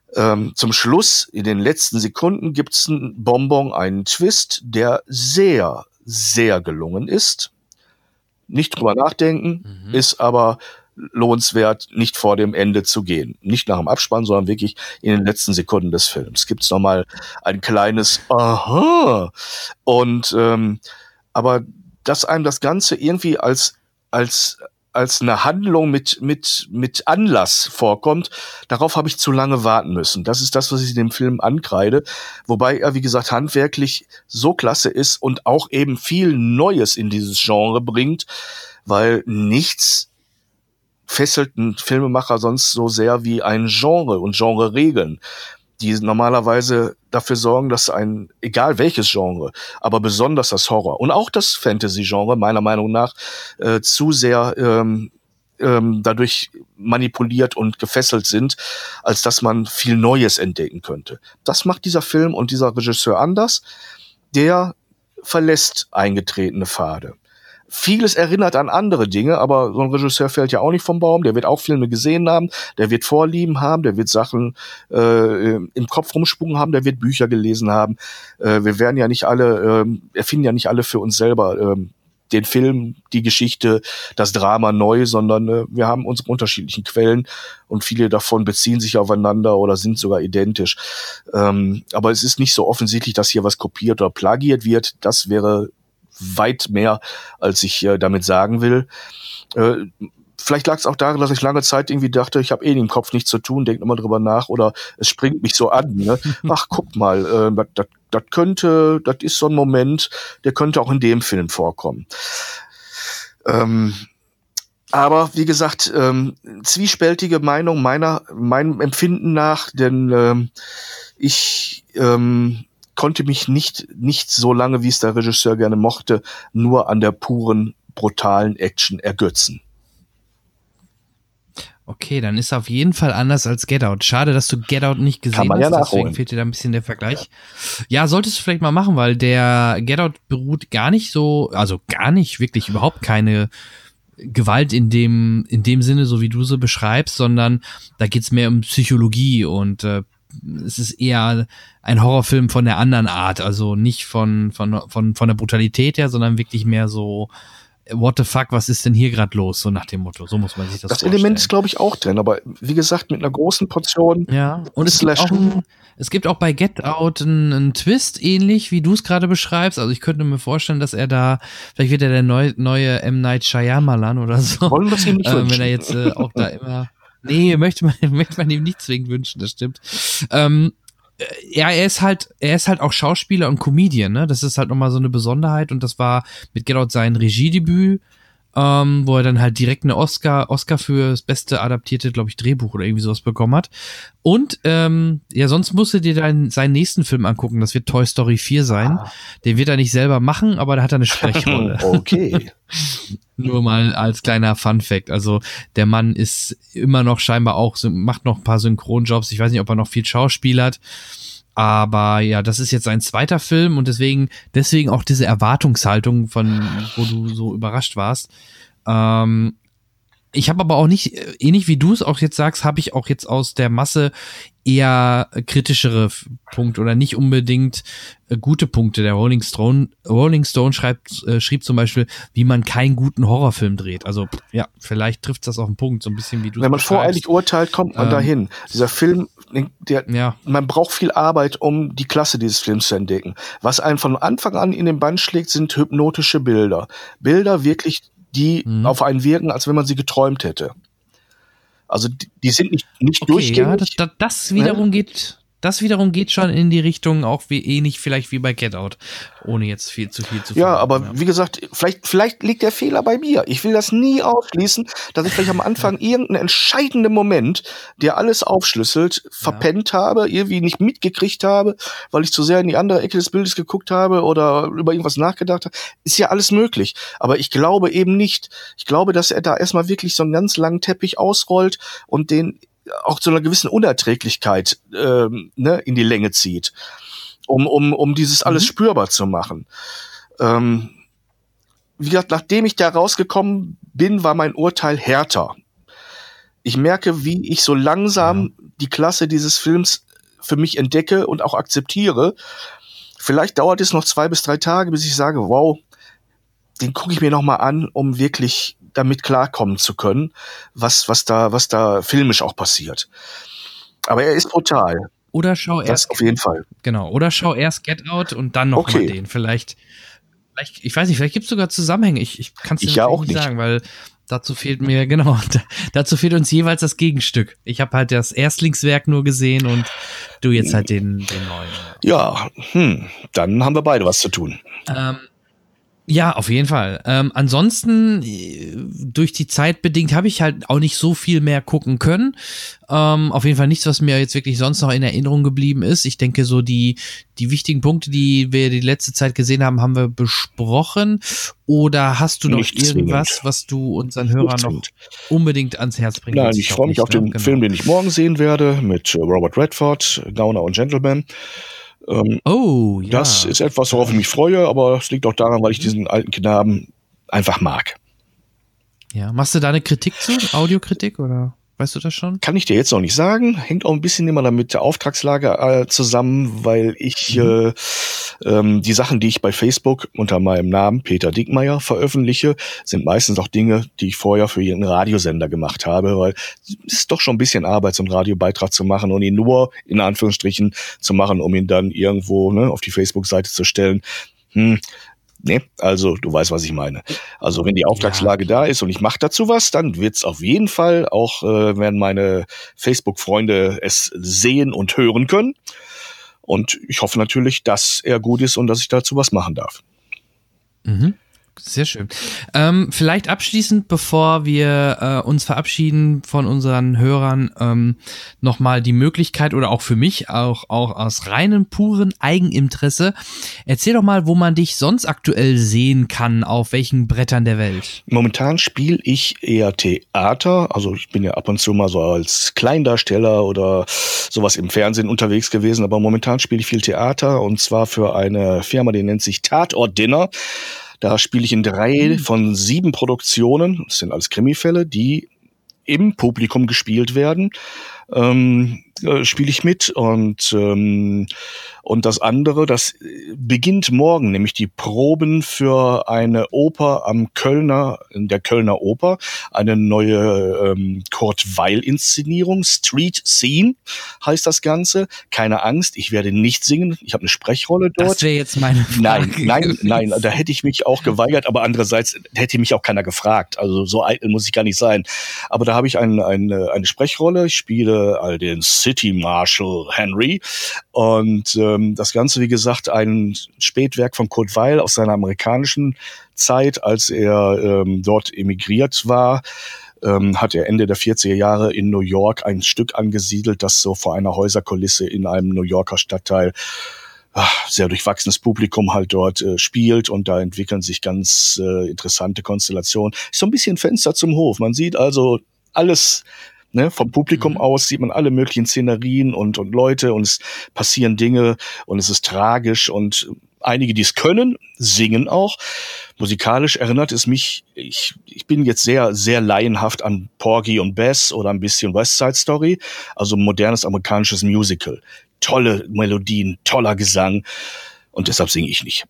Ähm, zum Schluss, in den letzten Sekunden, gibt's einen Bonbon, einen Twist, der sehr, sehr gelungen ist. Nicht drüber nachdenken, mhm. ist aber lohnenswert, nicht vor dem Ende zu gehen. Nicht nach dem Abspann, sondern wirklich in den letzten Sekunden des Films. Gibt's noch mal ein kleines Aha. Und ähm, aber dass einem das Ganze irgendwie als als als eine Handlung mit mit mit Anlass vorkommt, darauf habe ich zu lange warten müssen. Das ist das, was ich dem Film ankreide, wobei er, wie gesagt, handwerklich so klasse ist und auch eben viel Neues in dieses Genre bringt, weil nichts fesselt ein Filmemacher sonst so sehr wie ein Genre und Genre-Regeln, die normalerweise dafür sorgen, dass ein, egal welches Genre, aber besonders das Horror und auch das Fantasy-Genre meiner Meinung nach äh, zu sehr ähm, ähm, dadurch manipuliert und gefesselt sind, als dass man viel Neues entdecken könnte. Das macht dieser Film und dieser Regisseur anders. Der verlässt eingetretene Pfade. Vieles erinnert an andere Dinge, aber so ein Regisseur fällt ja auch nicht vom Baum. Der wird auch Filme gesehen haben, der wird Vorlieben haben, der wird Sachen äh, im Kopf rumspucken haben, der wird Bücher gelesen haben. Äh, wir werden ja nicht alle, äh, erfinden ja nicht alle für uns selber äh, den Film, die Geschichte, das Drama neu, sondern äh, wir haben unsere unterschiedlichen Quellen und viele davon beziehen sich aufeinander oder sind sogar identisch. Ähm, aber es ist nicht so offensichtlich, dass hier was kopiert oder plagiert wird. Das wäre weit mehr, als ich äh, damit sagen will. Äh, vielleicht lag es auch daran, dass ich lange Zeit irgendwie dachte, ich habe eh im Kopf nichts zu tun, denke immer drüber nach oder es springt mich so an. Ne? Ach, guck mal, äh, das, das könnte, das ist so ein Moment, der könnte auch in dem Film vorkommen. Ähm, aber wie gesagt, ähm, zwiespältige Meinung meiner, meinem Empfinden nach, denn ähm, ich ähm, konnte mich nicht, nicht so lange, wie es der Regisseur gerne mochte, nur an der puren, brutalen Action ergötzen. Okay, dann ist auf jeden Fall anders als Get Out. Schade, dass du Get Out nicht gesehen Kann man hast, ja deswegen nachholen. fehlt dir da ein bisschen der Vergleich. Ja. ja, solltest du vielleicht mal machen, weil der Get Out beruht gar nicht so, also gar nicht, wirklich überhaupt keine Gewalt in dem, in dem Sinne, so wie du sie beschreibst, sondern da geht's mehr um Psychologie und äh, es ist eher ein Horrorfilm von der anderen Art, also nicht von von von von der Brutalität her, sondern wirklich mehr so what the fuck, was ist denn hier gerade los, so nach dem Motto. So muss man sich das Das vorstellen. Element ist, glaube ich, auch drin, aber wie gesagt, mit einer großen Portion. Ja, und es gibt, auch ein, es gibt auch bei Get Out einen, einen Twist, ähnlich wie du es gerade beschreibst. Also ich könnte mir vorstellen, dass er da, vielleicht wird er der neu, neue M. Night Shyamalan oder so. Wollen wir es ihm nicht äh, wünschen. Wenn er jetzt äh, auch da immer... Nee, möchte man, möchte man ihm nicht zwingend wünschen, das stimmt. Ähm, ja, er ist halt, er ist halt auch Schauspieler und Comedian, ne? Das ist halt nochmal so eine Besonderheit und das war mit Get Out sein Regiedebüt, ähm, wo er dann halt direkt eine Oscar, Oscar für das beste adaptierte, glaube ich, Drehbuch oder irgendwie sowas bekommen hat. Und ähm, ja, sonst musst du dir dann seinen nächsten Film angucken, das wird Toy Story vier sein. Ah. Den wird er nicht selber machen, aber da hat er eine Sprechrolle. Okay. Nur mal als kleiner Fun-Fact. Also der Mann ist immer noch scheinbar auch, macht noch ein paar Synchronjobs. Ich weiß nicht, ob er noch viel schauspielert. Aber ja, das ist jetzt sein zweiter Film und deswegen, deswegen auch diese Erwartungshaltung, von wo du so überrascht warst. Ähm, ich habe aber auch nicht, ähnlich wie du es auch jetzt sagst, habe ich auch jetzt aus der Masse eher kritischere Punkte oder nicht unbedingt äh, gute Punkte. Der Rolling Stone, Rolling Stone schreibt, äh, schrieb zum Beispiel, wie man keinen guten Horrorfilm dreht. Also ja, vielleicht trifft das auf den Punkt, so ein bisschen wie du es Wenn man voreilig urteilt, kommt man ähm, dahin. Dieser Film, der, ja. man braucht viel Arbeit, um die Klasse dieses Films zu entdecken. Was einen von Anfang an in den Bann schlägt, sind hypnotische Bilder. Bilder wirklich, die mhm. auf einen wirken, als wenn man sie geträumt hätte. Also die, die sind nicht, nicht okay, durchgängig. Ja, das, das, das wiederum ne? geht... Das wiederum geht schon in die Richtung auch wie ähnlich vielleicht wie bei Get Out, ohne jetzt viel zu viel zu Ja, aber ja. wie gesagt, vielleicht, vielleicht liegt der Fehler bei mir. Ich will das nie ausschließen, dass ich vielleicht am Anfang irgendeinen entscheidenden Moment, der alles aufschlüsselt, verpennt ja. habe, irgendwie nicht mitgekriegt habe, weil ich zu sehr in die andere Ecke des Bildes geguckt habe oder über irgendwas nachgedacht habe. Ist ja alles möglich. Aber ich glaube eben nicht. Ich glaube, dass er da erstmal wirklich so einen ganz langen Teppich ausrollt und den auch zu einer gewissen Unerträglichkeit ähm, ne, in die Länge zieht, um, um, um dieses alles mhm. spürbar zu machen. Ähm, wie gesagt, nachdem ich da rausgekommen bin, war mein Urteil härter. ich merke, wie ich so langsam ja. die Klasse dieses Films für mich entdecke und auch akzeptiere. Vielleicht dauert es noch zwei bis drei Tage, bis ich sage, wow, den gucke ich mir noch mal an, um wirklich damit klarkommen zu können, was, was da, was da filmisch auch passiert. Aber er ist brutal. Oder schau das erst. auf jeden Fall. Genau. Oder schau erst Get Out und dann noch Okay. mal den. Vielleicht, vielleicht, ich weiß nicht, vielleicht gibt es sogar Zusammenhänge. Ich, ich kann es dir Ich ja natürlich auch nicht nicht. sagen, weil dazu fehlt mir, genau, da, dazu fehlt uns jeweils das Gegenstück. Ich habe halt das Erstlingswerk nur gesehen und du jetzt halt den, den neuen. Ja, hm, dann haben wir beide was zu tun. Ähm, ja, auf jeden Fall. Ähm, ansonsten, äh, durch die Zeit bedingt, habe ich halt auch nicht so viel mehr gucken können. Ähm, auf jeden Fall nichts, was mir jetzt wirklich sonst noch in Erinnerung geblieben ist. Ich denke, so die, die wichtigen Punkte, die wir die letzte Zeit gesehen haben, haben wir besprochen. Oder hast du noch Nicht irgendwas, zwingend. was du unseren Hörern Nicht noch zwingend. unbedingt ans Herz bringen Nein, willst? ich glaub freue mich nicht, auf ne? den Genau. Film, den ich morgen sehen werde, mit äh, Robert Redford, Gauner und Gentleman. Ähm, Oh, ja. Das ist etwas, worauf ich mich freue, aber es liegt auch daran, weil ich diesen alten Knaben einfach mag. Ja, machst du da eine Kritik zu? Audiokritik oder weißt du das schon? Kann ich dir jetzt noch nicht sagen. Hängt auch ein bisschen immer damit der Auftragslage äh, zusammen, weil ich Mhm. äh, ähm, die Sachen, die ich bei Facebook unter meinem Namen Peter Dickmeyer veröffentliche, sind meistens auch Dinge, die ich vorher für jeden Radiosender gemacht habe, weil es ist doch schon ein bisschen Arbeit, so einen Radiobeitrag zu machen und ihn nur in Anführungsstrichen zu machen, um ihn dann irgendwo ne, auf die Facebook-Seite zu stellen. Hm. Nee, also du weißt, was ich meine. Also wenn die Auftragslage da ist und ich mache dazu was, dann wird's auf jeden Fall auch, äh, werden meine Facebook-Freunde es sehen und hören können. Und ich hoffe natürlich, dass er gut ist und dass ich dazu was machen darf. Mhm. Sehr schön. Ähm, vielleicht abschließend, bevor wir äh, uns verabschieden von unseren Hörern, ähm, nochmal die Möglichkeit oder auch für mich, auch, auch aus reinem, puren Eigeninteresse, erzähl doch mal, wo man dich sonst aktuell sehen kann, auf welchen Brettern der Welt. Momentan spiele ich eher Theater, also ich bin ja ab und zu mal so als Kleindarsteller oder sowas im Fernsehen unterwegs gewesen, aber momentan spiele ich viel Theater und zwar für eine Firma, die nennt sich Tatort Dinner. Da spiele ich in drei von sieben Produktionen, das sind alles Krimifälle, die im Publikum gespielt werden, ähm, äh, spiele ich mit und ähm, und das andere, das beginnt morgen, nämlich die Proben für eine Oper am Kölner, in der Kölner Oper, eine neue ähm, Kurt-Weill-Inszenierung, Street Scene heißt das Ganze. Keine Angst, ich werde nicht singen, ich habe eine Sprechrolle dort. Das wäre jetzt meine Frage. Nein, nein, nein, da hätte ich mich auch geweigert, aber andererseits hätte mich auch keiner gefragt. Also so eitel muss ich gar nicht sein. Aber da habe ich ein, eine, eine Sprechrolle, ich spiele all den City Marshal Henry und ähm, das Ganze, wie gesagt, ein Spätwerk von Kurt Weill aus seiner amerikanischen Zeit, als er ähm, dort emigriert war. Ähm, hat er Ende der vierziger Jahre in New York ein Stück angesiedelt, das so vor einer Häuserkulisse in einem New Yorker Stadtteil ach, sehr durchwachsenes Publikum halt dort äh, spielt und da entwickeln sich ganz äh, interessante Konstellationen. So ein bisschen Fenster zum Hof. Man sieht also alles, ne, vom Publikum mhm. aus sieht man alle möglichen Szenerien und, und Leute und es passieren Dinge und es ist tragisch und einige, die es können, singen auch. Musikalisch erinnert es mich, ich, ich bin jetzt sehr, sehr laienhaft an Porgy und Bess oder ein bisschen West Side Story, also modernes amerikanisches Musical. Tolle Melodien, toller Gesang und deshalb singe ich nicht.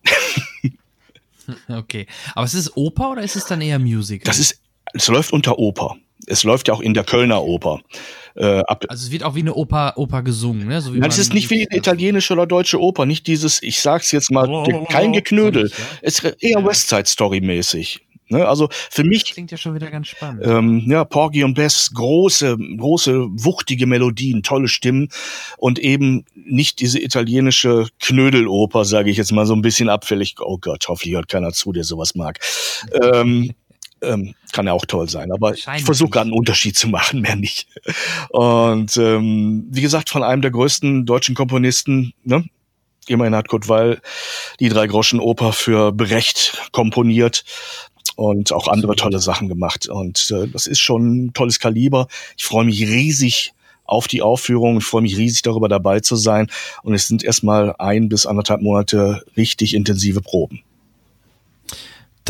Okay, aber ist es Oper oder ist es dann eher Musical? Das ist, es läuft unter Oper. Es läuft ja auch in der Kölner Oper. Äh, ab also es wird auch wie eine Oper, Oper gesungen, ne? So wie Nein, es ist nicht wie eine italienische oder deutsche Oper, nicht dieses, ich sag's jetzt mal, Oh, kein Geknödel. nicht, ja? Es ist eher ja. West Side Story mäßig. Ne? Also für mich das klingt ja schon wieder ganz spannend. Ähm, ja, Porgy und Bess, große, große, wuchtige Melodien, tolle Stimmen und eben nicht diese italienische Knödeloper, sage ich jetzt mal so ein bisschen abfällig. Oh Gott, hoffentlich hört keiner zu, der sowas mag. ähm, Ähm, kann ja auch toll sein, aber ich versuche gerade einen Unterschied zu machen, mehr nicht. Und ähm, wie gesagt, von einem der größten deutschen Komponisten, ne? Immerhin hat Kurt Weill die Drei-Groschen-Oper für Brecht komponiert und auch andere tolle Sachen gemacht. Und äh, das ist schon ein tolles Kaliber. Ich freue mich riesig auf die Aufführung. Ich freue mich riesig darüber, dabei zu sein. Und es sind erstmal ein bis anderthalb Monate richtig intensive Proben.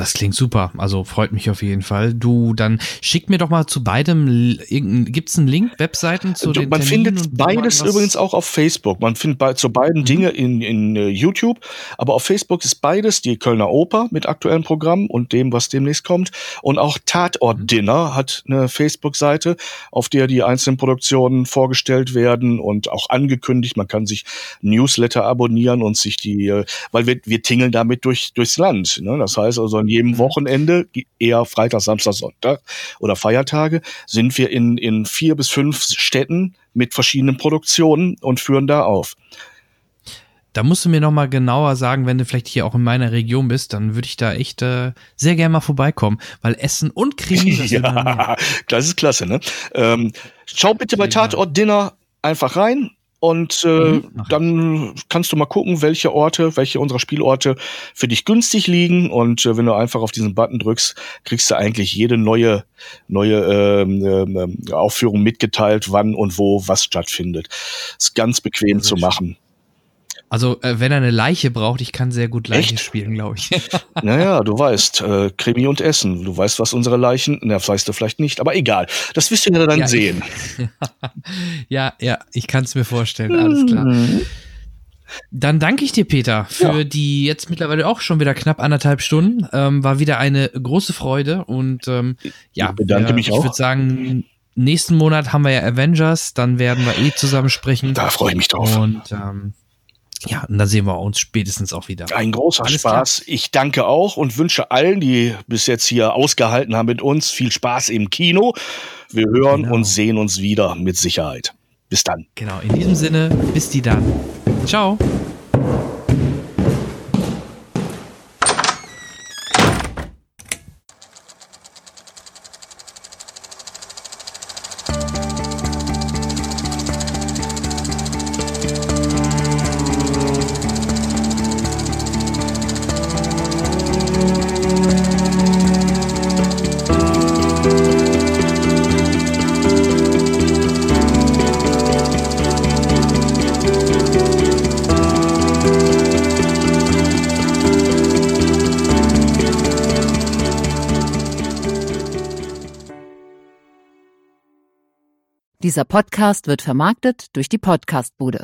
Das klingt super, also freut mich auf jeden Fall. Du, dann schick mir doch mal zu beidem, gibt's einen Link, Webseiten zu den Man Terminen findet beides übrigens auch auf Facebook. Man findet bei, zu beiden mhm. Dinge in, in uh, YouTube, aber auf Facebook ist beides die Kölner Oper mit aktuellem Programm und dem, was demnächst kommt. Und auch Tatort Dinner hat eine Facebook-Seite, auf der die einzelnen Produktionen vorgestellt werden und auch angekündigt. Man kann sich Newsletter abonnieren und sich die, weil wir, wir tingeln damit durch, durchs Land. Ne? Das heißt also, an jedem Wochenende, eher Freitag, Samstag, Sonntag oder Feiertage, sind wir in, in vier bis fünf Städten mit verschiedenen Produktionen und führen da auf. Da musst du mir noch mal genauer sagen, wenn du vielleicht hier auch in meiner Region bist, dann würde ich da echt äh, sehr gerne mal vorbeikommen, weil Essen und Krimi, das ja, das ist klasse, ne? Ähm, schau bitte bei Tatort Dinner einfach rein. Und äh, mhm, dann kannst du mal gucken, welche Orte, welche unserer Spielorte für dich günstig liegen. Und äh, wenn du einfach auf diesen Button drückst, kriegst du eigentlich jede neue neue ähm, äh, Aufführung mitgeteilt, wann und wo was stattfindet. Ist ganz bequem ja, zu machen. Also, äh, wenn er eine Leiche braucht, ich kann sehr gut Leiche Echt? spielen, glaube ich. Naja, du weißt, äh, Krimi und Essen. Du weißt, was unsere Leichen, na, das weißt du vielleicht nicht, aber egal. Das wirst du ja dann ja, sehen. Ich, ja, ja, ich kann es mir vorstellen, alles klar. Mhm. Dann danke ich dir, Peter, für ja. die jetzt mittlerweile auch schon wieder knapp anderthalb Stunden. Ähm, war wieder eine große Freude und ähm, ja, ich bedanke äh, mich ich auch. Ich würde sagen, nächsten Monat haben wir ja Avengers, dann werden wir eh zusammen sprechen. Da freue ich mich drauf. Und ähm, ja, und dann sehen wir uns spätestens auch wieder. Ein großer Alles Spaß. Klar. Ich danke auch und wünsche allen, die bis jetzt hier ausgehalten haben mit uns, viel Spaß im Kino. Wir hören genau. und sehen uns wieder mit Sicherheit. Bis dann. Genau, in diesem Sinne, bis die dann. Ciao. Dieser Podcast wird vermarktet durch die Podcastbude.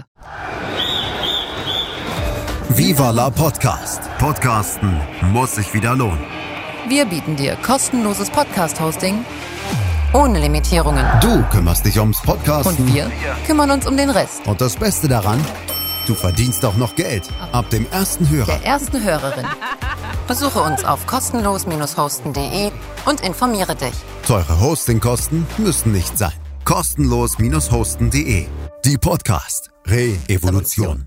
Viva la Podcast. Podcasten muss sich wieder lohnen. Wir bieten dir kostenloses Podcast-Hosting ohne Limitierungen. Du kümmerst dich ums Podcasten. Und wir kümmern uns um den Rest. Und das Beste daran, du verdienst auch noch Geld. Ab dem ersten Hörer. Der ersten Hörerin. Besuche uns auf kostenlos hosten punkt de und informiere dich. Teure Hostingkosten müssen nicht sein. kostenlos hosten punkt de. Die Podcast Re-Evolution.